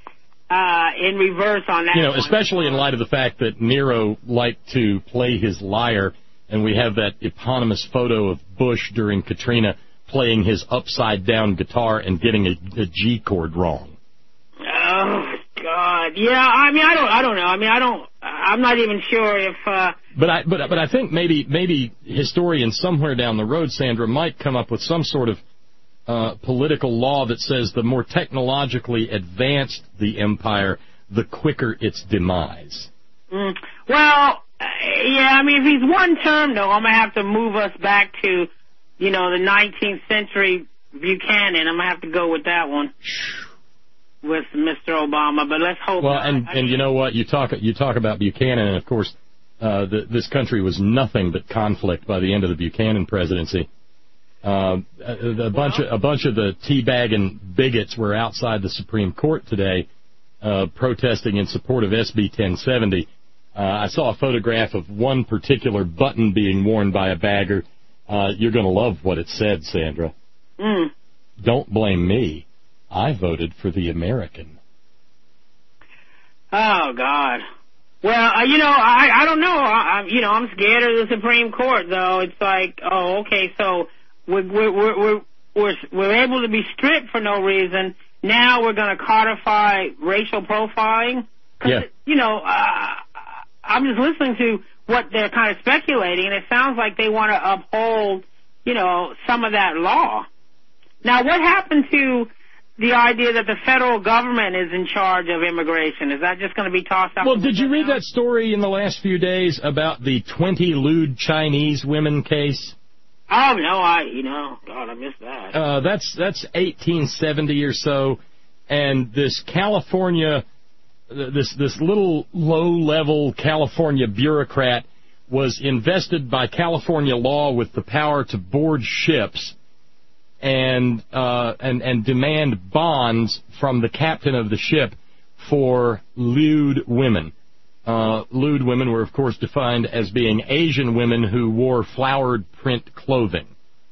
S7: uh, in reverse on that.
S1: You know,
S7: one.
S1: especially in light of the fact that Nero liked to play his lyre, and we have that eponymous photo of Bush during Katrina playing his upside-down guitar and getting a, a G chord wrong.
S7: Oh God, yeah. I mean, I don't, I don't know. I mean, I don't. I'm not even sure if. Uh,
S1: but I, but but I think maybe maybe historians somewhere down the road, Sandra, might come up with some sort of uh, political law that says the more technologically advanced the empire, the quicker its demise.
S7: Mm, well, uh, yeah. I mean, if he's one term, though, I'm gonna have to move us back to, you know, the nineteenth century Buchanan. I'm gonna have to go with that one. With Mister Obama, but let's hope.
S1: Well,
S7: not.
S1: and and you know what, you talk you talk about Buchanan, and of course, uh, the, this country was nothing but conflict by the end of the Buchanan presidency. Uh, a, a bunch of a bunch of the teabagging bigots were outside the Supreme Court today, uh, protesting in support of S B ten seventy. Uh, I saw a photograph of one particular button being worn by a bagger. Uh, you're going to love what it said, Sandra.
S7: Mm.
S1: Don't blame me. I voted for the American.
S7: Oh God. Well, uh, you know, I I don't know. I, I you know I'm scared of the Supreme Court, though. It's like, oh, okay, so we're we're we're we're we're able to be stripped for no reason. Now we're going to codify racial profiling.
S1: Yeah.
S7: You know, uh, I'm just listening to what they're kind of speculating, and it sounds like they want to uphold, you know, some of that law. Now, what happened to the idea that the federal government is in charge of immigration? Is that just going to be tossed out?
S1: Well, did you read that story in the last few days about the twenty lewd Chinese women case?
S7: Oh, no, I, you know, God, I missed that.
S1: Uh, that's, that's eighteen seventy or so, and this California, this, this little low-level California bureaucrat was invested by California law with the power to board ships and uh, and and demand bonds from the captain of the ship for lewd women. Uh, lewd women were, of course, defined as being Asian women who wore flowered print clothing.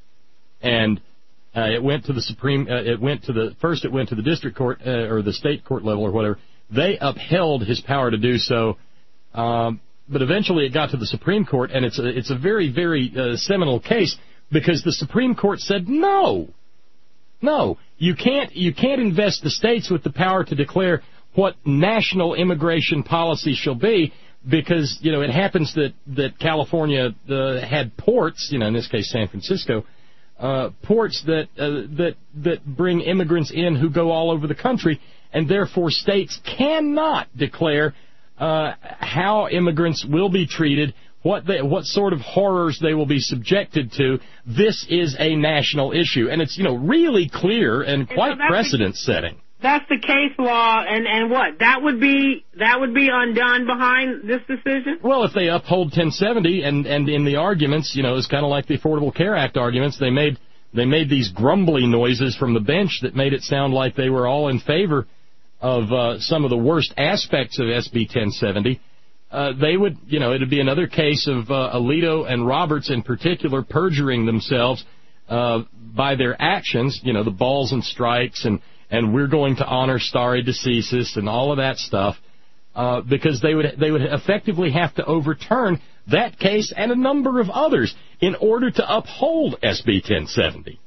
S1: And uh, it went to the Supreme. Uh, it went to the first. It went to the district court uh, or the state court level or whatever. They upheld his power to do so. Um, but eventually, it got to the Supreme Court, and it's a, it's a very very uh, seminal case. Because the Supreme Court said no, no, you can't you can't invest the states with the power to declare what national immigration policy shall be, because you know it happens that that California uh, had ports, you know in this case San Francisco, uh, ports that uh, that that bring immigrants in who go all over the country, and therefore states cannot declare uh, how immigrants will be treated. What they, what sort of horrors they will be subjected to. This is a national issue, and it's you know really clear and quite so precedent-setting.
S7: That's the case law, and, and what that would be that would be undone behind this decision.
S1: Well, if they uphold ten seventy, and and in the arguments, you know, it's kind of like the Affordable Care Act arguments. They made they made these grumbly noises from the bench that made it sound like they were all in favor of uh, some of the worst aspects of S B ten seventy. Uh, they would, you know, it would be another case of uh, Alito and Roberts in particular perjuring themselves uh, by their actions, you know, the balls and strikes and, and we're going to honor stare decisis and all of that stuff, uh, because they would they would effectively have to overturn that case and a number of others in order to uphold S B ten seventy.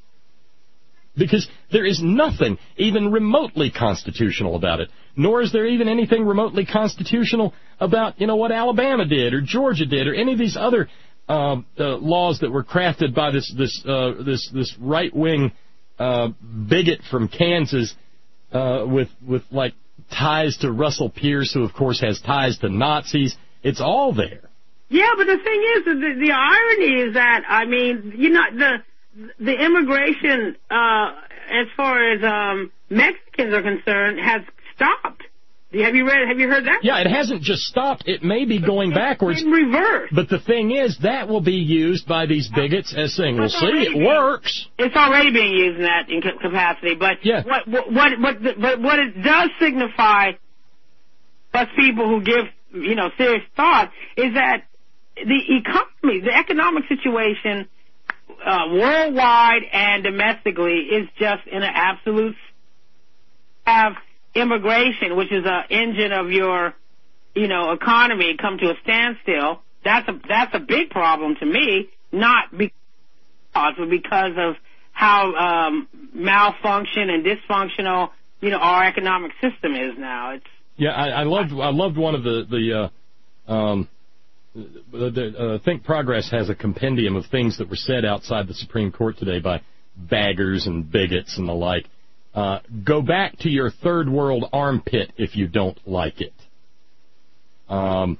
S1: Because there is nothing even remotely constitutional about it, nor is there even anything remotely constitutional about, you know, what Alabama did or Georgia did or any of these other uh, uh, laws that were crafted by this this uh, this this right-wing uh, bigot from Kansas uh, with with like ties to Russell Pierce, who of course has ties to Nazis. It's all there.
S7: Yeah, but the thing is, the, the irony is that I mean, you know, the the immigration, uh, as far as um, Mexicans are concerned, has stopped. Have you read? Have you heard that?
S1: Yeah, it hasn't just stopped. It may be going backwards.
S7: In reverse.
S1: But the thing is, that will be used by these bigots as saying, "Well, see, it works."
S7: It's already being used in that in capacity. But
S1: yeah.
S7: what what what what, but what it does signify, us people who give you know serious thought, is that the economy, the economic situation, Uh, worldwide and domestically, is just in an absolute have immigration, which is an engine of your, you know, economy, come to a standstill, that's a that's a big problem to me. Not because, but because of how um, malfunction and dysfunctional, you know, our economic system is now. It's
S1: yeah, I, I loved I loved one of the the. Uh, um, the, the, uh, Think Progress has a compendium of things that were said outside the Supreme Court today by baggers and bigots and the like. Uh, go back to your third world armpit if you don't like it. Um,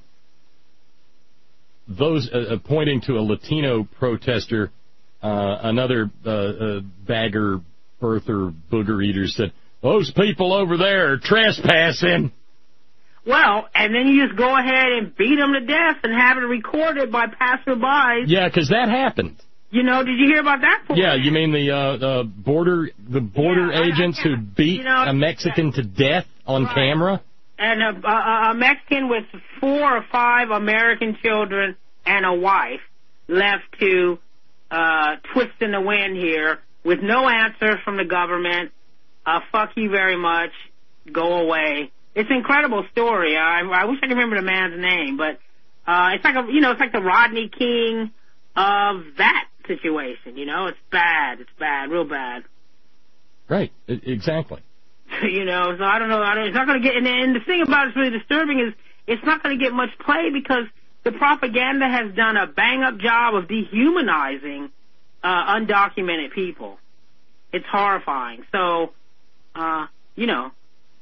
S1: those uh, pointing to a Latino protester, uh, another uh, uh, bagger, birther, booger eater said, "Those people over there are trespassing."
S7: Well, and then you just go ahead and beat them to death and have it recorded by passerbys.
S1: Yeah, because that happened.
S7: You know, did you hear about that? Point?
S1: Yeah, you mean the uh, the border the border
S7: yeah,
S1: agents
S7: I, I,
S1: who beat
S7: you know,
S1: a Mexican to death on
S7: right.
S1: camera?
S7: And a, a, a Mexican with four or five American children and a wife left to uh, twist in the wind here with no answer from the government. Uh, fuck you very much. Go away. It's an incredible story. I, I wish I could remember the man's name, but uh, it's like a, you know, it's like the Rodney King of that situation. You know, it's bad. It's bad, real bad.
S1: Right. Exactly.
S7: You know, so I don't know. I don't, it's not going to get. And, and the thing about it's really disturbing is it's not going to get much play because the propaganda has done a bang-up job of dehumanizing uh, undocumented people. It's horrifying. So, uh, you know.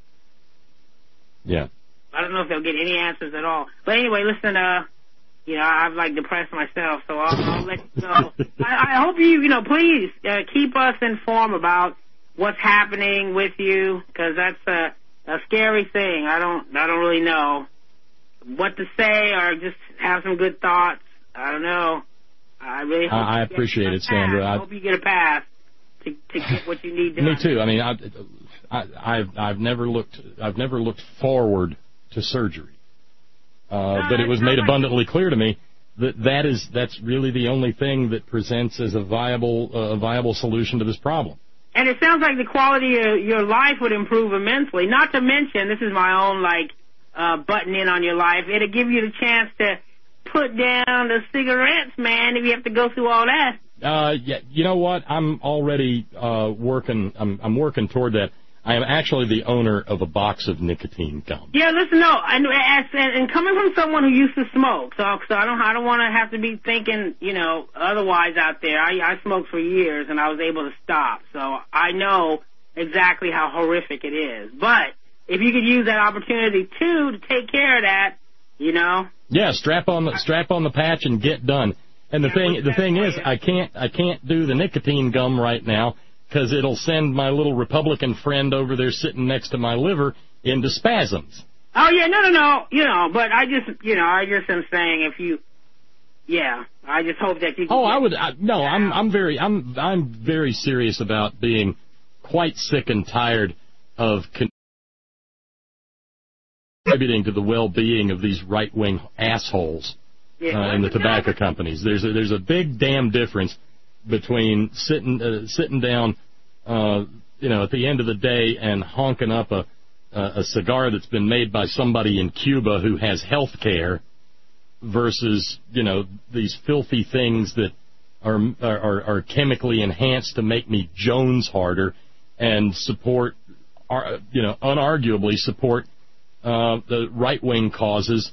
S1: Yeah.
S7: I don't know if they'll get any answers at all. But anyway, listen, uh, you know, I've, like, depressed myself, so I'll, I'll let you know. I, I hope you, you know, please uh, keep us informed about what's happening with you, because that's a, a scary thing. I don't, I don't really know what to say or just have some good thoughts. I don't know. I really hope
S1: I, I appreciate it, Sandra.
S7: I hope you get a pass to, to get what you need done.
S1: Me too. I mean, I, I, I've, I've never looked, I've never looked forward to surgery, uh, no, but it was made like abundantly clear to me that that is, that's really the only thing that presents as a viable, uh, a viable solution to this problem.
S7: And it sounds like the quality of your life would improve immensely. Not to mention, this is my own, like, uh, button in on your life. It'll give you the chance to put down the cigarettes, man, if you have to go through all that.
S1: Uh, yeah, you know what? I'm already, uh, working, I'm, I'm working toward that. I am actually the owner of a box of nicotine gum.
S7: Yeah, listen, no, and, and, and coming from someone who used to smoke, so, so I don't, I don't want to have to be thinking, you know, otherwise out there. I, I smoked for years and I was able to stop, so I know exactly how horrific it is. But if you could use that opportunity too to take care of that, you know.
S1: Yeah, strap on the strap on the patch and get done. And the yeah, thing, the thing is, I can't, I can't do the nicotine gum right now, because it'll send my little Republican friend over there sitting next to my liver into spasms.
S7: Oh, yeah, no, no, no, you know, but I just, you know, I just am saying if you, yeah, I just hope that you can.
S1: Oh, I would, I, no, I'm, I'm very, I'm, I'm very serious about being quite sick and tired of contributing to the well-being of these right-wing assholes
S7: yeah,
S1: uh, in the tobacco companies. There's a, there's a big damn difference between sitting uh, sitting down, uh, you know, at the end of the day and honking up a a cigar that's been made by somebody in Cuba who has health care versus, you know, these filthy things that are are, are chemically enhanced to make me Jones harder and support, you know, unarguably support uh, the right-wing causes.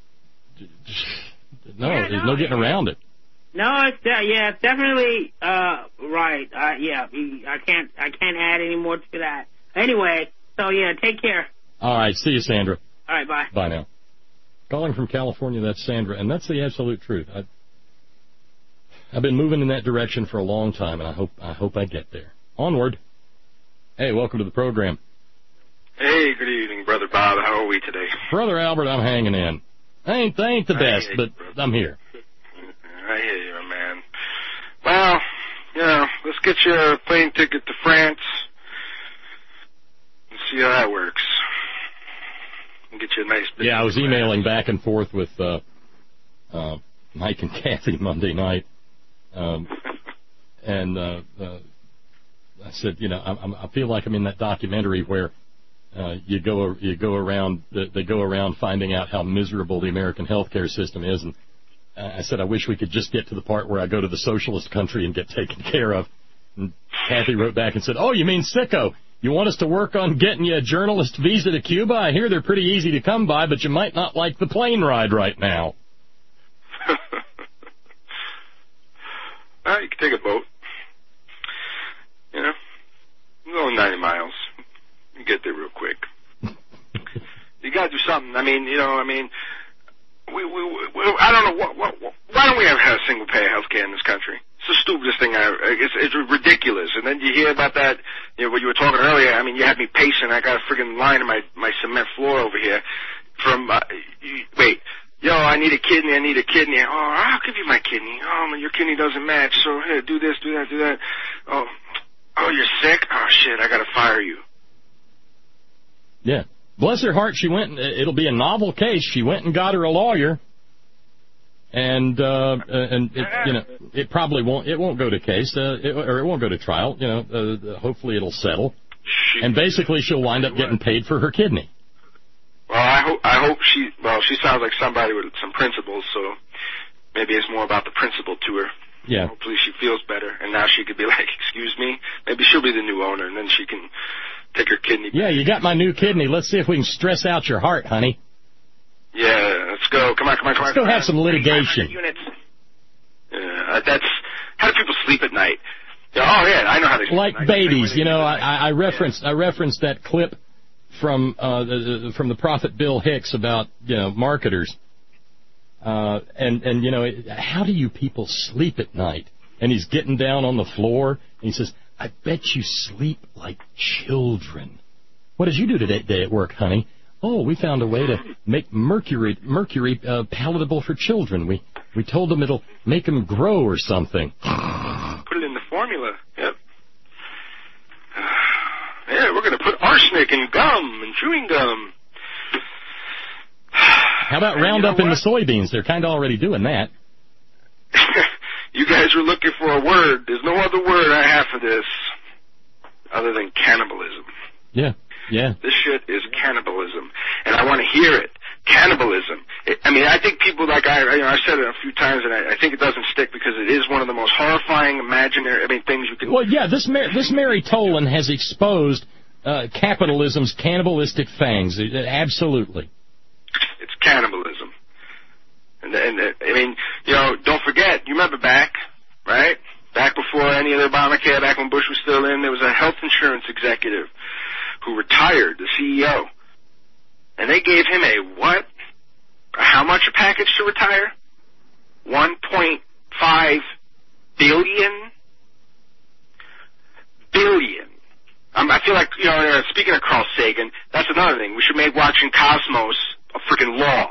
S1: No,
S7: yeah,
S1: there's
S7: no,
S1: no getting
S7: yeah.
S1: around it.
S7: No, it's uh, yeah, it's definitely uh, right. Uh, yeah, I can't I can't add any more to that. Anyway, so yeah, take care.
S1: All right, see you, Sandra.
S7: All right, bye.
S1: Bye now. Calling from California, that's Sandra, and that's the absolute truth. I, I've been moving in that direction for a long time, and I hope I hope I get there. Onward. Hey, welcome to the program.
S9: Hey, good evening, Brother Bob. How are we today?
S1: Brother Albert, I'm hanging in. I ain't, they ain't the best, but you, I'm here.
S9: I hear you, man. Well, you know, let's get you a plane ticket to France and see how that works. And get you a nice business.
S1: Yeah, I was emailing back and forth with uh, uh, Mike and Kathy Monday night, um, and uh, uh, I said, you know, I, I feel like I'm in that documentary where uh, you go you go around they go around finding out how miserable the American healthcare system is, and I said I wish we could just get to the part where I go to the socialist country and get taken care of. And Kathy wrote back and said, "Oh, you mean sicko? You want us to work on getting you a journalist visa to Cuba? I hear they're pretty easy to come by, but you might not like the plane ride right now."
S9: Well, you can take a boat. You know, it's only ninety miles. You get there real quick. You got to do something. I mean, you know, I mean, we, we, we I don't know what, what, what, why don't we have a single payer health care in this country? It's the stupidest thing I. It's, it's ridiculous. And then you hear about that. You know, what you were talking earlier. I mean, you had me pacing. I got a friggin' line in my my cement floor over here. From uh, you, wait. Yo, I need a kidney, I need a kidney. Oh, I'll give you my kidney. Oh, your kidney doesn't match, so here, do this, do that, do that. Oh, oh, you're sick? Oh, shit, I gotta fire you.
S1: Yeah. Bless her heart, she went, it'll be a novel case. She went and got her a lawyer, and, uh, and it, you know, it probably won't, it won't go to case, uh, it, or it won't go to trial, you know, uh, hopefully it'll settle.
S9: She,
S1: and basically she'll wind up getting paid for her kidney.
S9: Well, I hope I hope she. Well, she sounds like somebody with some principles, so maybe it's more about the principle to her.
S1: Yeah.
S9: Hopefully she feels better, and now she could be like, "Excuse me." Maybe she'll be the new owner, and then she can take her kidney.
S1: Yeah, you got my new kidney. Let's see if we can stress out your heart, honey.
S9: Yeah, let's go. Come on, come on, come on.
S1: Let's go have some litigation.
S9: Units. Yeah, that's how do people sleep at night? Yeah, oh yeah, I know how they sleep
S1: like
S9: at night.
S1: babies. You know, I, I referenced I referenced that clip from uh, the, from the prophet Bill Hicks about, you know, marketers. Uh, and, and, you know, how do you people sleep at night? And he's getting down on the floor, and he says, I bet you sleep like children. What did you do today at work, honey? Oh, we found a way to make mercury mercury uh, palatable for children. We we told them it'll make them grow or something.
S9: Put it in the formula. Yep. Yeah, we're going to put arsenic in gum and chewing gum.
S1: How about Roundup in the soybeans? They're kind of already doing that.
S9: You guys were looking for a word. There's no other word I have for this other than cannibalism.
S1: Yeah, yeah.
S9: This shit is cannibalism, and I want to hear it. Cannibalism. It, I mean, I think people, like I, you know, I said it a few times, and I, I think it doesn't stick because it is one of the most horrifying, imaginary, I mean, things you can...
S1: Well, yeah, this Mar- this Mary Tolan has exposed uh, capitalism's cannibalistic fangs. It, absolutely.
S9: It's cannibalism. And, and, I mean, you know, don't forget, you remember back, right? Back before any of the Obamacare, back when Bush was still in, there was a health insurance executive who retired, the C E O. And they gave him a what? How much a package to retire? one point five billion? Billion. Um, I feel like, you know, uh, speaking of Carl Sagan, that's another thing. We should make watching Cosmos a freaking law.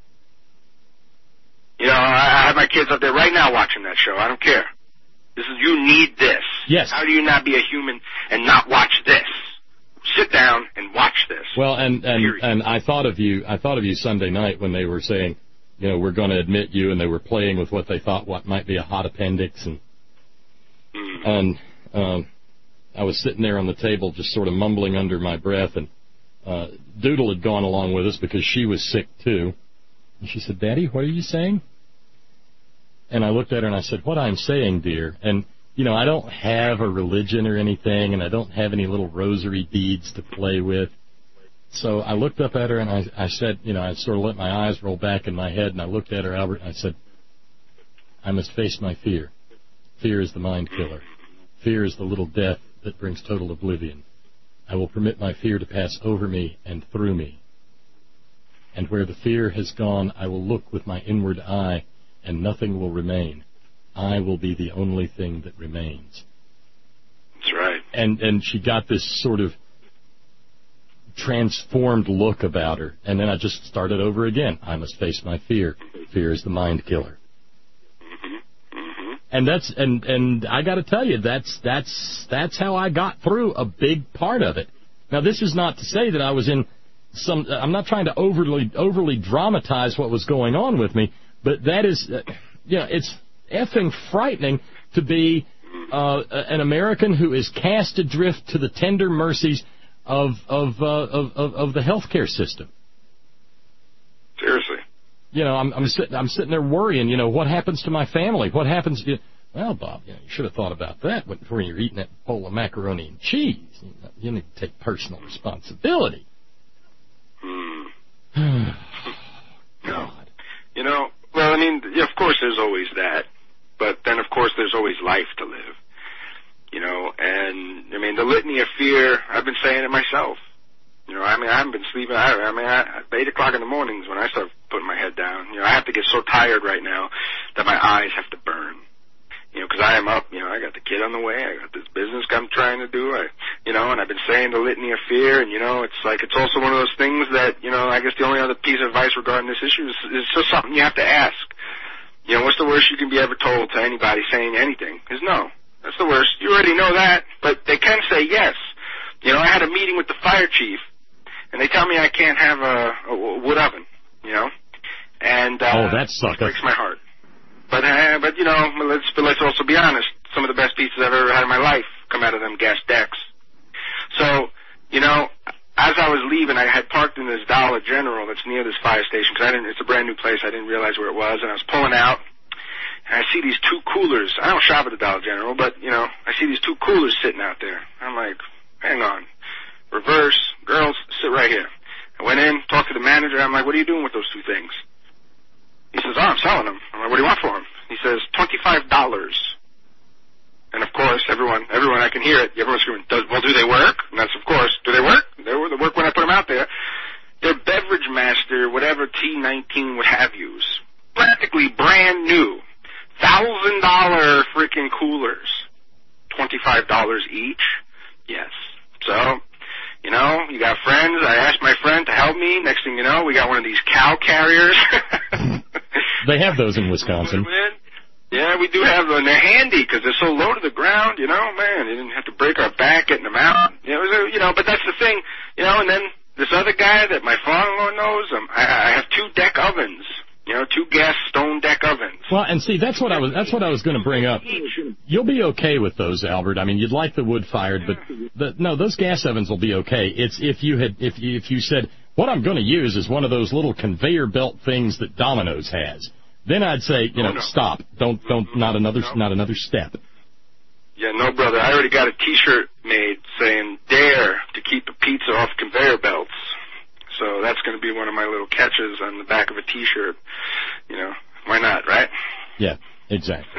S9: You know, I, I have my kids up there right now watching that show. I don't care. This is, you need this.
S1: Yes.
S9: How do you not be a human and not watch this? Sit down and watch this.
S1: Well, and and, and I thought of you. I thought of you Sunday night when they were saying, you know, we're going to admit you, and they were playing with what they thought what might be a hot appendix, and mm. and um, I was sitting there on the table just sort of mumbling under my breath, and uh, Doodle had gone along with us because she was sick too, and she said, "Daddy, what are you saying?" And I looked at her and I said, "What I'm saying, dear," and you know, I don't have a religion or anything, and I don't have any little rosary beads to play with. So I looked up at her, and I, I said, you know, I sort of let my eyes roll back in my head, and I looked at her, Albert, and I said, I must face my fear. Fear is the mind killer. Fear is the little death that brings total oblivion. I will permit my fear to pass over me and through me. And where the fear has gone, I will look with my inward eye, and nothing will remain. I will be the only thing that remains.
S9: That's right.
S1: And and she got this sort of transformed look about her. And then I just started over again. I must face my fear. Fear is the mind killer.
S9: Mm-hmm. Mm-hmm.
S1: And that's and and I got to tell you, that's that's that's how I got through a big part of it. Now, this is not to say that I was in some. I'm not trying to overly overly dramatize what was going on with me, but that is, uh, you know, it's effing frightening to be uh, an American who is cast adrift to the tender mercies of of uh, of, of of the healthcare system.
S9: Seriously.
S1: You know, I'm I'm sitting I'm sitting there worrying. You know, what happens to my family? What happens? To, well, Bob, you know, you should have thought about that when, when you're eating that bowl of macaroni and cheese. You, know, you need to take personal responsibility.
S9: Hmm. God. You know, well, I mean, yeah, of course, there's always that, but then, of course, there's always life to live. You know, and I mean, the litany of fear. I've been saying it myself. You know, I mean, I haven't been sleeping. I, I mean, I, eight o'clock in the mornings when I start putting my head down. You know, I have to get so tired right now that my eyes have to burn. You know, because I am up. You know, I got the kid on the way. I got this business I'm trying to do. I, you know, and I've been saying the litany of fear. And you know, it's like it's also one of those things that you know. I guess the only other piece of advice regarding this issue is, is just something you have to ask. You know, what's the worst you can be ever told to anybody saying anything? Is no. That's the worst. You already know that, but they can say yes. You know, I had a meeting with the fire chief, and they tell me I can't have a, a wood oven. You know, and uh,
S1: oh, that sucks.
S9: Breaks my heart. But uh, but you know, let's but let's also be honest. Some of the best pizzas I've ever had in my life come out of them gas decks. So you know, as I was leaving, I had parked in this Dollar General that's near this fire station because I didn't. It's a brand new place. I didn't realize where it was, and I was pulling out. And I see these two coolers. I don't shop at the Dollar General, but, you know, I see these two coolers sitting out there. I'm like, hang on. Reverse. Girls, sit right here. I went in, talked to the manager. I'm like, what are you doing with those two things? He says, oh, I'm selling them. I'm like, what do you want for them? He says, twenty-five dollars. And, of course, everyone, everyone, I can hear it. Everyone's screaming, Does, well, do they work? And that's, of course, do they work? They work when I put them out there. They're Beverage Master, whatever T nineteen what have yous. Practically brand new. Thousand dollar freaking coolers, twenty-five dollars each. Yes. So, you know, you got friends. I asked my friend to help me. Next thing you know, we got one of these cow carriers.
S1: They have those in Wisconsin.
S9: Yeah, we do have them. And they're handy because they're so low to the ground. You know, man, you didn't have to break our back getting them out. You know, it was a, you know, but that's the thing. You know, and then this other guy that my father-in-law knows, um, I, I have two deck ovens. You know, two gas stone deck ovens.
S1: Well, and see, that's what I was that's what I was going to bring up. You'll be okay with those, Albert. I mean, you'd like the wood fired, but the, no, those gas ovens will be okay. It's if you had if you, if you said what I'm going to use is one of those little conveyor belt things that Domino's has. Then I'd say, you know, oh, no. stop. Don't don't not another no. not another step.
S9: Yeah, no, brother. I already got a T-shirt made saying "Dare to keep a pizza off conveyor belts." So that's going to be one of my little catches on the back of a T-shirt. You know, why not, right?
S1: Yeah, exactly.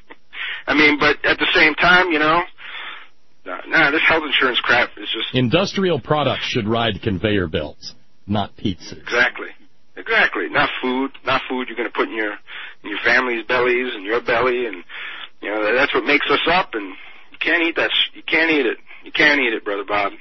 S9: I mean, but at the same time, you know, nah, nah, this health insurance crap is just...
S1: Industrial products should ride conveyor belts, not pizzas.
S9: Exactly. Exactly. Not food. Not food you're going to put in your in your family's bellies and your belly, and you know that's what makes us up. And you can't eat that. Sh- you can't eat it. You can't eat it, Brother Bob.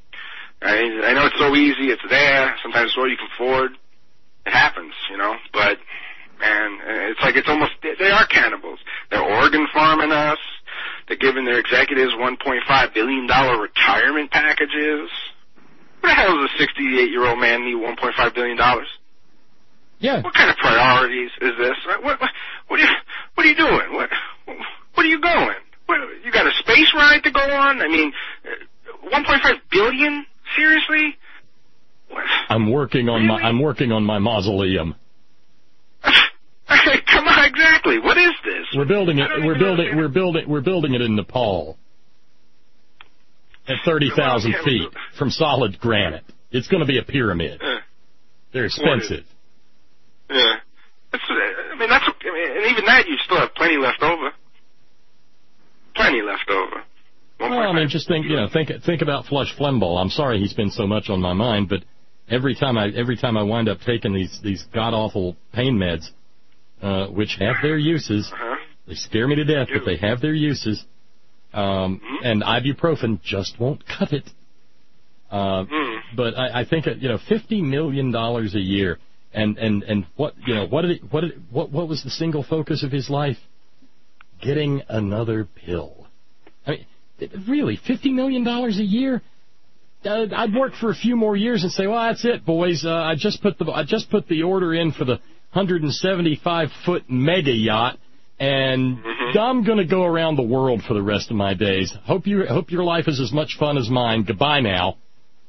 S9: I, I know it's so easy, it's there, sometimes it's all you can afford. It happens, you know, but, man, it's like it's almost, they are cannibals. They're organ farming us. They're giving their executives one point five billion dollars retirement packages. What the hell does a sixty-eight-year-old man need one point five billion dollars?
S1: Yeah.
S9: What kind of priorities is this? What, what, what, are, you, what are you doing? What, what are you going? What, you got a space ride to go on? I mean, one point five billion dollars? Seriously? What?
S1: I'm working on really? my I'm working on my mausoleum.
S9: Come on, exactly. What is this?
S1: We're building it. We're building. We're building. We're building it in Nepal at thirty thousand feet from solid granite. It's going to be a pyramid. Uh, They're expensive.
S9: Yeah. That's, I mean, that's. I mean, and even that, you still have plenty left over. Plenty left over.
S1: Well, I mean, just think, you know, think think about Flush Flemble. I'm sorry he's been so much on my mind, but every time I every time I wind up taking these these god awful pain meds, uh, which have their uses, uh-huh. they scare me to death, but they have their uses. Um, mm-hmm. And ibuprofen just won't cut it. Uh, mm. But I, I think you know, fifty million dollars a year, and, and, and what you know what did it, what did, what what was the single focus of his life? Getting another pill. I mean. Really, fifty million dollars a year? Uh, I'd work for a few more years and say, well, that's it, boys. Uh, I just put the I just put the order in for the one hundred seventy-five foot mega yacht, and mm-hmm. I'm going to go around the world for the rest of my days. Hope you hope your life is as much fun as mine. Goodbye now.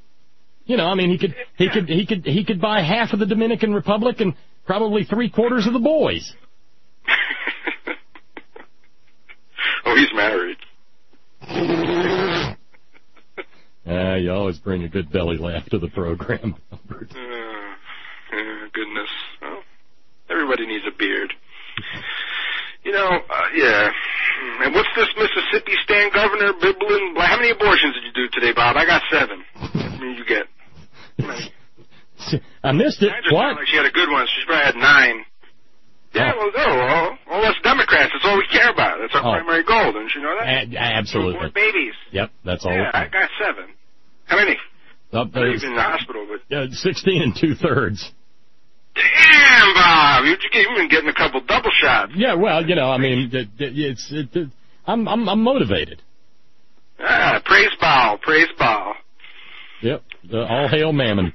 S1: You know, I mean, he could he could he could he could buy half of the Dominican Republic and probably three quarters of the boys.
S9: Oh, he's married.
S1: Uh, you always bring a good belly laugh to the program, Albert.
S9: Uh, uh, goodness. Well, everybody needs a beard. You know, uh, yeah. And what's this Mississippi stand governor, Biblin? How many abortions did you do today, Bob? I got seven. How many did you get?
S1: I missed it.
S9: I just
S1: What?
S9: Like she had a good one. She probably had nine. Yeah, well, no, all, all us Democrats, that's all we care about. That's our
S1: Oh.
S9: primary goal. Don't you know that?
S1: A- absolutely.
S9: More babies.
S1: Yep, that's all.
S9: Yeah, I got seven. How many?
S1: Up
S9: I was in the hospital, but...
S1: Uh, sixteen and two-thirds.
S9: Damn, Bob! You- You've been getting a couple double shots.
S1: Yeah, well, you know, I mean, it, it, it's... It, it, I'm, I'm, I'm motivated.
S9: Ah, praise Baal, praise Baal.
S1: Yep, uh, all hail Mammon.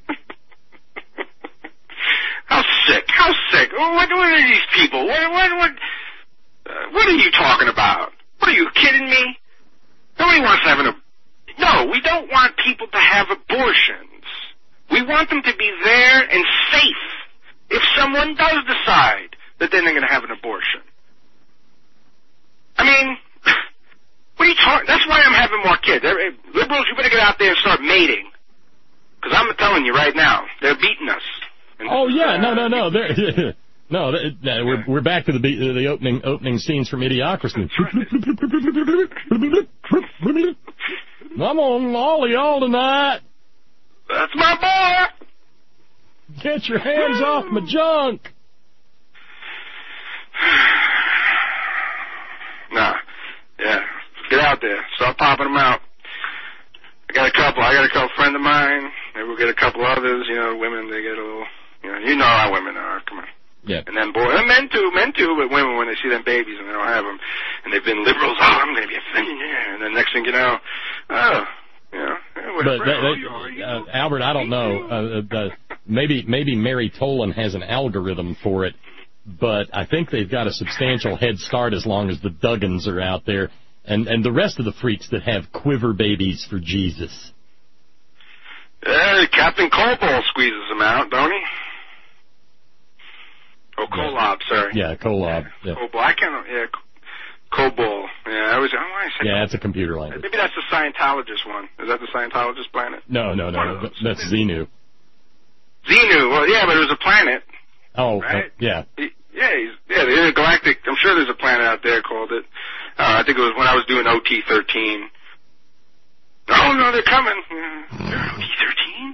S9: How sick, how sick. What, what are these people? What, what, what, uh, what are you talking about? What, are you kidding me? Nobody wants to have an... No, we don't want people to have abortions. We want them to be there and safe if someone does decide that then they're going to have an abortion. I mean, what are you talking... That's why I'm having more kids. Liberals, you better get out there and start mating. Because I'm telling you right now, they're beating us. And
S1: Oh yeah, no, no, no. They're, no, they, they, we're we're back to the be- the opening opening scenes from Idiocracy. I'm on all of y'all tonight.
S9: That's my boy.
S1: Get your hands off my junk.
S9: Nah, yeah, get out there, start popping them out. I got a couple. I got a couple friend of mine. Maybe we'll get a couple others. You know, women they get a little. You know, you know how women are. Come on.
S1: Yeah.
S9: And then boys, and men too, men too, but women when they see them babies and they don't have them, and they've been liberals. Oh, I'm going to be a thing, yeah. And then next thing you know, oh, you know.
S1: But that, that, uh, Albert, I don't know. Uh, uh, maybe maybe Mary Tolan has an algorithm for it, but I think they've got a substantial head start as long as the Duggans are out there, and and the rest of the freaks that have quiver babies for Jesus.
S9: Uh, Captain Colball squeezes them out, don't he? Oh, Kolob, sorry.
S1: Yeah, Kolob. Yeah,
S9: Kobol. I can't. Yeah, Kobol. Yeah, I was. I want to say.
S1: yeah, it's a computer language.
S9: Maybe that's the Scientologist one. Is that the Scientologist planet?
S1: No, no, no, no. That's Xenu.
S9: Xenu. Well, yeah, but it was a planet.
S1: Oh,
S9: Right?
S1: uh, yeah.
S9: He- Yeah, he's, yeah, the intergalactic. I'm sure there's a planet out there called it. Uh, I think it was when I was doing O T thirteen. Oh no, they're coming. Yeah. O T thirteen.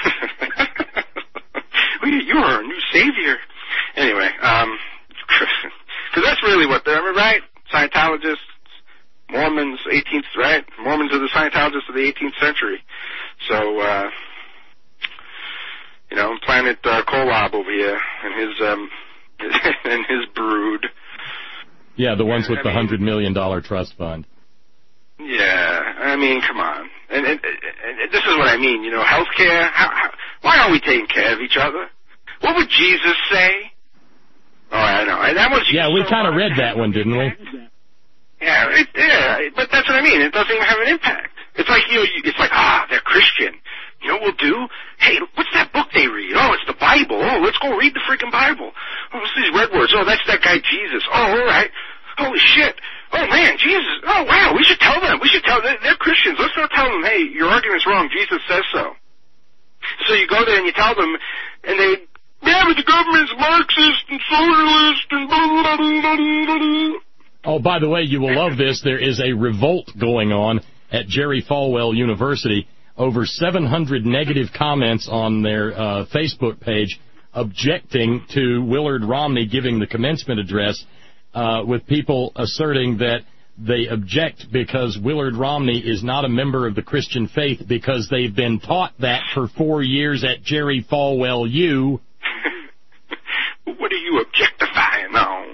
S9: You are a new savior. Anyway, um, because that's really what they're right. Scientologists, Mormons, eighteenth, right? Mormons are the Scientologists of the eighteenth century. So, uh, you know, Planet uh, Kolob over here and his um, and his brood.
S1: Yeah, the ones with
S9: I
S1: the
S9: mean-
S1: hundred million dollar trust fund.
S9: Yeah, I mean, come on. And, and, and this is what I mean, you know, healthcare. How, how, why aren't we taking care of each other? What would Jesus say? Oh, I know. And that was
S1: Yeah, we
S9: so
S1: kind of
S9: much.
S1: read that one, didn't we?
S9: Yeah, it, yeah, but that's what I mean. It doesn't even have an impact. It's like, you know, you, it's like, ah, they're Christian. You know what we'll do? Hey, what's that book they read? Oh, it's the Bible. Oh, let's go read the freaking Bible. Oh, what's these red words? Oh, that's that guy Jesus. Oh, all right. Holy shit. Oh, man, Jesus. Oh, wow, we should tell them. We should tell them. They're Christians. Let's not tell them, hey, your argument's wrong. Jesus says so. So you go there and you tell them, and they, yeah, but the government's Marxist and socialist and blah, blah, blah, blah, blah.
S1: Oh, by the way, you will love this. There is a revolt going on at Jerry Falwell University. Over seven hundred negative comments on their uh, Facebook page objecting to Willard Romney giving the commencement address, uh, with people asserting that they object because Willard Romney is not a member of the Christian faith because they've been taught that for four years at Jerry Falwell U.
S9: What are you objectifying on?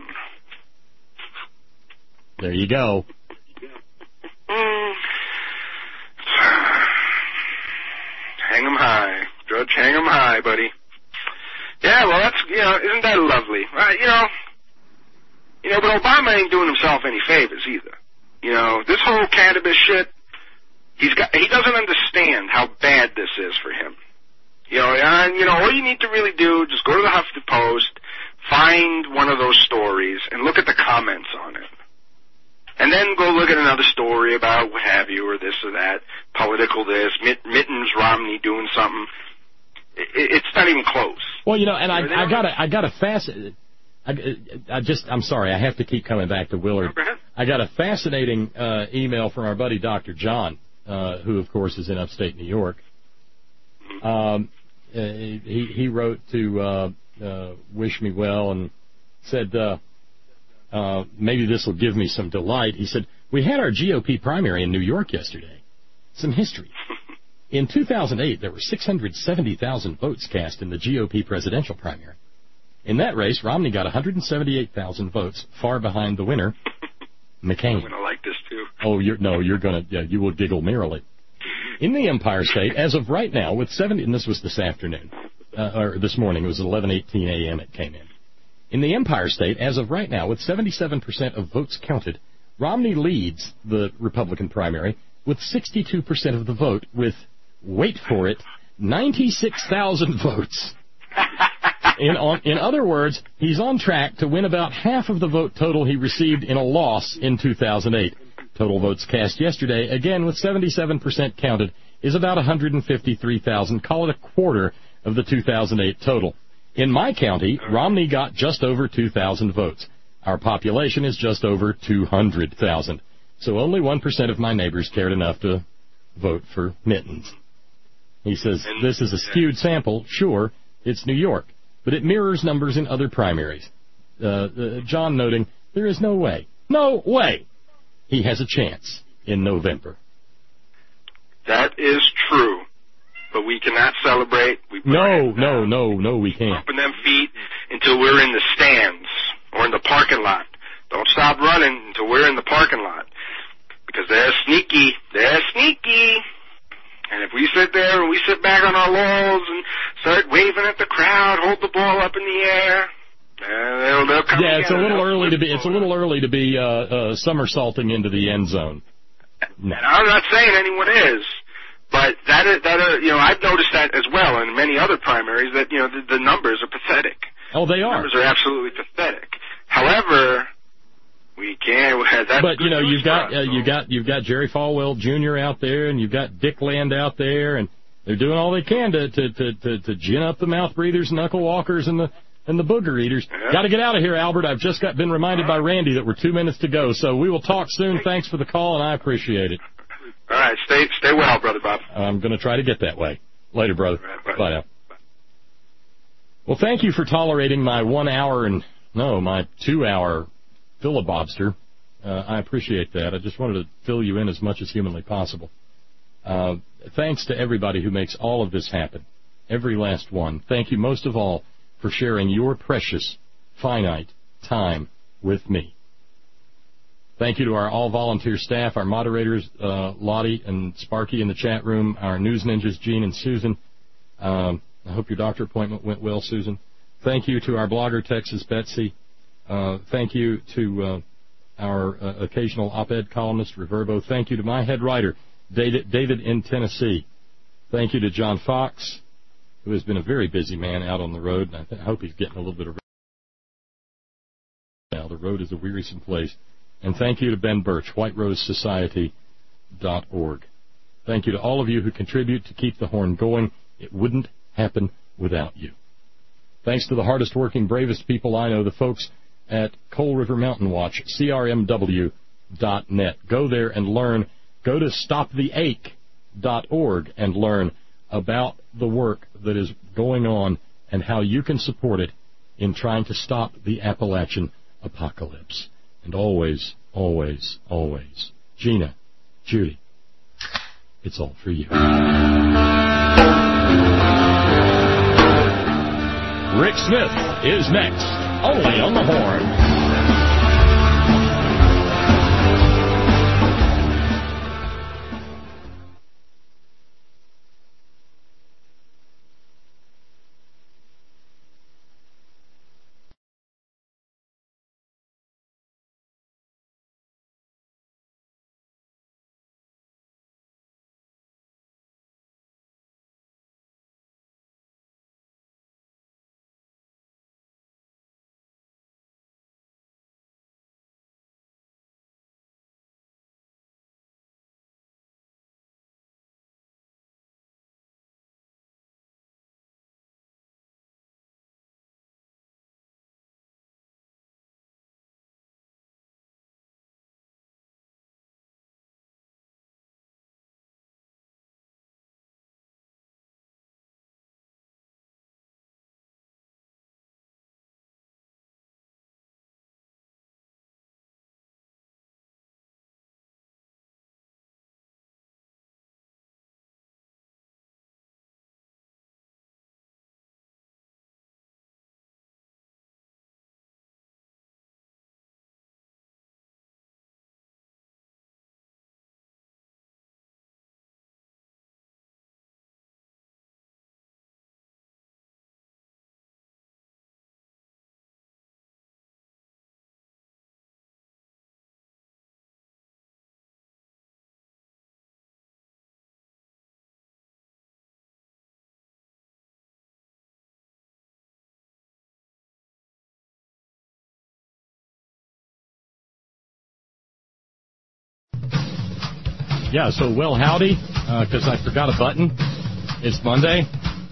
S1: There you go.
S9: Mm. Hang 'em high. Judge, hang 'em high, buddy. Yeah, well, that's, you know, isn't that lovely? Right, you know, you know, but Obama ain't doing himself any favors either. You know, this whole cannabis shit, He's got, he doesn't understand how bad this is for him. You know, and, you know, all you need to really do, just go to the Huffington Post, find one of those stories, and look at the comments on it. And then go look at another story about what have you, or this or that, political this, Mitt, Mittens Romney doing something. It, it's not even close.
S1: Well, you know, and I, I got a, I got a fast, I, I just, I'm sorry, I have to keep coming back to Willard.
S9: Oh,
S1: I got a fascinating uh, email from our buddy Doctor John, uh, who of course is in upstate New York. Um, uh, he he wrote to uh, uh, wish me well and said, uh, uh, maybe this will give me some delight. He said, we had our G O P primary in New York yesterday. Some history. In two thousand eight, there were six hundred seventy thousand votes cast in the G O P presidential primary. In that race, Romney got one hundred seventy-eight thousand votes, far behind the winner, McCain.
S9: I'm going to like this, too.
S1: Oh, you're, no, you're going to, yeah, you will giggle merrily. In the Empire State, as of right now, with seventy, and this was this afternoon, uh, or this morning, it was eleven eighteen a.m. it came in. In the Empire State, as of right now, with seventy-seven percent of votes counted, Romney leads the Republican primary with sixty-two percent of the vote, with, wait for it, ninety-six thousand votes. In, on, in other words, he's on track to win about half of the vote total he received in a loss in two thousand eight. Total votes cast yesterday, again with seventy-seven percent counted, is about one hundred fifty-three thousand. Call it a quarter of the two thousand eight total. In my county, Romney got just over two thousand votes. Our population is just over two hundred thousand. So only one percent of my neighbors cared enough to vote for Mittens. He says, this is a skewed sample. Sure, it's New York, but it mirrors numbers in other primaries. Uh, uh, John noting, there is no way, no way he has a chance in November.
S9: That is true, but we cannot celebrate. We
S1: no, no, no, no, we can't.
S9: Open them feet until we're in the stands or in the parking lot. Don't stop running until we're in the parking lot, because they're sneaky. They're sneaky. And if we sit there and we sit back on our laurels and start waving at the crowd, hold the ball up in the air, uh, they'll, they'll come
S1: yeah, it's a little early to be.
S9: It's
S1: a little early to be uh, uh, somersaulting into the end zone. No.
S9: And I'm not saying anyone is, but that is, that are, you know, I've noticed that as well in many other primaries, that, you know, the, the numbers are pathetic.
S1: Oh, they
S9: the
S1: are.
S9: Numbers are absolutely pathetic. However, we can't. That's
S1: but you know,
S9: you've
S1: you've got
S9: us,
S1: uh,
S9: so.
S1: you've got you've got Jerry Falwell Junior out there, and you've got Dick Land out there, and they're doing all they can to to to to, to gin up the mouth breathers, knuckle walkers, and the and the booger eaters.
S9: Yeah.
S1: Got to get out of here, Albert. I've just got been reminded by Randy that we're two minutes to go, so we will talk soon. Thanks for the call, and I appreciate it.
S9: All right, stay stay well, brother Bob.
S1: I'm going to try to get that way. Later, brother.
S9: Right, bye.
S1: Bye now. Bye. Well, thank you for tolerating my one hour and no, my two hour filibuster. Uh, I appreciate that. I just wanted to fill you in as much as humanly possible. Uh, thanks to everybody who makes all of this happen, every last one. Thank you most of all for sharing your precious, finite time with me. Thank you to our all-volunteer staff, our moderators, uh, Lottie and Sparky in the chat room, our news ninjas, Gene and Susan. Um, I hope your doctor appointment went well, Susan. Thank you to our blogger, Texas Betsy. Uh, thank you to uh, our uh, occasional op-ed columnist, Reverbo. Thank you to my head writer, David, David in Tennessee. Thank you to John Fox, who has been a very busy man out on the road, and I, th- I hope he's getting a little bit of now. The road is a wearisome place. And thank you to Ben Birch, white rose society dot org. Thank you to all of you who contribute to keep the horn going. It wouldn't happen without you. Thanks to the hardest working, bravest people I know, the folks at Coal River Mountain Watch, C R M W dot net. Go there and learn. Go to stop the ache dot org and learn about the work that is going on and how you can support it in trying to stop the Appalachian apocalypse. And always, always, always, Gina, Judy, it's all for you. Rick Smith is next, only on the Horn. yeah, so, well, howdy, because uh, I forgot a button. It's Monday.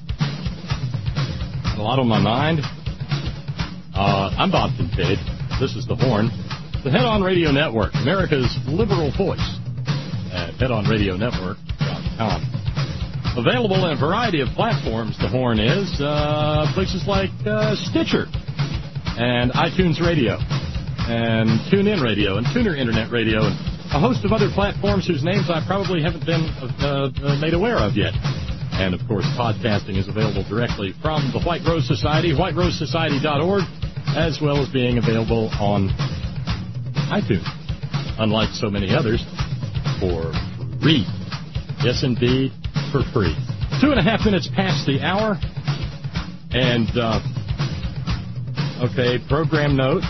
S1: A lot on my mind. Uh, I'm Bob Kincaid. This is The Horn. The Head On Radio Network, America's liberal voice at head on radio network dot com. Available in a variety of platforms, The Horn is, uh, places like uh, Stitcher and iTunes Radio and TuneIn Radio and Tuner Internet Radio and a host of other platforms whose names I probably haven't been uh, uh, made aware of yet. And, of course, podcasting is available directly from the White Rose Society, white rose society dot org, as well as being available on iTunes, unlike so many others, for free. Yes, indeed, for free. Two and a half minutes past the hour. And, uh, okay, program note.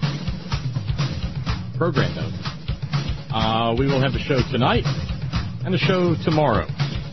S1: Program note. Uh, we will have a show tonight and a show tomorrow.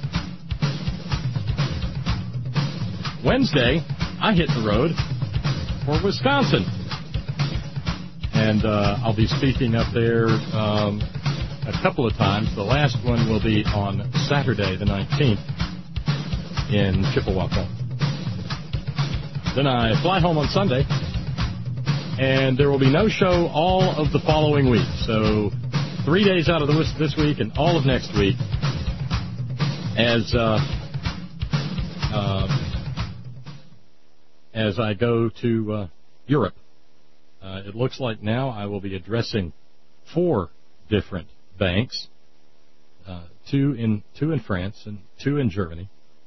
S1: Wednesday, I hit the road for Wisconsin. And uh, I'll be speaking up there um, a couple of times. The last one will be on Saturday, the nineteenth, in Chippewa. Then I fly home on Sunday, and there will be no show all of the following week. So three days out of the this week and all of next week, as uh, uh, as I go to uh, Europe. Uh, it looks like now I will be addressing four different banks, uh, two in two in France and two in Germany,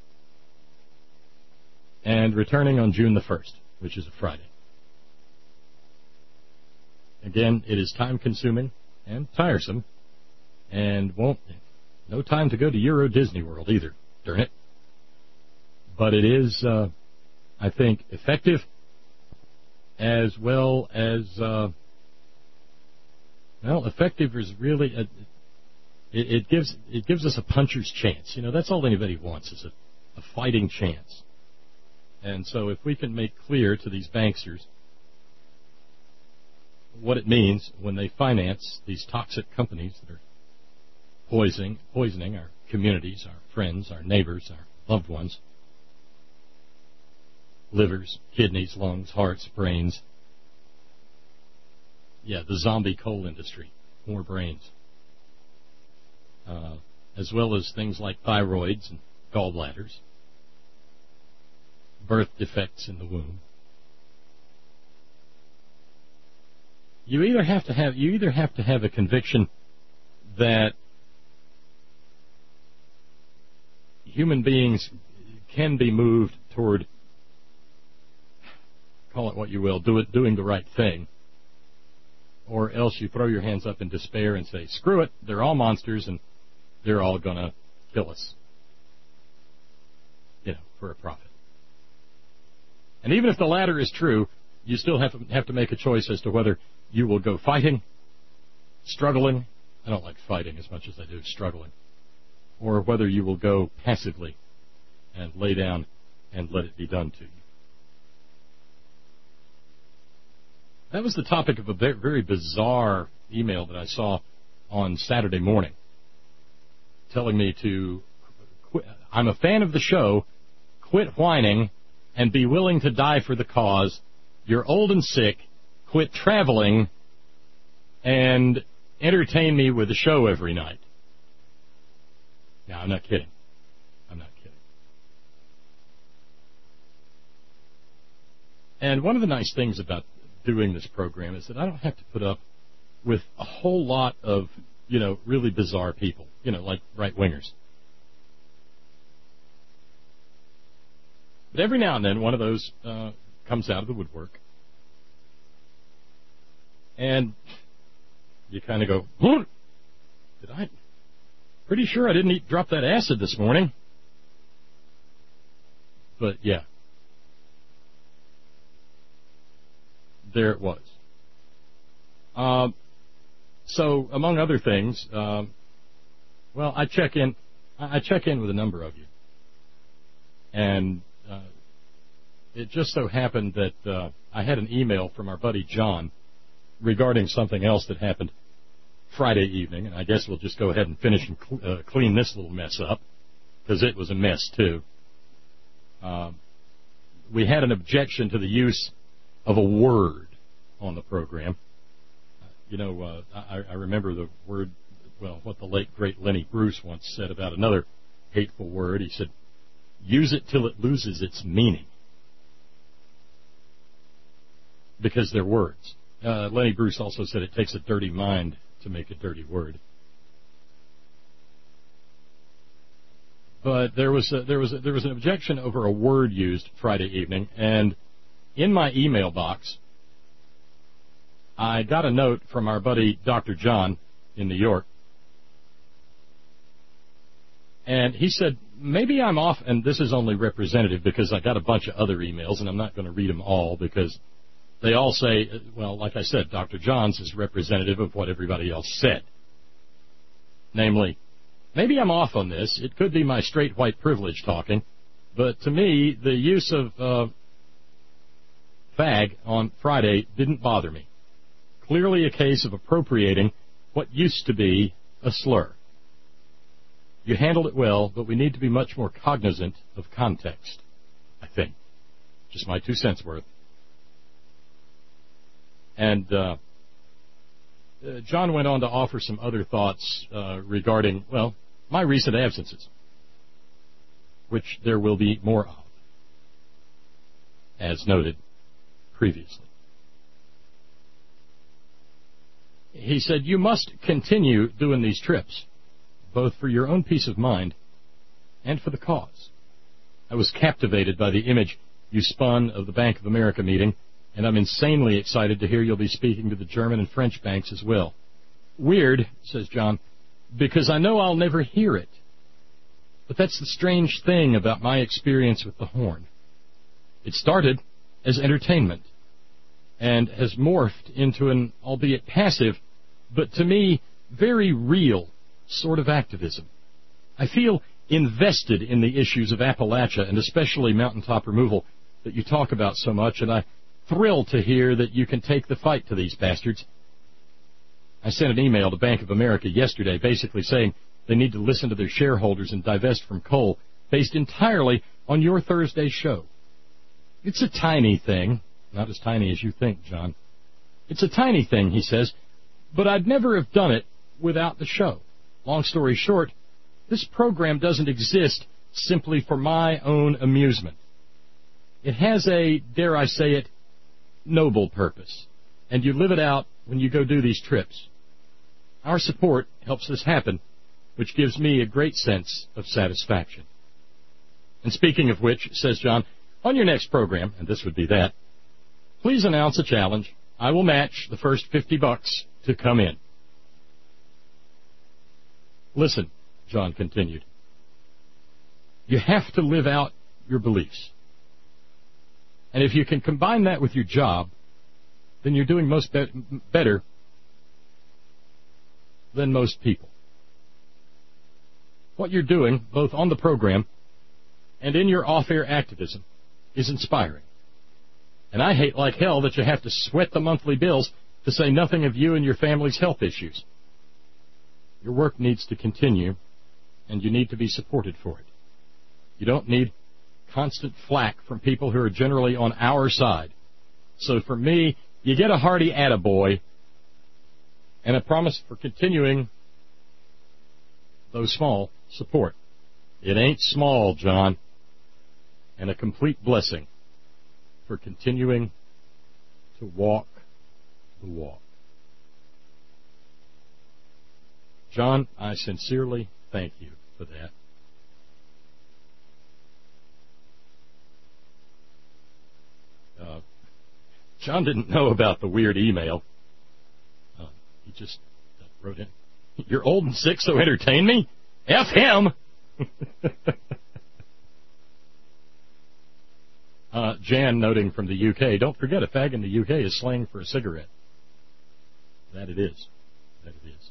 S1: and returning on June the first, which is a Friday. Again, it is time-consuming and tiresome, and won't no time to go to Euro Disney World either. Darn it! But it is, uh, I think, effective, as well as, uh, well, effective is really, a, it, it gives it gives us a puncher's chance. You know, that's all anybody wants is a, a fighting chance. And so if we can make clear to these banksters what it means when they finance these toxic companies that are poisoning, poisoning our communities, our friends, our neighbors, our loved ones, livers, kidneys, lungs, hearts, brains. Yeah, the zombie coal industry. More brains. Uh, as well as things like thyroids and gallbladders. Birth defects in the womb. You either have to have you either have to have a conviction that human beings can be moved toward, call it what you will, do it, doing the right thing, or else you throw your hands up in despair and say, screw it, they're all monsters and they're all going to kill us, you know, for a profit. And even if the latter is true, you still have to, have to make a choice as to whether you will go fighting, struggling, I don't like fighting as much as I do struggling, or whether you will go passively and lay down and let it be done to you. That was the topic of a very bizarre email that I saw on Saturday morning, telling me to quit. I'm a fan of the show, quit whining, and be willing to die for the cause. You're old and sick, quit traveling, and entertain me with a show every night. Now, I'm not kidding. I'm not kidding. And one of the nice things about doing this program is that I don't have to put up with a whole lot of, you know, really bizarre people, you know, like right-wingers. But every now and then, one of those uh, comes out of the woodwork. And you kind of go, "What? Did I? Pretty sure I didn't eat, drop that acid this morning." But, yeah. There it was. Um, so, among other things, um, well, I check in. I check in with a number of you, and uh, it just so happened that uh, I had an email from our buddy John regarding something else that happened Friday evening, and I guess we'll just go ahead and finish and cl- uh, clean this little mess up, because it was a mess, too. Uh, we had an objection to the use of a word on the program. Uh, you know, uh, I, I remember the word, well, what the late, great Lenny Bruce once said about another hateful word. He said, use it till it loses its meaning. Because they're words. Uh, Lenny Bruce also said it takes a dirty mind to make a dirty word. But there was a, there was a, there was an objection over a word used Friday evening, and in my email box, I got a note from our buddy Doctor John in New York, and he said, maybe I'm off, and this is only representative because I got a bunch of other emails, and I'm not going to read them all because they all say, well, like I said, Doctor John's is representative of what everybody else said. Namely, maybe I'm off on this. It could be my straight white privilege talking, but to me, the use of uh, fag on Friday didn't bother me. Clearly a case of appropriating what used to be a slur. You handled it well, but we need to be much more cognizant of context, I think. Just my two cents worth. And uh, uh, John went on to offer some other thoughts uh, regarding, well, my recent absences, which there will be more of, as noted previously. He said, you must continue doing these trips, both for your own peace of mind and for the cause. I was captivated by the image you spun of the Bank of America meeting, and I'm insanely excited to hear you'll be speaking to the German and French banks as well. Weird, says John, because I know I'll never hear it. But that's the strange thing about my experience with the horn. It started as entertainment and has morphed into an, albeit passive, but to me, very real sort of activism. I feel invested in the issues of Appalachia and especially mountaintop removal that you talk about so much, and I thrilled to hear that you can take the fight to these bastards. I sent an email to Bank of America yesterday basically saying they need to listen to their shareholders and divest from coal based entirely on your Thursday show. It's a tiny thing. Not as tiny as you think, John. It's a tiny thing, he says, but I'd never have done it without the show. Long story short, this program doesn't exist simply for my own amusement. It has a, dare I say it, noble purpose, and you live it out when you go do these trips. Our support helps this happen, which gives me a great sense of satisfaction. And speaking of which, says John, on your next program, and this would be that, please announce a challenge. I will match the first fifty bucks to come in. Listen, John continued, you have to live out your beliefs. And if you can combine that with your job, then you're doing most be- better than most people. What you're doing, both on the program and in your off-air activism, is inspiring. And I hate like hell that you have to sweat the monthly bills, to say nothing of you and your family's health issues. Your work needs to continue, and you need to be supported for it. You don't need constant flack from people who are generally on our side. So for me, you get a hearty attaboy and a promise for continuing, though small, support. It ain't small, John, and a complete blessing for continuing to walk the walk. John, I sincerely thank you for that. Uh, John didn't know about the weird email. Uh, he just uh, wrote in, you're old and sick, so entertain me? F him! uh, Jan noting from the U K, don't forget, a fag in the U K is slang for a cigarette. That it is. That it is.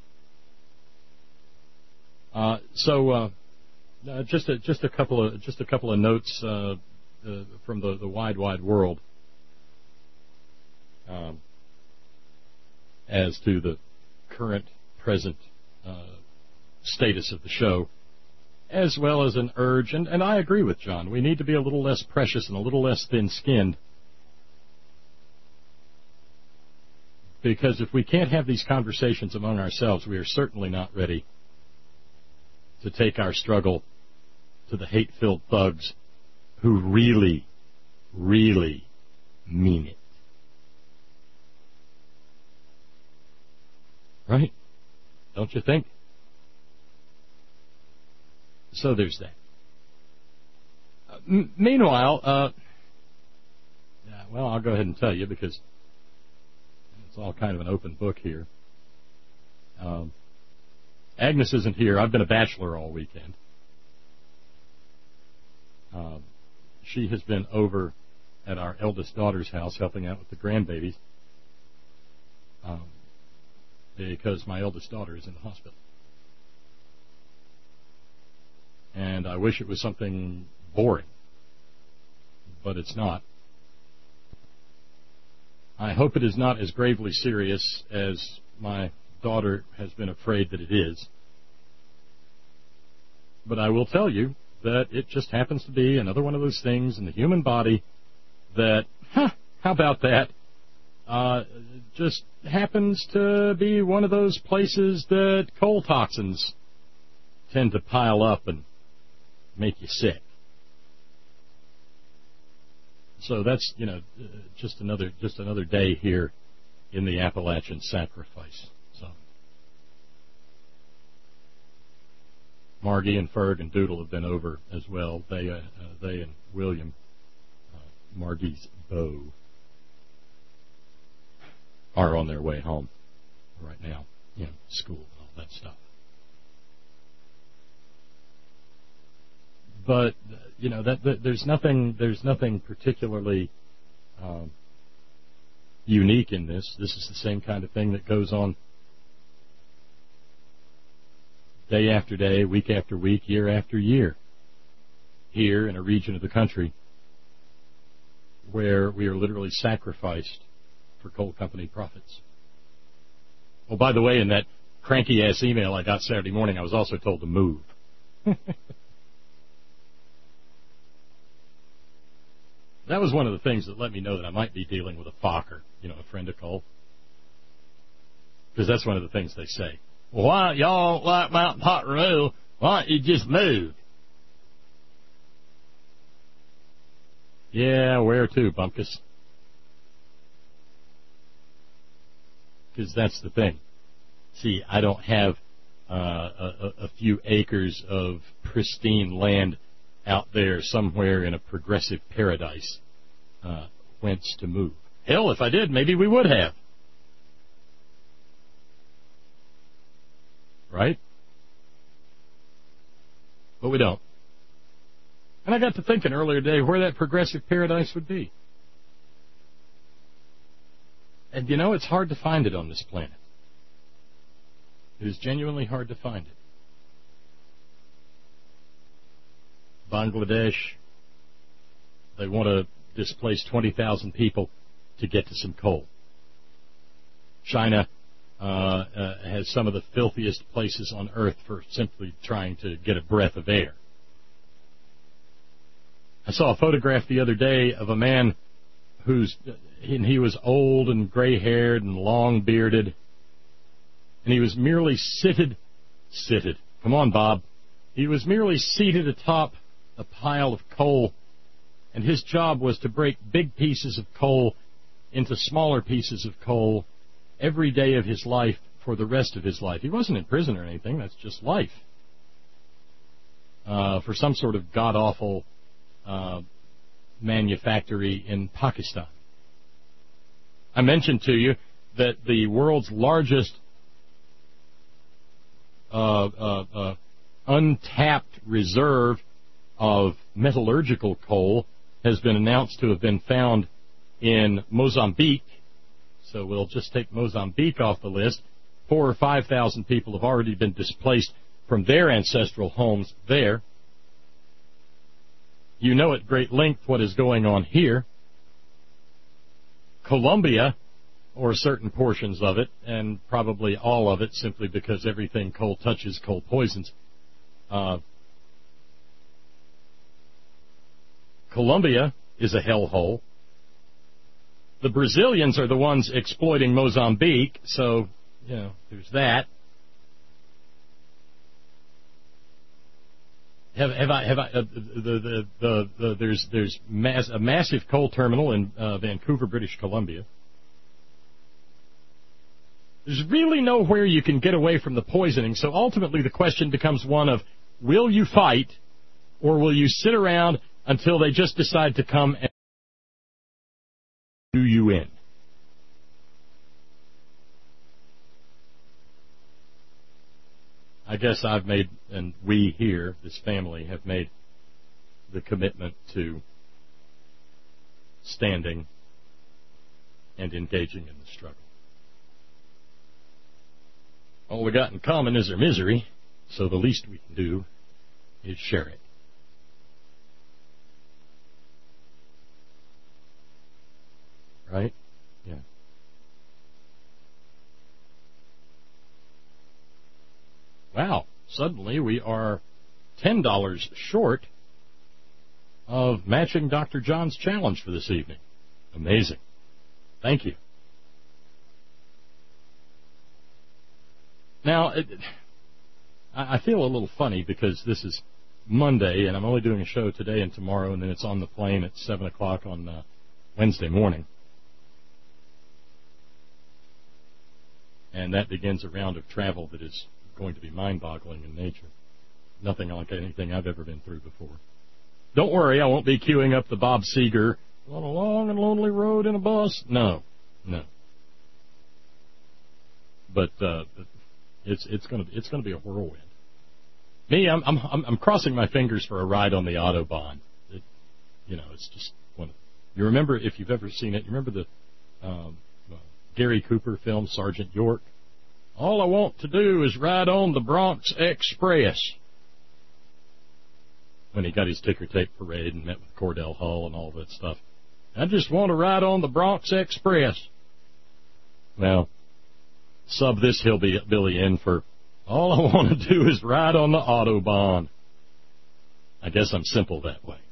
S1: Uh, so, uh, uh, just a, just a couple of just a couple of notes uh, uh, from the, the wide, wide world um, as to the current, present uh, status of the show, as well as an urge, and, and I agree with John, we need to be a little less precious and a little less thin-skinned, because if we can't have these conversations among ourselves, we are certainly not ready to take our struggle to the hate-filled thugs who really, really mean it. Right? Don't you think? So there's that. Uh, m- meanwhile, uh, yeah, well, I'll go ahead and tell you because it's all kind of an open book here. Um, Agnes isn't here. I've been a bachelor all weekend. Um, she has been over at our eldest daughter's house helping out with the grandbabies um, because my eldest daughter is in the hospital. And I wish it was something boring, but it's not. I hope it is not as gravely serious as my daughter has been afraid that it is. But I will tell you that it just happens to be another one of those things in the human body that, huh, how about that, uh, just happens to be one of those places that coal toxins tend to pile up and make you sick. So that's, you know, just another just another day here in the Appalachian sacrifice. So Margie and Ferg and Doodle have been over as well. They, uh, uh, they and William, uh, Margie's beau, are on their way home right now. You know, school and all that stuff. But you know that, that there's nothing there's nothing particularly um, unique in this. This is the same kind of thing that goes on day after day, week after week, year after year, here in a region of the country where we are literally sacrificed for coal company profits. Oh, by the way, in that cranky-ass email I got Saturday morning, I was also told to move. That was one of the things that let me know that I might be dealing with a Fokker, you know, a friend of coal. Because that's one of the things they say. Well, why y'all don't like Mount Potteroo? Why don't you just move? Yeah, where to, Bumpkus? Because that's the thing. See, I don't have uh, a, a few acres of pristine land out there somewhere in a progressive paradise uh, whence to move. Hell, if I did, maybe we would have. Right? But we don't. And I got to thinking earlier today where that progressive paradise would be. And you know, it's hard to find it on this planet. It is genuinely hard to find it. Bangladesh, they want to displace twenty thousand people to get to some coal. China uh, uh, has some of the filthiest places on earth for simply trying to get a breath of air. I saw a photograph the other day of a man who's, and he was old and gray-haired and long-bearded, and he was merely seated, seated, come on, Bob, he was merely seated atop a pile of coal, and his job was to break big pieces of coal into smaller pieces of coal every day of his life for the rest of his life. He wasn't in prison or anything, that's just life. Uh, for some sort of god-awful uh, manufactory in Pakistan. I mentioned to you that the world's largest uh, uh, uh, untapped reserve of metallurgical coal has been announced to have been found in Mozambique. So we'll just take Mozambique off the list. Four or five thousand people have already been displaced from their ancestral homes there. You know at great length what is going on here. Colombia or certain portions of it, and probably all of it, simply because everything coal touches, coal poisons. Uh, Colombia is a hellhole. The Brazilians are the ones exploiting Mozambique, so, you know, there's that. Have, have I, have I, uh, the, the, the, the, there's, there's mass, a massive coal terminal in uh, Vancouver, British Columbia. There's really nowhere you can get away from the poisoning, so ultimately the question becomes one of, will you fight, or will you sit around until they just decide to come and do you in? I guess I've made, and we here, this family, have made the commitment to standing and engaging in the struggle. All we got in common is our misery, so the least we can do is share it. Right? Yeah. Wow, suddenly we are ten dollars short of matching Doctor John's challenge for this evening. Amazing. Thank you. Now, it, I feel a little funny because this is Monday, and I'm only doing a show today and tomorrow, and then it's on the plane at seven o'clock on uh, Wednesday morning. And that begins a round of travel that is going to be mind-boggling in nature. Nothing like anything I've ever been through before. Don't worry, I won't be queuing up the Bob Seger on a long and lonely road in a bus. No, no. But uh, it's it's going to it's going to be a whirlwind. Me, I'm I'm I'm crossing my fingers for a ride on the Autobahn. It, you know, it's just one. Of, you remember, if you've ever seen it, you remember the um, uh, Gary Cooper film Sergeant York. All I want to do is ride on the Bronx Express. When he got his ticker tape parade and met with Cordell Hull and all that stuff. I just want to ride on the Bronx Express. Well, sub this hillbilly in for, all I want to do is ride on the Autobahn. I guess I'm simple that way.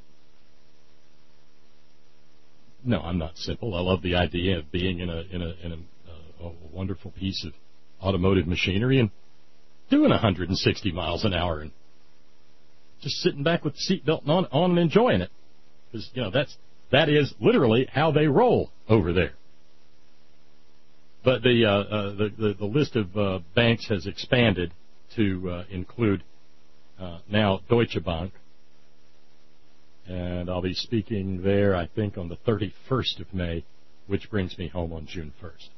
S1: No, I'm not simple. I love the idea of being in a in a in a, a wonderful piece of automotive machinery and doing one hundred sixty miles an hour and just sitting back with the seatbelt on, on and enjoying it. Because, you know, that's, that is literally how they roll over there. But the, uh, uh, the, the, the list of uh, banks has expanded to uh, include uh, now Deutsche Bank. And I'll be speaking there, I think, on the thirty-first of May, which brings me home on June first.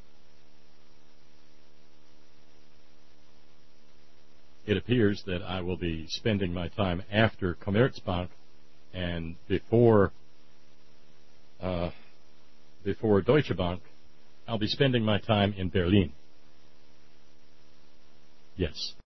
S1: It appears that I will be spending my time after Commerzbank and before uh, before Deutsche Bank. I'll be spending my time in Berlin. Yes.